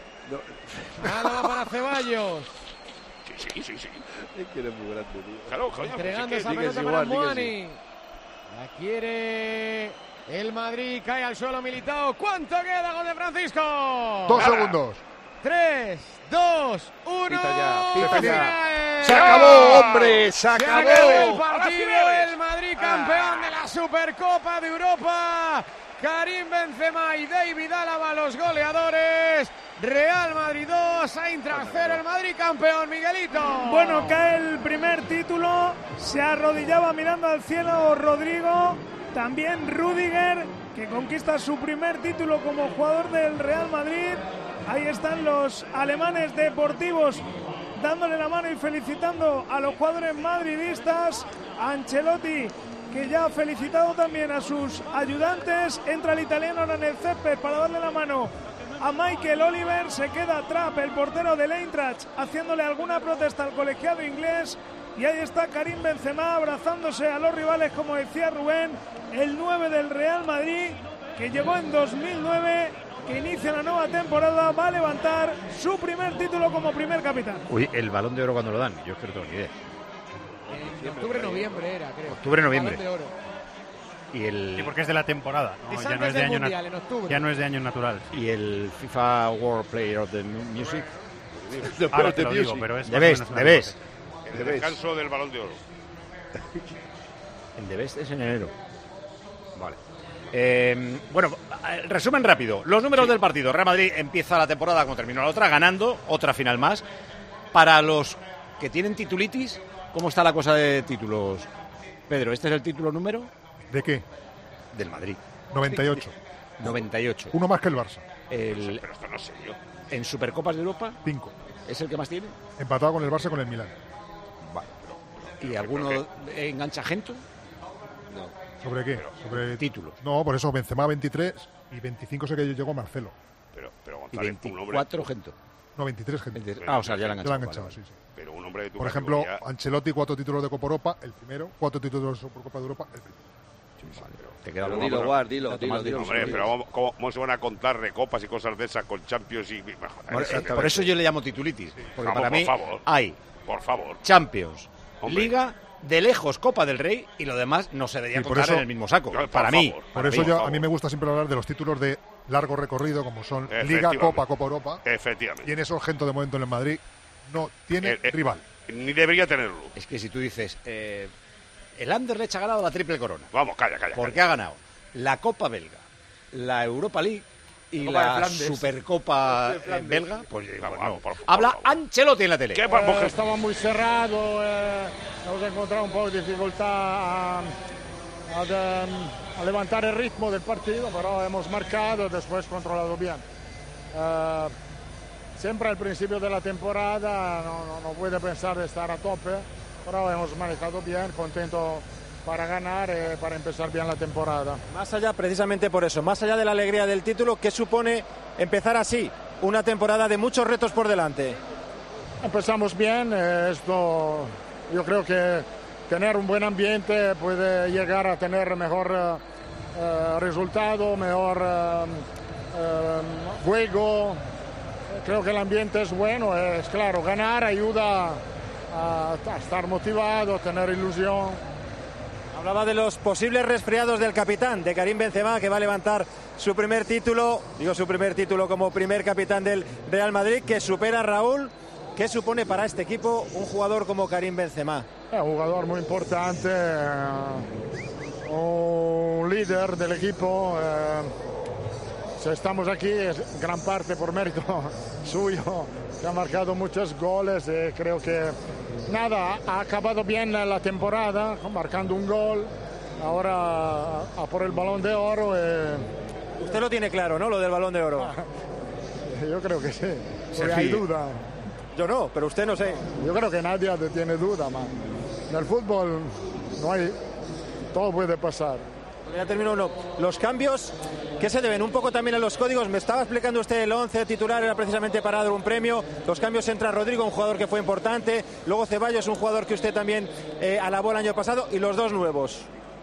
Speaker 14: Álava para Ceballos.
Speaker 10: Sí, sí, sí, sí.
Speaker 9: Es que eres muy grande, tío.
Speaker 10: Claro, coño,
Speaker 14: Entregando
Speaker 10: pues es
Speaker 14: esa
Speaker 10: que-
Speaker 14: pelota
Speaker 9: digas
Speaker 14: para
Speaker 9: igual, digas
Speaker 14: Muani. La quiere el Madrid. Cae al suelo Militao. ¿Cuánto queda, gol de Francisco?
Speaker 15: Dos
Speaker 10: Nada.
Speaker 15: segundos.
Speaker 14: Tres, dos, uno.
Speaker 9: Pita ya, pita ya.
Speaker 14: Final.
Speaker 9: ¡Se acabó, hombre! ¡Se
Speaker 14: Se acabó el
Speaker 9: acabó!
Speaker 14: partido.
Speaker 10: finales.
Speaker 14: El Madrid campeón de la Supercopa de Europa. Karim Benzema y David Álava los goleadores. Real Madrid dos, Eintracht cero, el Madrid campeón, Miguelito.
Speaker 3: Bueno, cae el primer título, se arrodillaba mirando al cielo Rodrigo, también Rüdiger, que conquista su primer título como jugador del Real Madrid. Ahí están los alemanes deportivos dándole la mano y felicitando a los jugadores madridistas. Ancelotti, que ya ha felicitado también a sus ayudantes. Entra el italiano ahora en el césped para darle la mano a Michael Oliver. Se queda Trapp, el portero del Eintracht, haciéndole alguna protesta al colegiado inglés. Y ahí está Karim Benzema abrazándose a los rivales, como decía Rubén, el nueve del Real Madrid, que llegó en dos mil nueve, que inicia la nueva temporada, va a levantar su primer título como primer capitán.
Speaker 2: Uy, el Balón de Oro cuando lo dan, yo es que no tengo ni idea.
Speaker 14: En octubre, noviembre era, creo.
Speaker 2: Octubre, noviembre.
Speaker 14: Balón de Oro.
Speaker 2: Y el
Speaker 4: Sí, porque es de la temporada, ¿no?
Speaker 14: Es
Speaker 4: Ya no
Speaker 14: antes
Speaker 4: es de
Speaker 14: del
Speaker 4: año
Speaker 14: Mundial,
Speaker 4: nat-
Speaker 14: en octubre.
Speaker 4: Ya no es de año natural.
Speaker 2: y el FIFA World Player of the Music.
Speaker 4: Ahora te lo digo, pero es
Speaker 2: De
Speaker 4: más o
Speaker 2: Best,
Speaker 4: menos
Speaker 2: de
Speaker 4: una
Speaker 2: Best.
Speaker 4: cosa.
Speaker 10: El
Speaker 9: ¿Le ves?
Speaker 10: descanso del Balón de Oro.
Speaker 2: El de Best es en enero. Vale. Eh, bueno, eh, resumen rápido. Los números del partido. Real Madrid empieza la temporada como terminó la otra, ganando otra final más. Para los que tienen titulitis, ¿cómo está la cosa de títulos? Pedro, ¿este es el título número?
Speaker 15: ¿De qué?
Speaker 2: Del Madrid.
Speaker 15: noventa y ocho.
Speaker 2: noventa y ocho.
Speaker 15: Uno más que el Barça.
Speaker 2: El,
Speaker 10: Pero esto no es serio.
Speaker 2: en Supercopas de Europa,
Speaker 15: Cinco.
Speaker 2: ¿es el que más tiene?
Speaker 15: Empatado con el Barça y con el Milán.
Speaker 2: Vale. ¿Y alguno engancha Gento?
Speaker 15: ¿Sobre qué? Sobre
Speaker 2: Títulos.
Speaker 15: No, por eso Benzema veintitrés y veinticinco sé que llegó Marcelo.
Speaker 10: Pero, pero
Speaker 2: Y
Speaker 10: González, un hombre,
Speaker 2: veinticuatro Gento.
Speaker 15: No, veintitrés gente.
Speaker 2: veinte- Ah, o sea, ya la han
Speaker 15: Ya lo han
Speaker 2: enganchado.
Speaker 15: enganchado,
Speaker 2: vale,
Speaker 15: sí, sí.
Speaker 10: pero un hombre de tu
Speaker 15: Por ejemplo,
Speaker 10: categoría,
Speaker 15: Ancelotti, cuatro títulos de Copa Europa, el primero. Cuatro títulos de Supercopa de Europa, el primero.
Speaker 2: vale. Te queda
Speaker 9: Pero
Speaker 2: alguno,
Speaker 9: dilo,
Speaker 2: pero-
Speaker 9: Guard, dilo,
Speaker 2: dato
Speaker 9: dilo,
Speaker 2: más
Speaker 9: dilo.
Speaker 2: difícil.
Speaker 10: hombre, pero ¿cómo, cómo, cómo se van a contar recopas y cosas de esas con Champions y...
Speaker 2: Por, eh, por eso yo le llamo titulitis. Porque
Speaker 10: Vamos,
Speaker 2: para
Speaker 10: por
Speaker 2: mí
Speaker 10: favor.
Speaker 2: hay
Speaker 10: Por favor.
Speaker 2: Champions,
Speaker 10: Hombre.
Speaker 2: Liga, de lejos Copa del Rey y lo demás no se debería
Speaker 15: Y por
Speaker 2: contar
Speaker 15: eso-
Speaker 2: en el mismo saco.
Speaker 10: Por
Speaker 2: Para mí.
Speaker 10: favor.
Speaker 15: Por
Speaker 2: para
Speaker 15: eso
Speaker 2: mí.
Speaker 15: yo,
Speaker 10: favor.
Speaker 15: a mí me gusta siempre hablar de los títulos de largo recorrido, como son Liga,
Speaker 10: Efectivamente.
Speaker 15: Copa, Copa Europa.
Speaker 10: Efectivamente.
Speaker 15: Y en eso Gento de momento en el Madrid no tiene
Speaker 10: Eh, eh,
Speaker 15: rival.
Speaker 10: Ni debería tenerlo.
Speaker 2: Es que si tú dices, eh, el Anderlecht ha ganado la triple corona.
Speaker 10: Vamos, calla, calla.
Speaker 2: Porque
Speaker 10: calla.
Speaker 2: ha ganado la Copa Belga, la Europa League y
Speaker 13: La Copa de
Speaker 2: la
Speaker 13: Flandes.
Speaker 2: Supercopa
Speaker 13: La de
Speaker 2: eh,
Speaker 13: Flandes.
Speaker 2: belga. Pues
Speaker 10: Vamos,
Speaker 2: bueno,
Speaker 10: vamos, por- por
Speaker 2: habla
Speaker 10: favor.
Speaker 2: Ancelotti en la tele.
Speaker 10: ¿Qué, por- por-
Speaker 16: Eh, estaba muy cerrado, eh, hemos encontrado un poco de dificultad a, a, de, a levantar el ritmo del partido, pero hemos marcado, después controlado bien. Uh, siempre al principio de la temporada no, no, no puede pensar de estar a tope, pero hemos manejado bien, contento para ganar, eh, para empezar bien la temporada.
Speaker 17: Más allá, precisamente por eso, más allá de la alegría del título, ¿qué supone empezar así una temporada de muchos retos por delante?
Speaker 16: Empezamos bien, eh, esto, yo creo que tener un buen ambiente puede llegar a tener mejor eh, eh, resultado, mejor eh, eh, juego. Creo que el ambiente es bueno, es claro, ganar ayuda a, a estar motivado, a tener ilusión.
Speaker 17: Hablaba de los posibles resfriados del capitán, de Karim Benzema, que va a levantar su primer título, digo su primer título como primer capitán del Real Madrid, que supera a Raúl. ¿Qué supone para este equipo un jugador como Karim Benzema?
Speaker 16: Es un jugador muy importante, eh, un líder del equipo. Eh, si estamos aquí es gran parte por mérito suyo, que ha marcado muchos goles. Eh, creo que nada, ha acabado bien la temporada, marcando un gol. Ahora a, a por el Balón de Oro. Eh.
Speaker 17: Usted lo tiene claro, ¿no? Lo del Balón de Oro.
Speaker 16: Yo creo que sí, porque hay duda.
Speaker 17: Yo no, pero usted no sé.
Speaker 16: Yo creo que nadie tiene duda, man. En el fútbol no hay, todo puede pasar.
Speaker 17: Ya termino uno. Los cambios, ¿qué se deben? Un poco también a los códigos. Me estaba explicando usted el once titular, era precisamente para dar un premio. Los cambios, entra Rodrigo, un jugador que fue importante. Luego Ceballos, un jugador que usted también eh, alabó el año pasado. Y los dos nuevos.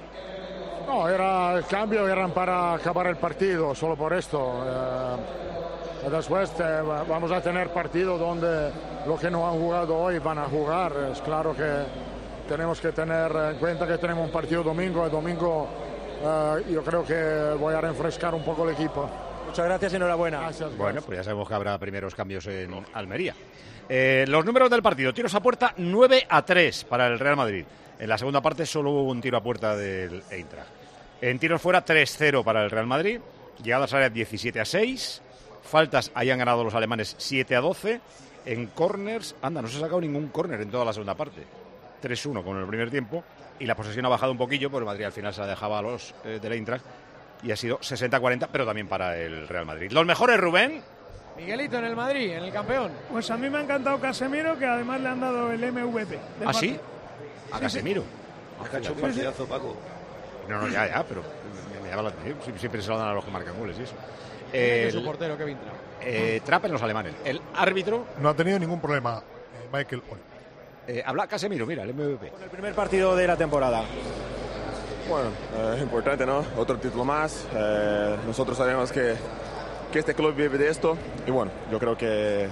Speaker 16: No, era el cambio, eran para acabar el partido, solo por esto. Eh, Después eh, vamos a tener partido donde los que no han jugado hoy van a jugar. Es claro que tenemos que tener en cuenta que tenemos un partido domingo. El domingo eh, yo creo que voy a refrescar un poco el equipo.
Speaker 17: Muchas gracias y enhorabuena.
Speaker 16: Gracias,
Speaker 2: bueno, pues ya sabemos que habrá primeros cambios en Almería. Eh, los números del partido. Tiros a puerta nueve a tres para el Real Madrid. En la segunda parte solo hubo un tiro a puerta del Eintracht. En tiros fuera tres cero para el Real Madrid. Llegadas a área diecisiete a seis. Faltas, ahí han ganado los alemanes siete a doce. En corners, anda, no se ha sacado ningún córner en toda la segunda parte. tres uno con el primer tiempo. Y la posesión ha bajado un poquillo, porque Madrid al final se la dejaba a los eh, del Eintracht. Y ha sido sesenta a cuarenta, pero también para el Real Madrid. Los mejores, Rubén.
Speaker 14: Miguelito en el Madrid, en el campeón.
Speaker 3: Pues a mí me ha encantado Casemiro, que además le han dado el M V P.
Speaker 2: ¿Ah, sí? A
Speaker 3: sí,
Speaker 2: Casemiro.
Speaker 3: Sí.
Speaker 9: Ha sí, hecho un partidazo, Paco.
Speaker 2: No, no, ya, ya, pero me, me llama la atención. Siempre se lo dan a los que marcan goles y eso.
Speaker 14: Eh, su portero, Kevin Trapp.
Speaker 2: Eh, Trapp en los alemanes. El árbitro...
Speaker 15: No ha tenido ningún problema, eh, Michael hoy.
Speaker 2: Eh, habla Casemiro, mira, el M V P.
Speaker 17: Con el primer partido de la temporada.
Speaker 18: Bueno, es eh, importante, ¿no? Otro título más. Eh, nosotros sabemos que, que este club vive de esto. Y bueno, yo creo que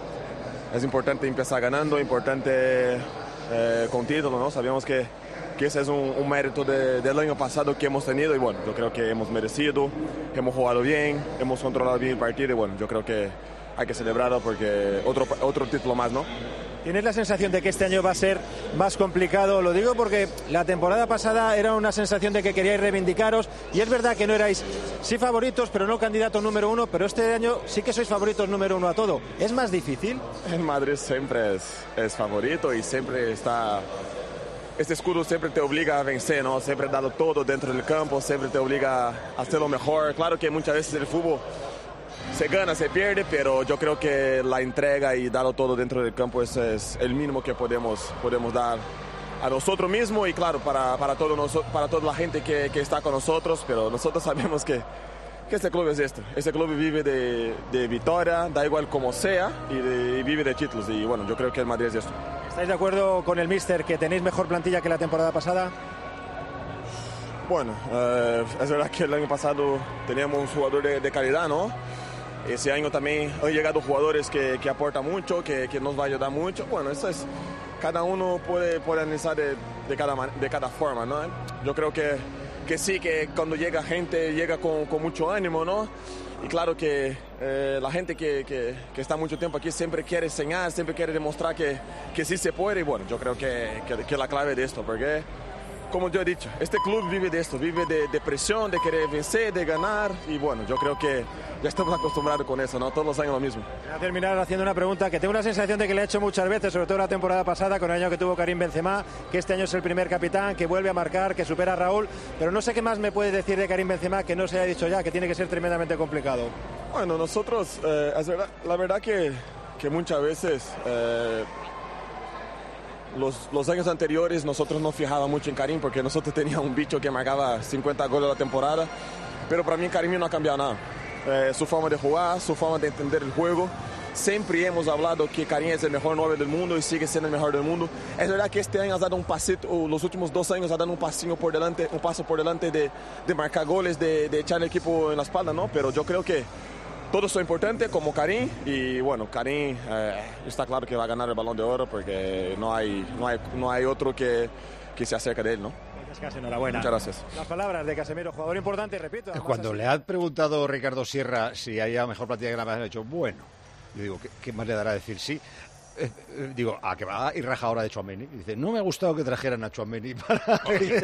Speaker 18: es importante empezar ganando, importante eh, con título, ¿no? Sabemos que, que ese es un, un mérito de, del año pasado que hemos tenido. Y bueno, yo creo que hemos merecido, hemos jugado bien, hemos controlado bien el partido. Y bueno, yo creo que hay que celebrarlo porque otro, otro título más, ¿no?
Speaker 17: ¿Tienes la sensación de que este año va a ser más complicado? Lo digo porque la temporada pasada era una sensación de que queríais reivindicaros y es verdad que no erais sí favoritos, pero no candidato número uno, pero este año sí que sois favoritos número uno a todo. ¿Es más difícil?
Speaker 18: El Madrid siempre es, es favorito y siempre está... Este escudo siempre te obliga a vencer, ¿no? Siempre ha dado todo dentro del campo, siempre te obliga a hacer lo mejor. Claro que muchas veces el fútbol se gana, se pierde, pero yo creo que la entrega y darlo todo dentro del campo es, es el mínimo que podemos, podemos dar a nosotros mismos y claro, para, para, todo noso, para toda la gente que, que está con nosotros, pero nosotros sabemos que, que este club es esto. Este club vive de, de victoria, da igual como sea, y, de, y vive de títulos. Y bueno, yo creo que el Madrid es esto.
Speaker 17: ¿Estáis de acuerdo con el míster que tenéis mejor plantilla que la temporada pasada?
Speaker 18: Bueno, eh, es verdad que el año pasado teníamos un jugador de, de calidad, ¿no? Ese año también han llegado jugadores que, que aportan mucho, que, que nos va a ayudar mucho. Bueno, eso es, cada uno puede, puede analizar de, de, cada, de cada forma, ¿no? Yo creo que, que sí, que cuando llega gente, llega con, con mucho ánimo, ¿no? Y claro que eh, la gente que, que, que está mucho tiempo aquí siempre quiere enseñar, siempre quiere demostrar que, que sí se puede. Y bueno, yo creo que, que, que la clave de esto, porque como yo he dicho, este club vive de esto, vive de, de presión, de querer vencer, de ganar. Y bueno, yo creo que ya estamos acostumbrados con eso, ¿no? Todos los años lo mismo.
Speaker 17: Voy a terminar haciendo una pregunta que tengo la sensación de que le he hecho muchas veces, sobre todo la temporada pasada, con el año que tuvo Karim Benzema, que este año es el primer capitán, que vuelve a marcar, que supera a Raúl. Pero no sé qué más me puede decir de Karim Benzema que no se haya dicho ya, que tiene que ser tremendamente complicado.
Speaker 18: Bueno, nosotros, eh, es verdad, la verdad que, que muchas veces... Eh, Los, los años anteriores nosotros no fijábamos mucho en Karim porque nosotros teníamos un bicho que marcaba cincuenta goles a la temporada, pero para mí Karim no ha cambiado nada. Eh, su forma de jugar, su forma de entender el juego. Siempre hemos hablado que Karim es el mejor nueve del mundo y sigue siendo el mejor del mundo. Es verdad que este año ha dado un pasito, o los últimos dos años ha dado un pasillo por delante, un paso por delante de, de marcar goles, de, de echar el equipo en la espalda, ¿no? Pero yo creo que todo es importante como Karim y bueno, Karim eh, está claro que va a ganar el Balón de Oro porque no hay, no hay, no hay otro que, que se acerque de él, ¿no?
Speaker 17: Casi enhorabuena.
Speaker 18: Muchas gracias.
Speaker 17: Las palabras de Casemiro, jugador importante, repito.
Speaker 2: Cuando le ha preguntado Ricardo Sierra si había mejor plantilla que la ha dicho, bueno, yo digo, ¿qué, qué más le dará a decir sí? Eh, eh, digo, a que va y raja ahora de Tchouaméni. Dice, no me ha gustado que trajeran a Tchouaméni para...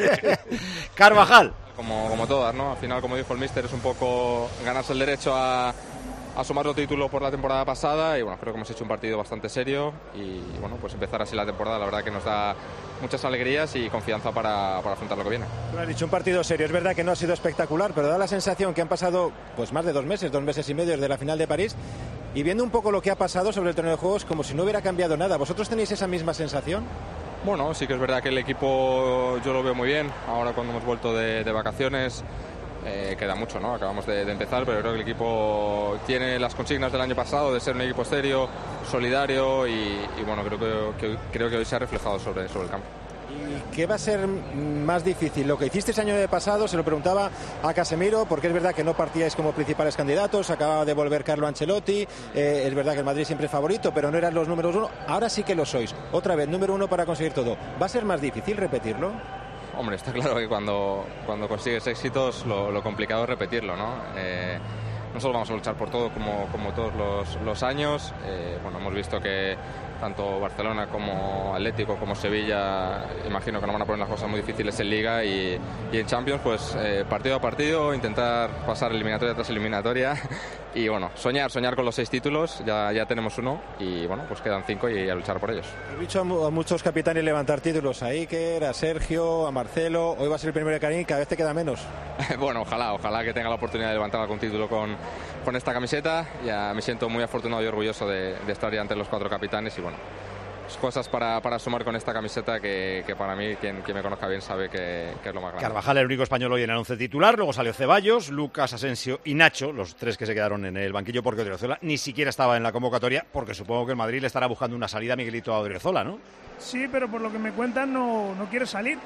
Speaker 2: Carvajal.
Speaker 19: Como, como todas, ¿no? Al final, como dijo el míster, es un poco ganarse el derecho a, a sumar los títulos por la temporada pasada y bueno, creo que hemos hecho un partido bastante serio y bueno, pues empezar así la temporada, la verdad que nos da muchas alegrías y confianza para, para afrontar lo que viene.
Speaker 17: Tú has dicho un partido serio, es verdad que no ha sido espectacular, pero da la sensación que han pasado pues más de dos meses, dos meses y medio desde la final de París y viendo un poco lo que ha pasado sobre el torneo de juegos como si no hubiera cambiado nada. ¿Vosotros tenéis esa misma sensación?
Speaker 19: Bueno, sí que es verdad que el equipo yo lo veo muy bien, ahora cuando hemos vuelto de, de vacaciones eh, queda mucho, ¿no? Acabamos de, de empezar, pero creo que el equipo tiene las consignas del año pasado de ser un equipo serio, solidario y, y bueno, creo que, que, creo que hoy se ha reflejado sobre, sobre el campo.
Speaker 17: ¿Y qué va a ser más difícil? Lo que hicisteis el año pasado, se lo preguntaba a Casemiro, porque es verdad que no partíais como principales candidatos, acababa de volver Carlo Ancelotti, eh, es verdad que el Madrid siempre es favorito, pero no eran los números uno, ahora sí que lo sois. Otra vez, número uno para conseguir todo. ¿Va a ser más difícil repetirlo?
Speaker 19: Hombre, está claro que cuando, cuando consigues éxitos lo, lo complicado es repetirlo, ¿no? Eh, nosotros vamos a luchar por todo como, como todos los, los años. Eh, bueno, hemos visto que tanto Barcelona como Atlético como Sevilla, imagino que nos van a poner las cosas muy difíciles en Liga y, y en Champions, pues eh, partido a partido, intentar pasar eliminatoria tras eliminatoria y bueno, soñar, soñar con los seis títulos, ya, ya tenemos uno y bueno, pues quedan cinco y a luchar por ellos.
Speaker 17: He dicho a muchos capitanes levantar títulos, a Iker, a Sergio, a Marcelo, hoy va a ser el primero de Karim, cada vez te queda menos.
Speaker 19: Bueno, ojalá, ojalá que tenga la oportunidad de levantar algún título con, con esta camiseta, ya me siento muy afortunado y orgulloso de, de estar ya entre los cuatro capitanes y bueno, cosas para, para sumar con esta camiseta que, que para mí, quien, quien me conozca bien sabe que, que es lo más grande.
Speaker 2: Carvajal, el único español hoy en el once titular, luego salió Ceballos, Lucas, Asensio y Nacho, los tres que se quedaron en el banquillo porque Odriozola ni siquiera estaba en la convocatoria, porque supongo que el Madrid le estará buscando una salida a Miguelito a Odriozola, ¿no?
Speaker 3: Sí, pero por lo que me cuentan no, no quiere salir.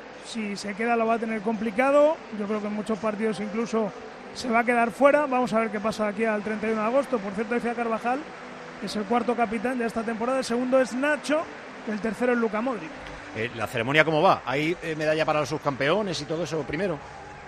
Speaker 3: Si se queda lo va a tener complicado, yo creo que en muchos partidos incluso se va a quedar fuera, vamos a ver qué pasa aquí al treinta y uno de agosto. Por cierto, decía Carvajal, es el cuarto capitán de esta temporada, el segundo es Nacho, el tercero es Luka Modric.
Speaker 2: Eh, ¿La ceremonia cómo va? ¿Hay eh, medalla para los subcampeones y todo eso primero?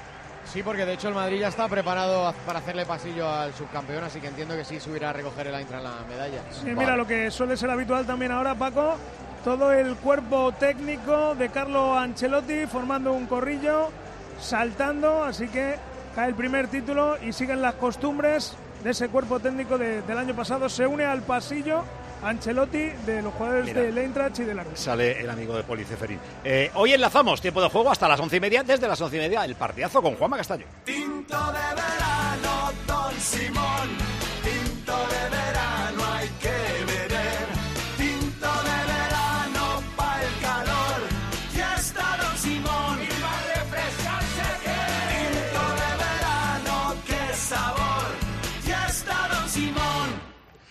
Speaker 14: Sí, porque de hecho el Madrid ya está preparado para hacerle pasillo al subcampeón, así que entiendo que sí subirá a recoger el Eintracht la medalla.
Speaker 3: Sí, vale. Mira, lo que suele ser habitual también ahora, Paco, todo el cuerpo técnico de Carlo Ancelotti formando un corrillo, saltando, así que cae el primer título y siguen las costumbres de ese cuerpo técnico de, del año pasado. Se une al pasillo Ancelotti de los jugadores Mira, del Eintracht y de la Cruz.
Speaker 2: Sale el amigo de Poli Ceferín. Eh, hoy enlazamos tiempo de juego hasta las once y media. Desde las once y media, el partidazo con Juanma Castaño.
Speaker 6: Tinto de verano, Don Simón. Tinto de verano hay que beber. Tinto de verano pa' el calor. Ya está Don Simón. Y va a refrescarse que. Tinto de verano, qué sabor. Ya está Don Simón.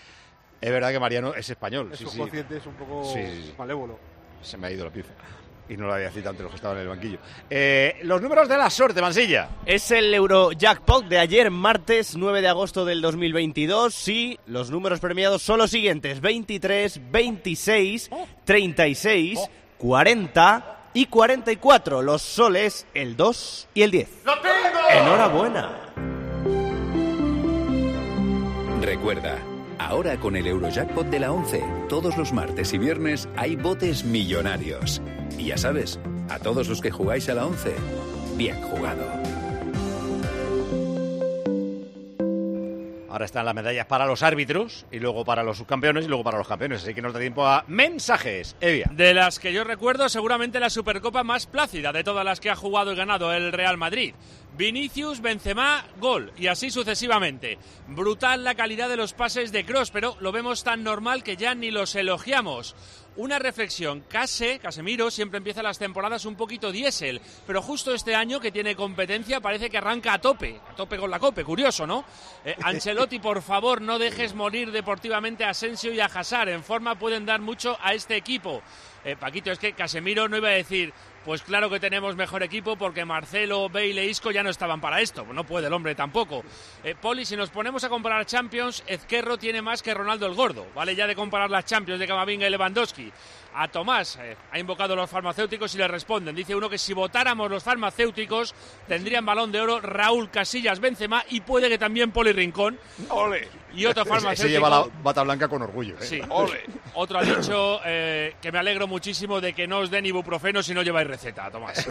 Speaker 2: Es verdad que Mariano es español.
Speaker 15: Es
Speaker 2: sí,
Speaker 15: un
Speaker 2: sí.
Speaker 15: consciente, es un poco
Speaker 2: sí, sí, sí.
Speaker 15: malévolo.
Speaker 2: Se me ha ido la pieza. Y no lo había citado ante los que estaban en el banquillo. Eh, los números de la suerte, Mansilla.
Speaker 20: Es el Eurojackpot de ayer, martes nueve de agosto del dos mil veintidós. Sí, los números premiados son los siguientes: veintitrés, veintiséis, treinta y seis, cuarenta y cuarenta y cuatro. Los soles, el dos y el diez.
Speaker 6: ¡Lo tengo!
Speaker 20: ¡Enhorabuena!
Speaker 21: Recuerda, ahora con el Eurojackpot de la once, todos los martes y viernes hay botes millonarios. Y ya sabes, A todos los que jugáis a la once, bien jugado.
Speaker 2: Ahora están las medallas para los árbitros y luego para los subcampeones y luego para los campeones. Así que nos da tiempo a mensajes. Evia.
Speaker 1: De las que yo recuerdo, seguramente la Supercopa más plácida de todas las que ha jugado y ganado el Real Madrid. Vinicius, Benzema, gol, y así sucesivamente. Brutal la calidad de los pases de Kroos, pero lo vemos tan normal que ya ni los elogiamos. Una reflexión, Case, Casemiro, siempre empieza las temporadas un poquito diésel, pero justo este año que tiene competencia parece que arranca a tope, a tope con la Cope, curioso, ¿no? Eh, Ancelotti, por favor, no dejes morir deportivamente a Asensio y a Hazard, en forma pueden dar mucho a este equipo. Eh, Paquito, es que Casemiro no iba a decir, pues claro que tenemos mejor equipo porque Marcelo, Bale e Isco ya no estaban para esto, no puede el hombre tampoco. Eh, Poli, si nos ponemos a comparar Champions, Ezquerro tiene más que Ronaldo el Gordo, vale ya de comparar las Champions de Camavinga y Lewandowski. A Tomás eh, ha invocado a los farmacéuticos y le responden, dice uno que si votáramos los farmacéuticos tendrían Balón de Oro Raúl, Casillas, Benzema y puede que también Poli Rincón.
Speaker 10: ¡Ole!
Speaker 1: Y otro farmacéutico.
Speaker 2: Se lleva la bata blanca con orgullo. ¿eh?
Speaker 1: Sí. ¡Ole! Otro ha dicho eh, que me alegro muchísimo de que no os den ibuprofeno si no lleváis receta, Tomás.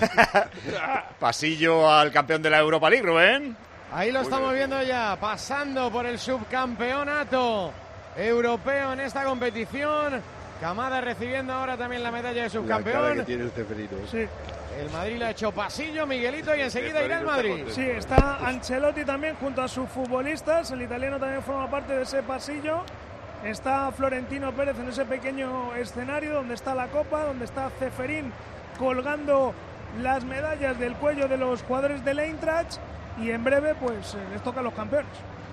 Speaker 2: Pasillo al campeón de la Europa League, Rubén.
Speaker 14: Ahí lo estamos viendo ya, pasando por el subcampeonato europeo en esta competición. Camada recibiendo ahora también la medalla de subcampeón.
Speaker 9: La cara que tiene el Ceferino.
Speaker 3: Sí.
Speaker 14: El Madrid le ha hecho pasillo, Miguelito, y enseguida irá el Madrid.
Speaker 3: Sí, está Ancelotti también junto a sus futbolistas. El italiano también forma parte de ese pasillo. Está Florentino Pérez en ese pequeño escenario donde está la copa, donde está Ceferín colgando las medallas del cuello de los jugadores del Eintracht. Y en breve, pues, eh, les toca a los campeones.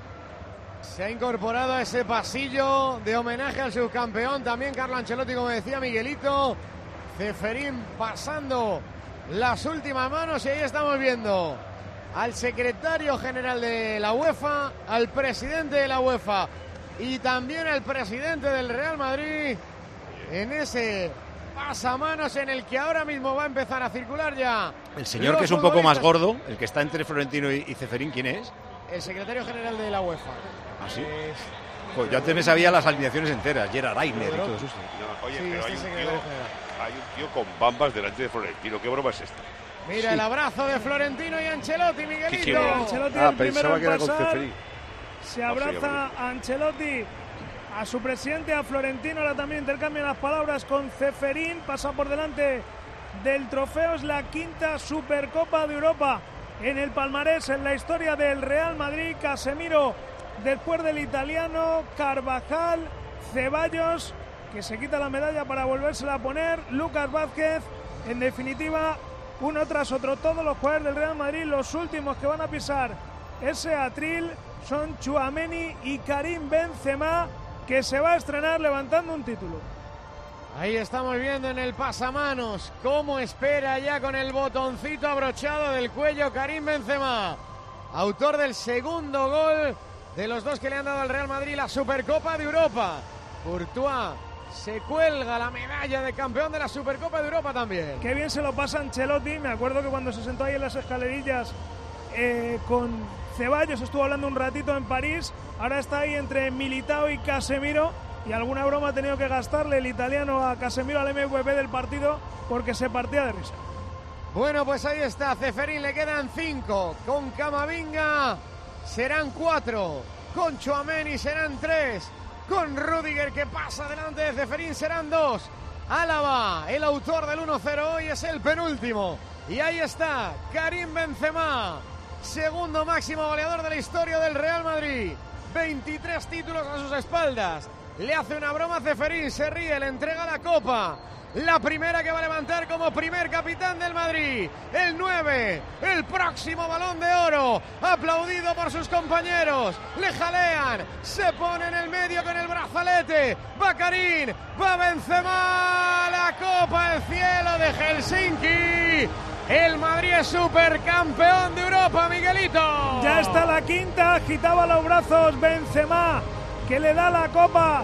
Speaker 14: Se ha incorporado a ese pasillo de homenaje al subcampeón también Carlo Ancelotti, como decía Miguelito. Ceferín pasando las últimas manos y ahí estamos viendo al secretario general de la UEFA, al presidente de la UEFA y también al presidente del Real Madrid en ese pasamanos en el que ahora mismo va a empezar a circular ya.
Speaker 2: El señor que es un poco más gordo, el que está entre Florentino y, y Ceferín, ¿quién es?
Speaker 14: El secretario general de la UEFA.
Speaker 2: ¿Ah, sí?
Speaker 14: Es...
Speaker 2: Pues yo antes me sabía las alineaciones enteras, Gerard Aigner y todo eso.
Speaker 10: No, oye,
Speaker 14: Sí,
Speaker 10: pero
Speaker 14: este
Speaker 10: hay un,
Speaker 14: secretario
Speaker 10: tío,
Speaker 14: general.
Speaker 10: hay un tío con bambas delante de Florentino. ¿Qué broma es esta?
Speaker 14: Mira
Speaker 10: Sí.
Speaker 14: el abrazo de Florentino y Ancelotti, Miguelito.
Speaker 3: Ancelotti
Speaker 9: Ah,
Speaker 3: el primero
Speaker 9: pensaba
Speaker 3: en
Speaker 9: que era con
Speaker 3: pasar.
Speaker 9: Ceferín.
Speaker 3: Se abraza a Ancelotti, a su presidente, a Florentino. Ahora también intercambian las palabras con Ceferín. Pasa por delante del trofeo. Es la quinta Supercopa de Europa en el palmarés, en la historia del Real Madrid. Casemiro, después del italiano, Carvajal, Ceballos, que se quita la medalla para volvérsela a poner, Lucas Vázquez. En definitiva, uno tras otro, todos los jugadores del Real Madrid, los últimos que van a pisar ese atril son Tchouaméni y Karim Benzema, que se va a estrenar levantando un título.
Speaker 14: Ahí estamos viendo en el pasamanos cómo espera ya con el botoncito abrochado del cuello Karim Benzema, autor del segundo gol de los dos que le han dado al Real Madrid la Supercopa de Europa. Courtois se cuelga la medalla de campeón de la Supercopa de Europa también.
Speaker 3: Qué bien se lo pasa Ancelotti. Me acuerdo que cuando se sentó ahí en las escalerillas eh, con Ceballos, estuvo hablando un ratito en París. Ahora está ahí entre Militao y Casemiro. Y alguna broma ha tenido que gastarle el italiano a Casemiro, al M V P del partido, porque se partía de risa.
Speaker 14: Bueno, pues ahí está, Ceferín, le quedan cinco. Con Camavinga serán cuatro. Con Tchouaméni serán tres. Con Rudiger, que pasa delante de Ceferín, serán dos. Álava, el autor del uno cero hoy, es el penúltimo. Y ahí está, Karim Benzema, segundo máximo goleador de la historia del Real Madrid. veintitrés títulos a sus espaldas. Le hace una broma a Ceferín, se ríe, le entrega la copa. La primera que va a levantar como primer capitán del Madrid. El nueve, el próximo Balón de Oro. Aplaudido por sus compañeros. Le jalean, se pone en el medio con el brazalete. Va Karim, va Benzema. La copa al cielo de Helsinki. El Madrid es supercampeón de Europa, Miguelito.
Speaker 3: Ya está la quinta, agitaba los brazos Benzema, que le da la copa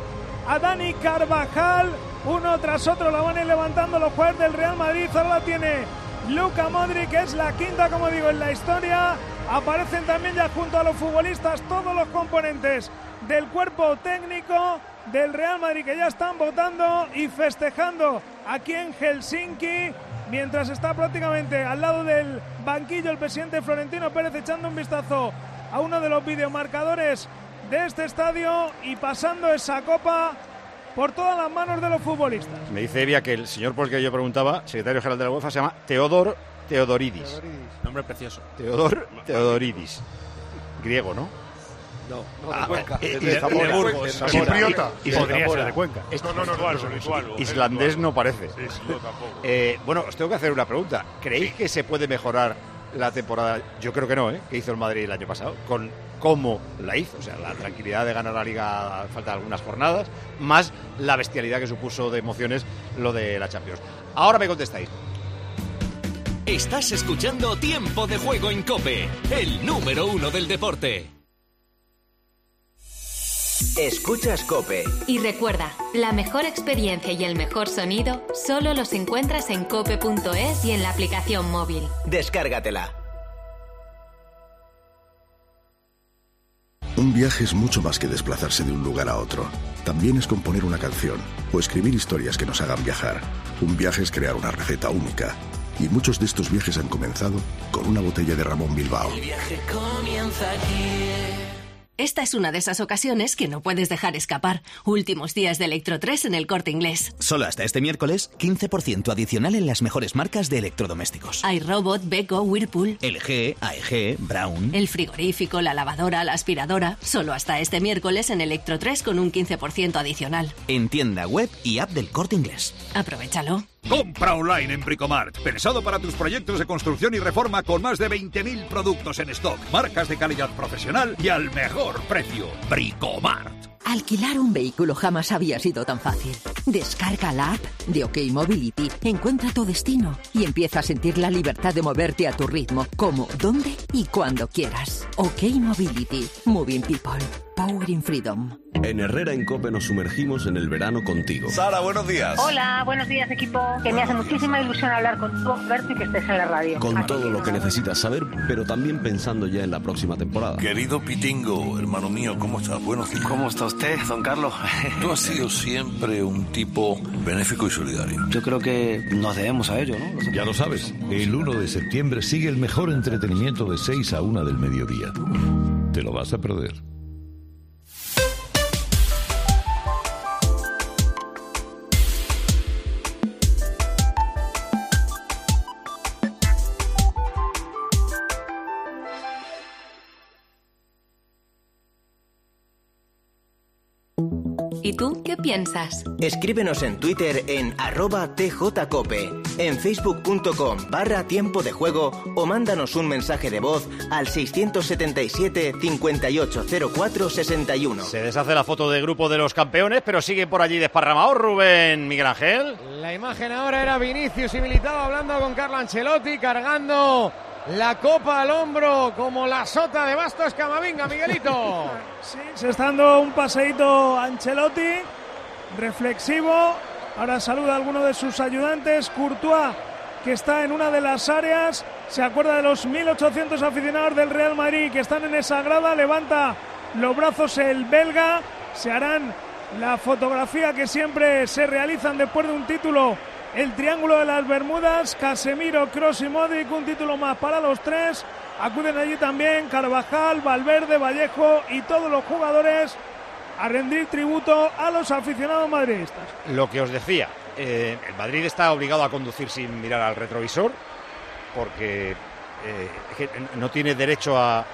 Speaker 3: a Dani Carvajal. Uno tras otro la van a ir levantando los jugadores del Real Madrid. Ahora la tiene Luka Modric, que es la quinta, como digo, en la historia. Aparecen también ya junto a los futbolistas todos los componentes del cuerpo técnico del Real Madrid, que ya están votando y festejando aquí en Helsinki. mientras está prácticamente al lado del banquillo el presidente Florentino Pérez echando un vistazo a uno de los videomarcadores de este estadio y pasando esa copa por todas las manos de los futbolistas.
Speaker 2: Me dice Evia que el señor por el que yo preguntaba, secretario general de la UEFA, se llama Teodor Teodoridis.
Speaker 1: Teodoridis. Nombre precioso.
Speaker 2: Teodor Teodoridis. Griego, ¿no?
Speaker 9: No, no,
Speaker 2: ah,
Speaker 9: de Cuenca.
Speaker 2: Eh,
Speaker 9: de, de,
Speaker 2: Zamora.
Speaker 9: de Burgos.
Speaker 15: Chipriota.
Speaker 2: Y
Speaker 4: podría ser de Cuenca.
Speaker 2: Es
Speaker 10: No, no, no, no, no,
Speaker 2: islandés no parece.
Speaker 10: Sí, sí, no, tampoco.
Speaker 2: Eh, bueno, os tengo que hacer una pregunta. ¿Creéis sí. que se puede mejorar la temporada? Yo creo que no, ¿eh? Que hizo el Madrid el año pasado, con cómo la hizo. O sea, la tranquilidad de ganar la Liga a falta de algunas jornadas, más la bestialidad que supuso de emociones lo de la Champions. Ahora me contestáis.
Speaker 7: Estás escuchando Tiempo de Juego en COPE, el número uno del deporte.
Speaker 22: Escuchas COPE.
Speaker 23: Y recuerda, la mejor experiencia y el mejor sonido solo los encuentras en cope punto es y en la aplicación móvil.
Speaker 22: Descárgatela.
Speaker 24: Un viaje es mucho más que desplazarse de un lugar a otro. También es componer una canción o escribir historias que nos hagan viajar. Un viaje es crear una receta única. Y muchos de estos viajes han comenzado con una botella de Ramón Bilbao.
Speaker 22: El viaje comienza aquí.
Speaker 25: Esta es una de esas ocasiones que no puedes dejar escapar. Últimos días de Electro tres en El Corte Inglés.
Speaker 26: Solo hasta este miércoles, quince por ciento adicional en las mejores marcas de electrodomésticos.
Speaker 25: iRobot, Beko, Whirlpool,
Speaker 26: L G, A E G, Braun.
Speaker 25: El frigorífico, la lavadora, la aspiradora. Solo hasta este miércoles en Electro tres con un quince por ciento adicional.
Speaker 26: En tienda web y app del Corte Inglés.
Speaker 25: Aprovechalo.
Speaker 27: Compra online en Bricomart, pensado para tus proyectos de construcción y reforma con más de veinte mil productos en stock, marcas de calidad profesional y al mejor precio. Bricomart.
Speaker 28: Alquilar un vehículo jamás había sido tan fácil. Descarga la app de OK Mobility, encuentra tu destino y empieza a sentir la libertad de moverte a tu ritmo, como, dónde y cuando quieras. OK Mobility, Moving People, Powering Freedom.
Speaker 29: En Herrera en COPE nos sumergimos en el verano contigo.
Speaker 30: Sara, buenos días.
Speaker 31: Hola, buenos días equipo. Que me hace muchísima ilusión hablar contigo, verte y que estés en la radio.
Speaker 29: Con
Speaker 31: Así
Speaker 29: todo lo que necesitas saber, pero también pensando ya en la próxima temporada.
Speaker 30: Querido Pitingo, hermano mío, ¿cómo estás? Buenos días.
Speaker 32: ¿Cómo está usted, don Carlos?
Speaker 30: Tú has sido siempre un tipo benéfico y solidario.
Speaker 32: Yo creo que nos debemos a ello, ¿no?
Speaker 33: Ya lo sabes, el uno de septiembre sigue el mejor entretenimiento de seis a una del mediodía. Te lo vas a perder.
Speaker 23: ¿Y tú qué piensas?
Speaker 22: Escríbenos en Twitter en arroba tjcope, en facebook.com barra tiempo de juego o mándanos un mensaje de voz al seiscientos setenta y siete, cincuenta y ocho cero cuatro, sesenta y uno.
Speaker 2: Se deshace la foto de grupo de los campeones, pero sigue por allí desparramado Rubén Miguel Ángel.
Speaker 14: La imagen ahora era Vinicius y Militao hablando con Carlo Ancelotti, cargando la copa al hombro como la sota de Bastos Camavinga, Miguelito.
Speaker 3: Sí, se está dando un paseíto Ancelotti, reflexivo. Ahora saluda a alguno de sus ayudantes. Courtois, que está en una de las áreas, se acuerda de los mil ochocientos aficionados del Real Madrid que están en esa grada. Levanta los brazos el belga. Se harán la fotografía que siempre se realizan después de un título. El triángulo de las Bermudas, Casemiro, Kroos y Modric, un título más para los tres. Acuden allí también Carvajal, Valverde, Vallejo y todos los jugadores a rendir tributo a los aficionados madridistas.
Speaker 2: Lo que os decía, eh, el Madrid está obligado a conducir sin mirar al retrovisor porque eh, es que no tiene derecho a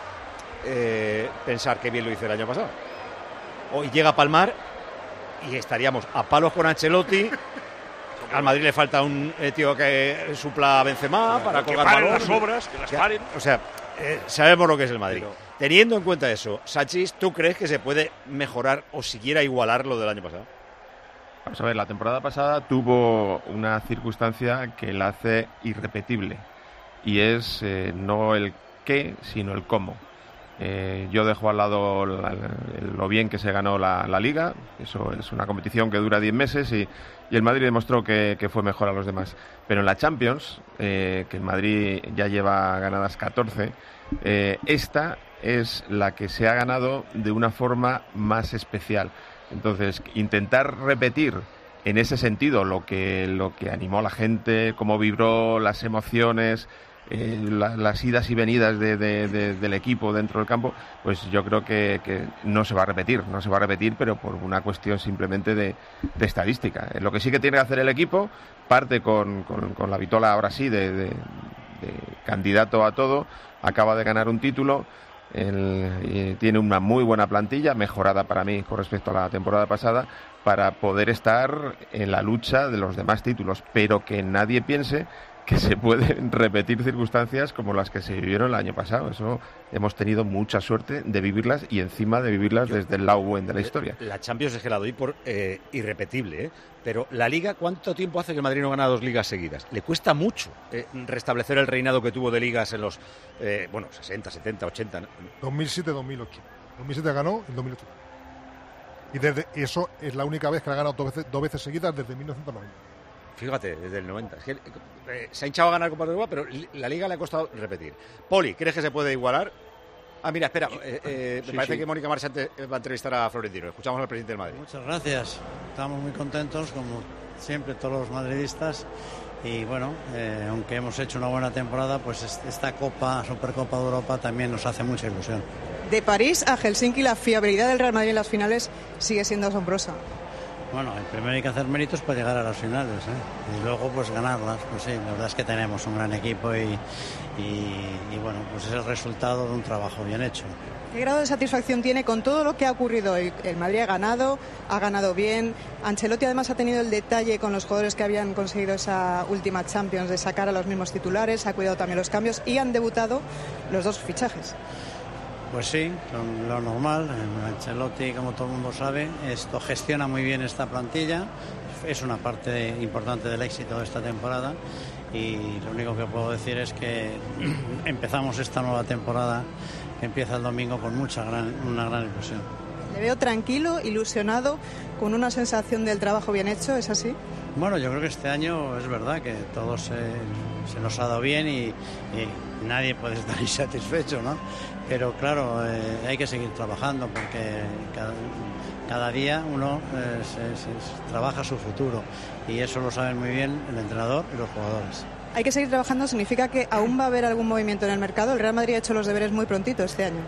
Speaker 2: eh, pensar que bien lo hizo el año pasado. Hoy llega a palmar y estaríamos a palos con Ancelotti. Al Madrid le falta un eh, tío que supla a Benzema para
Speaker 10: que
Speaker 2: colgar
Speaker 10: paren
Speaker 2: balón.
Speaker 10: las obras, que las paren.
Speaker 2: O sea, eh, sabemos lo que es el Madrid. Pero, teniendo en cuenta eso, Sachis, ¿tú crees que se puede mejorar o siquiera igualar lo del año pasado?
Speaker 11: Vamos a ver, la temporada pasada tuvo una circunstancia que la hace irrepetible y es eh, no el qué, sino el cómo. Eh, yo dejo al lado la, lo bien que se ganó la, la Liga. Eso es una competición que dura diez meses y, y el Madrid demostró que, que fue mejor a los demás. Pero en la Champions, eh, que el Madrid ya lleva ganadas catorce, eh, esta es la que se ha ganado de una forma más especial. Entonces, intentar repetir en ese sentido, lo que, lo que animó a la gente, cómo vibró, las emociones, eh, la, las idas y venidas de, de, de, del equipo dentro del campo, pues yo creo que, que no se va a repetir, no se va a repetir, pero por una cuestión simplemente de, de estadística. Lo que sí que tiene que hacer el equipo, parte con, con, con la vitola ahora sí de, de, de candidato a todo, acaba de ganar un título. El, tiene una muy buena plantilla, mejorada para mí con respecto a la temporada pasada, para poder estar en la lucha de los demás títulos, pero que nadie piense que se pueden repetir circunstancias como las que se vivieron el año pasado. Eso hemos tenido mucha suerte de vivirlas y encima de vivirlas desde el lado bueno de la historia.
Speaker 2: La Champions es que la doy por eh, irrepetible, ¿eh? Pero la Liga, ¿cuánto tiempo hace que el Madrid no gana dos ligas seguidas? Le cuesta mucho eh, restablecer el reinado que tuvo de ligas en los, eh, bueno, sesenta, setenta, ochenta.
Speaker 15: dos mil siete dos mil ocho. dos mil siete ganó, en dos mil ocho. Y desde eso es la única vez que la ha ganado dos veces, dos veces seguidas desde mil novecientos noventa.
Speaker 2: Fíjate, desde el noventa. Es que, eh, se ha hinchado a ganar Copa de Europa, pero la Liga le ha costado repetir. Poli, ¿crees que se puede igualar? Ah, mira, espera, eh, eh, me
Speaker 1: sí,
Speaker 2: parece
Speaker 1: sí.
Speaker 2: que Mónica Marsante va a entrevistar a Florentino. Escuchamos al presidente del Madrid.
Speaker 1: Muchas gracias. Estamos muy contentos, como siempre, todos los madridistas. Y bueno, eh, aunque hemos hecho una buena temporada, pues esta Copa, Supercopa de Europa, también nos hace mucha ilusión.
Speaker 5: De París a Helsinki, la fiabilidad del Real Madrid en las finales sigue siendo asombrosa.
Speaker 1: Bueno, primero hay que hacer méritos para llegar a las finales, ¿eh? Y luego pues ganarlas. Pues sí, la verdad es que tenemos un gran equipo y, y, y bueno, pues es el resultado de un trabajo bien hecho.
Speaker 5: ¿Qué grado de satisfacción tiene con todo lo que ha ocurrido? El, el Madrid ha ganado, ha ganado bien. Ancelotti además ha tenido el detalle con los jugadores que habían conseguido esa última Champions de sacar a los mismos titulares, ha cuidado también los cambios y han debutado los dos fichajes.
Speaker 1: Pues sí, lo, lo normal. Ancelotti, como todo el mundo sabe, esto gestiona muy bien esta plantilla. Es una parte importante del éxito de esta temporada y lo único que puedo decir es que empezamos esta nueva temporada que empieza el domingo con mucha gran, una gran ilusión.
Speaker 5: Le veo tranquilo, ilusionado, con una sensación del trabajo bien hecho, ¿es así?
Speaker 1: Bueno, yo creo que este año es verdad que todo se, se nos ha dado bien y, y nadie puede estar insatisfecho, ¿no? Pero claro, eh, hay que seguir trabajando porque cada, cada día uno eh, se, se, trabaja su futuro y eso lo saben muy bien el entrenador y los jugadores.
Speaker 5: Hay que seguir trabajando, significa que aún va a haber algún movimiento en el mercado. El Real Madrid ha hecho los deberes muy prontito este año.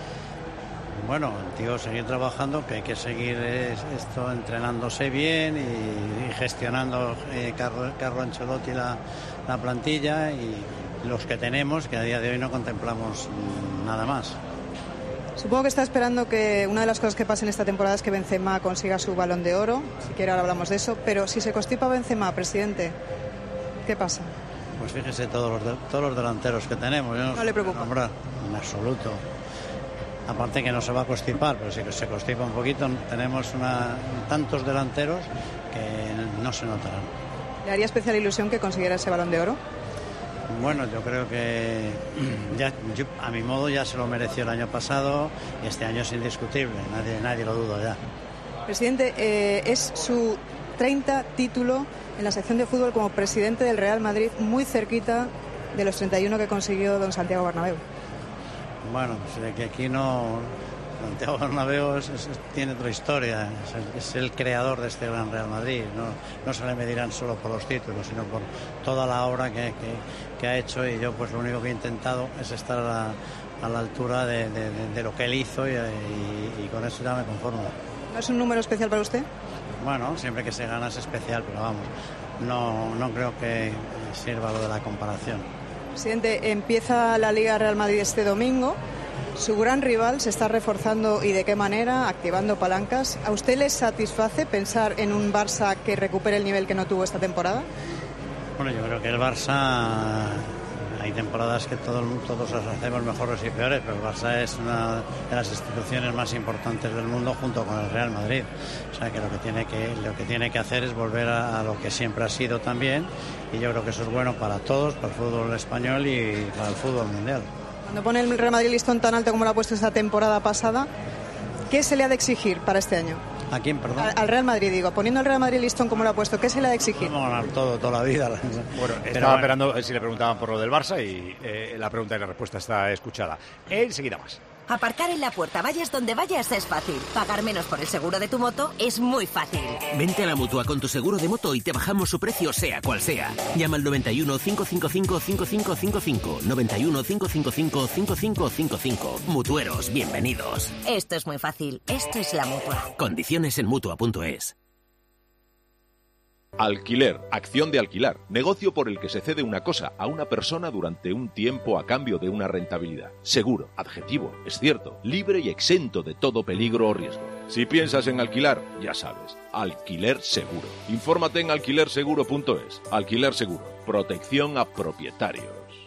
Speaker 1: Bueno, digo, seguir trabajando, que hay que seguir esto entrenándose bien y, y gestionando eh, Carlo, Carlo Ancelotti la, la plantilla y los que tenemos, que a día de hoy no contemplamos nada más.
Speaker 5: Supongo que está esperando que una de las cosas que pasen esta temporada es que Benzema consiga su Balón de Oro. Si quiere ahora hablamos de eso, pero si se constipa Benzema, presidente, ¿qué pasa?
Speaker 1: Pues fíjese todos los, de, todos los delanteros que tenemos. Yo no,
Speaker 5: no le preocupa.
Speaker 1: Nombrar, en absoluto. Aparte que no se va a constipar, pero si se constipa un poquito, tenemos una, tantos delanteros que no se notarán.
Speaker 5: ¿Le haría especial ilusión que consiguiera ese Balón de Oro?
Speaker 1: Bueno, yo creo que ya, yo, a mi modo ya se lo mereció el año pasado y este año es indiscutible, nadie, nadie lo duda ya.
Speaker 5: Presidente, eh, es su treinta título en la sección de fútbol como presidente del Real Madrid, muy cerquita de los treinta y uno que consiguió don Santiago Bernabéu.
Speaker 1: Bueno, pues que aquí no... Santiago Bernabéu es, es, tiene otra historia, es el, es el creador de este gran Real Madrid. No, no se le medirán solo por los títulos, sino por toda la obra que, que, que ha hecho y yo pues lo único que he intentado es estar a la, a la altura de, de, de, de lo que él hizo y, y, y con eso ya me conformo.
Speaker 5: ¿No es un número especial para usted?
Speaker 1: Bueno, siempre que se gana es especial, pero vamos, no, no creo que sirva lo de la comparación.
Speaker 5: Presidente, empieza la Liga Real Madrid este domingo. Su gran rival se está reforzando y de qué manera, activando palancas. ¿A usted le satisface pensar en un Barça que recupere el nivel que no tuvo esta temporada?
Speaker 1: Bueno, yo creo que el Barça, hay temporadas que todo, todos las hacemos mejores y peores, pero el Barça es una de las instituciones más importantes del mundo junto con el Real Madrid. O sea que lo que tiene que, lo que, tiene que hacer es volver a, a lo que siempre ha sido también y yo creo que eso es bueno para todos, para el fútbol español y para el fútbol mundial.
Speaker 5: Cuando pone el Real Madrid listón tan alto como lo ha puesto esta temporada pasada, ¿qué se le ha de exigir para este año?
Speaker 1: ¿A quién, perdón?
Speaker 5: Al, al Real Madrid, digo. Poniendo el Real Madrid listón como lo ha puesto, ¿qué se le ha de exigir?
Speaker 1: Vamos a ganar todo, toda la vida.
Speaker 2: Bueno, estaba esperando si le preguntaban por lo del Barça y eh, la pregunta y la respuesta está escuchada. Enseguida más.
Speaker 4: Aparcar en la puerta, vayas donde vayas, es fácil. Pagar menos por el seguro de tu moto es muy fácil.
Speaker 6: Vente a la Mutua con tu seguro de moto y te bajamos su precio sea cual sea. Llama al noventa y uno, cinco cinco cinco, cinco cinco cinco cinco. noventa y uno, cinco cinco cinco, cinco cinco cinco cinco. Mutueros, bienvenidos.
Speaker 4: Esto es muy fácil. Esto es la Mutua.
Speaker 6: Condiciones en Mutua punto es.
Speaker 7: Alquiler, acción de alquilar, negocio por el que se cede una cosa a una persona durante un tiempo a cambio de una rentabilidad. Seguro, adjetivo, es cierto, libre y exento de todo peligro o riesgo. Si piensas en alquilar, ya sabes, alquiler seguro. Infórmate en alquiler seguro punto es. Alquiler seguro, protección a propietarios.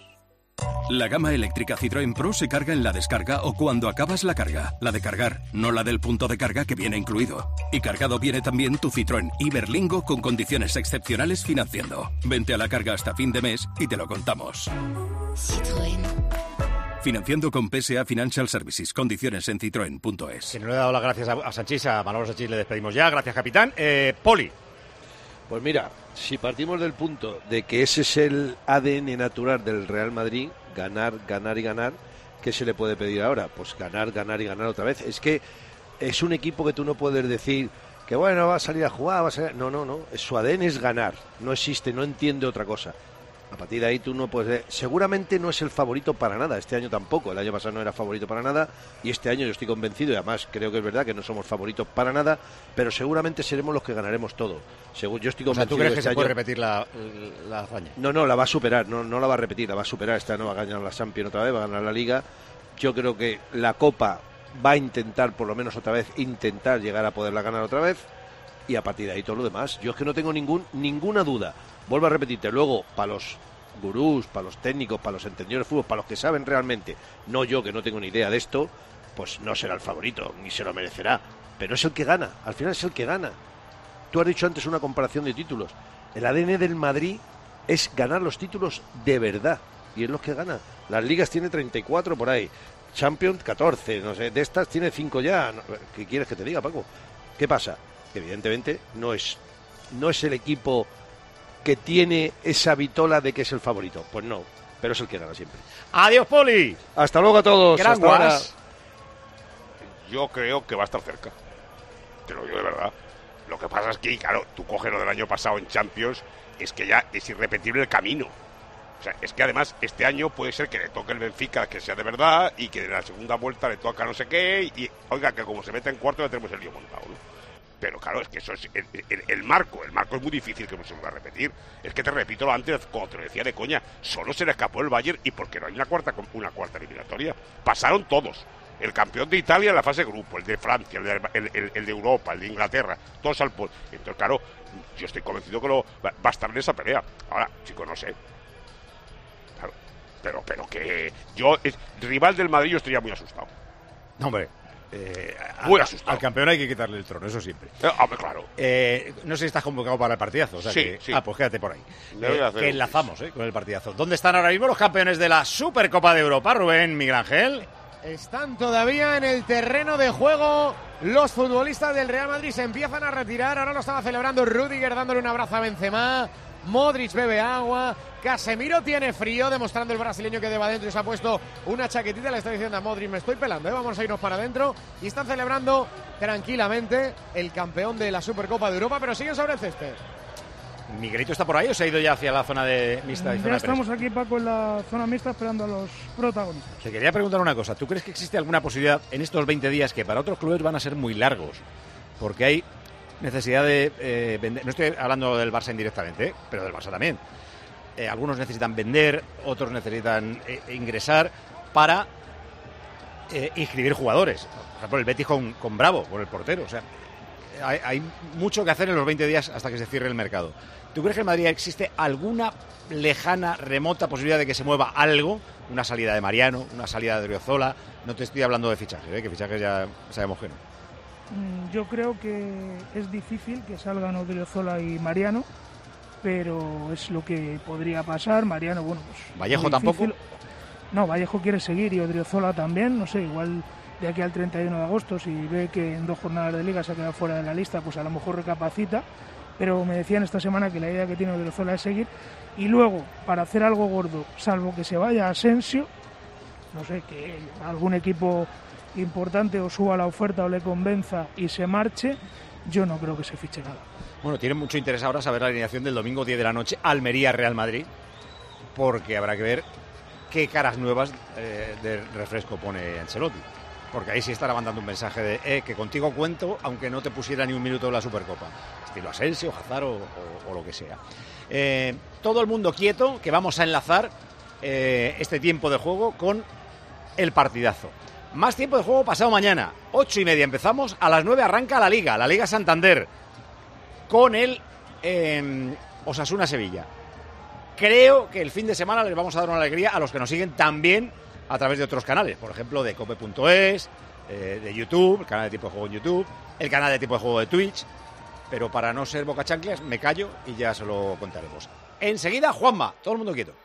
Speaker 27: La gama eléctrica Citroën Pro se carga en la descarga o cuando acabas la carga. La de cargar, no la del punto de carga que viene incluido. Y cargado viene también tu Citroën Iberlingo con condiciones excepcionales financiando. Vente a la carga hasta fin de mes y te lo contamos.
Speaker 23: Citroën.
Speaker 27: Financiando con P S A Financial Services. Condiciones en citroen punto es.
Speaker 2: Si no le he dado las gracias a, a Sanchís, a Manolo Sanchís le despedimos ya. Gracias, capitán. Eh, Poli.
Speaker 8: Pues mira, si partimos del punto de que ese es el A D N natural del Real Madrid, ganar, ganar y ganar, ¿qué se le puede pedir ahora? Pues ganar, ganar y ganar otra vez. Es que es un equipo que tú no puedes decir que bueno, va a salir a jugar, va a salir... No, no, no, su A D N es ganar, no existe, no entiende otra cosa. A partir de ahí tú no puedes... Seguramente no es el favorito para nada, este año tampoco, el año pasado no era favorito para nada y este año yo estoy convencido y además creo que es verdad que no somos favoritos para nada, pero seguramente seremos los que ganaremos todo. Según yo estoy convencido.
Speaker 2: O sea, ¿tú crees que
Speaker 8: este
Speaker 2: se puede
Speaker 8: año...
Speaker 2: repetir la, la hazaña?
Speaker 8: No, no, la va a superar, no, no la va a repetir, la va a superar. Este año va a ganar la Champions otra vez, va a ganar la Liga. Yo creo que la Copa va a intentar, por lo menos otra vez, intentar llegar a poderla ganar otra vez y a partir de ahí todo lo demás. Yo es que no tengo ningún ninguna duda. Vuelvo a repetirte, luego, para los gurús, para los técnicos, para los entendidos de fútbol, para los que saben realmente, no yo que no tengo ni idea de esto, pues no será el favorito, ni se lo merecerá, pero es el que gana, al final es el que gana. Tú has dicho antes una comparación de títulos, el A D N del Madrid es ganar los títulos de verdad, y es los que gana. Las ligas tiene treinta y cuatro por ahí, Champions catorce, no sé, de estas tiene cinco ya. ¿Qué quieres que te diga, Paco? ¿Qué pasa? Que evidentemente no es, no es el equipo que tiene esa vitola de que es el favorito. Pues no, pero es el que gana siempre.
Speaker 2: Adiós, Poli.
Speaker 8: Hasta luego a todos.
Speaker 2: Gran
Speaker 8: Hasta ahora.
Speaker 10: Yo creo que va a estar cerca. Te lo digo de verdad. Lo que pasa es que, claro, tú coges lo del año pasado en Champions, es que ya es irrepetible el camino. O sea, es que además este año puede ser que le toque el Benfica, que sea de verdad, y que en la segunda vuelta le toca no sé qué, y oiga, que como se mete en cuarto ya tenemos el lío montado, ¿no? Pero claro, es que eso es el, el, el marco, el marco es muy difícil que no se vuelva a repetir. Es que te repito lo antes, como te lo decía de coña, solo se le escapó el Bayern y porque no hay una cuarta una cuarta eliminatoria. Pasaron todos. El campeón de Italia en la fase grupo, el de Francia, el de, el, el, el de Europa, el de Inglaterra, todos al podio. Entonces, claro, yo estoy convencido que lo, va a estar en esa pelea. Ahora, chicos, no sé. Claro, pero, pero que yo, es, rival del Madrid, yo estaría muy asustado.
Speaker 2: No, hombre. Eh,
Speaker 10: Muy
Speaker 2: al,
Speaker 10: asustado.
Speaker 2: Al campeón hay que quitarle el trono, eso siempre.
Speaker 10: Eh, hombre, claro.
Speaker 2: Eh, no sé si estás convocado para el partidazo. O sea
Speaker 10: sí,
Speaker 2: que,
Speaker 10: sí.
Speaker 2: Ah, pues quédate por ahí.
Speaker 10: Eh,
Speaker 2: que enlazamos eh, con el partidazo. ¿Dónde están ahora mismo los campeones de la Supercopa de Europa, Rubén Miguel Ángel?
Speaker 14: Están todavía en el terreno de juego. Los futbolistas del Real Madrid se empiezan a retirar. Ahora lo estaba celebrando Rüdiger dándole un abrazo a Benzema. Modric bebe agua. Casemiro tiene frío, demostrando el brasileño que deba adentro y se ha puesto una chaquetita. Le está diciendo a Modric, me estoy pelando, ¿eh? Vamos a irnos para adentro. Y están celebrando tranquilamente el campeón de la Supercopa de Europa, pero siguen sobre el césped.
Speaker 2: ¿Miguelito está por ahí o se ha ido ya hacia la zona de mixta? Y
Speaker 3: Ya
Speaker 2: zona
Speaker 3: estamos
Speaker 2: de
Speaker 3: aquí, Paco, en la zona mixta esperando a los protagonistas.
Speaker 2: Te quería preguntar una cosa. ¿Tú crees que existe alguna posibilidad en estos veinte días que para otros clubes van a ser muy largos? Porque hay necesidad de eh, vender. No estoy hablando del Barça indirectamente, ¿eh? Pero del Barça también. Eh, algunos necesitan vender, otros necesitan eh, ingresar para eh, inscribir jugadores. Por ejemplo, el Betis con, con Bravo, por el portero. O sea, hay, hay mucho que hacer en los veinte días hasta que se cierre el mercado. ¿Tú crees que en Madrid existe alguna lejana, remota posibilidad de que se mueva algo? Una salida de Mariano, una salida de Odriozola. No te estoy hablando de fichajes, ¿eh? Que fichajes ya sabemos que no.
Speaker 3: Yo creo que es difícil que salgan Odriozola y Mariano, pero es lo que podría pasar. Mariano, bueno, pues...
Speaker 2: ¿Vallejo tampoco?
Speaker 3: No, Vallejo quiere seguir y Odriozola también, no sé, igual de aquí al treinta y uno de agosto, si ve que en dos jornadas de liga se ha quedado fuera de la lista, pues a lo mejor recapacita, pero me decían esta semana que la idea que tiene Odriozola es seguir, y luego, para hacer algo gordo, salvo que se vaya Asensio, no sé, que algún equipo importante o suba la oferta o le convenza y se marche, yo no creo que se fiche nada.
Speaker 2: Bueno, tiene mucho interés ahora saber la alineación del domingo diez de la noche, Almería-Real Madrid, porque habrá que ver qué caras nuevas eh, de refresco pone Ancelotti. Porque ahí sí estará mandando un mensaje de eh, que contigo cuento, aunque no te pusiera ni un minuto en la Supercopa. Estilo Asensio, Hazard o, o, o lo que sea. Eh, todo el mundo quieto, que vamos a enlazar eh, este tiempo de juego con el partidazo. Más tiempo de juego pasado mañana. Ocho y media empezamos, a las nueve arranca la Liga, la Liga Santander, con el eh, Osasuna-Sevilla. Creo que el fin de semana les vamos a dar una alegría a los que nos siguen también a través de otros canales, por ejemplo de cope punto es, eh, de YouTube, el canal de Tiempo de Juego en YouTube, el canal de Tiempo de Juego de Twitch, pero para no ser bocachanclas me callo y ya se lo contaremos. Enseguida, Juanma, todo el mundo quieto.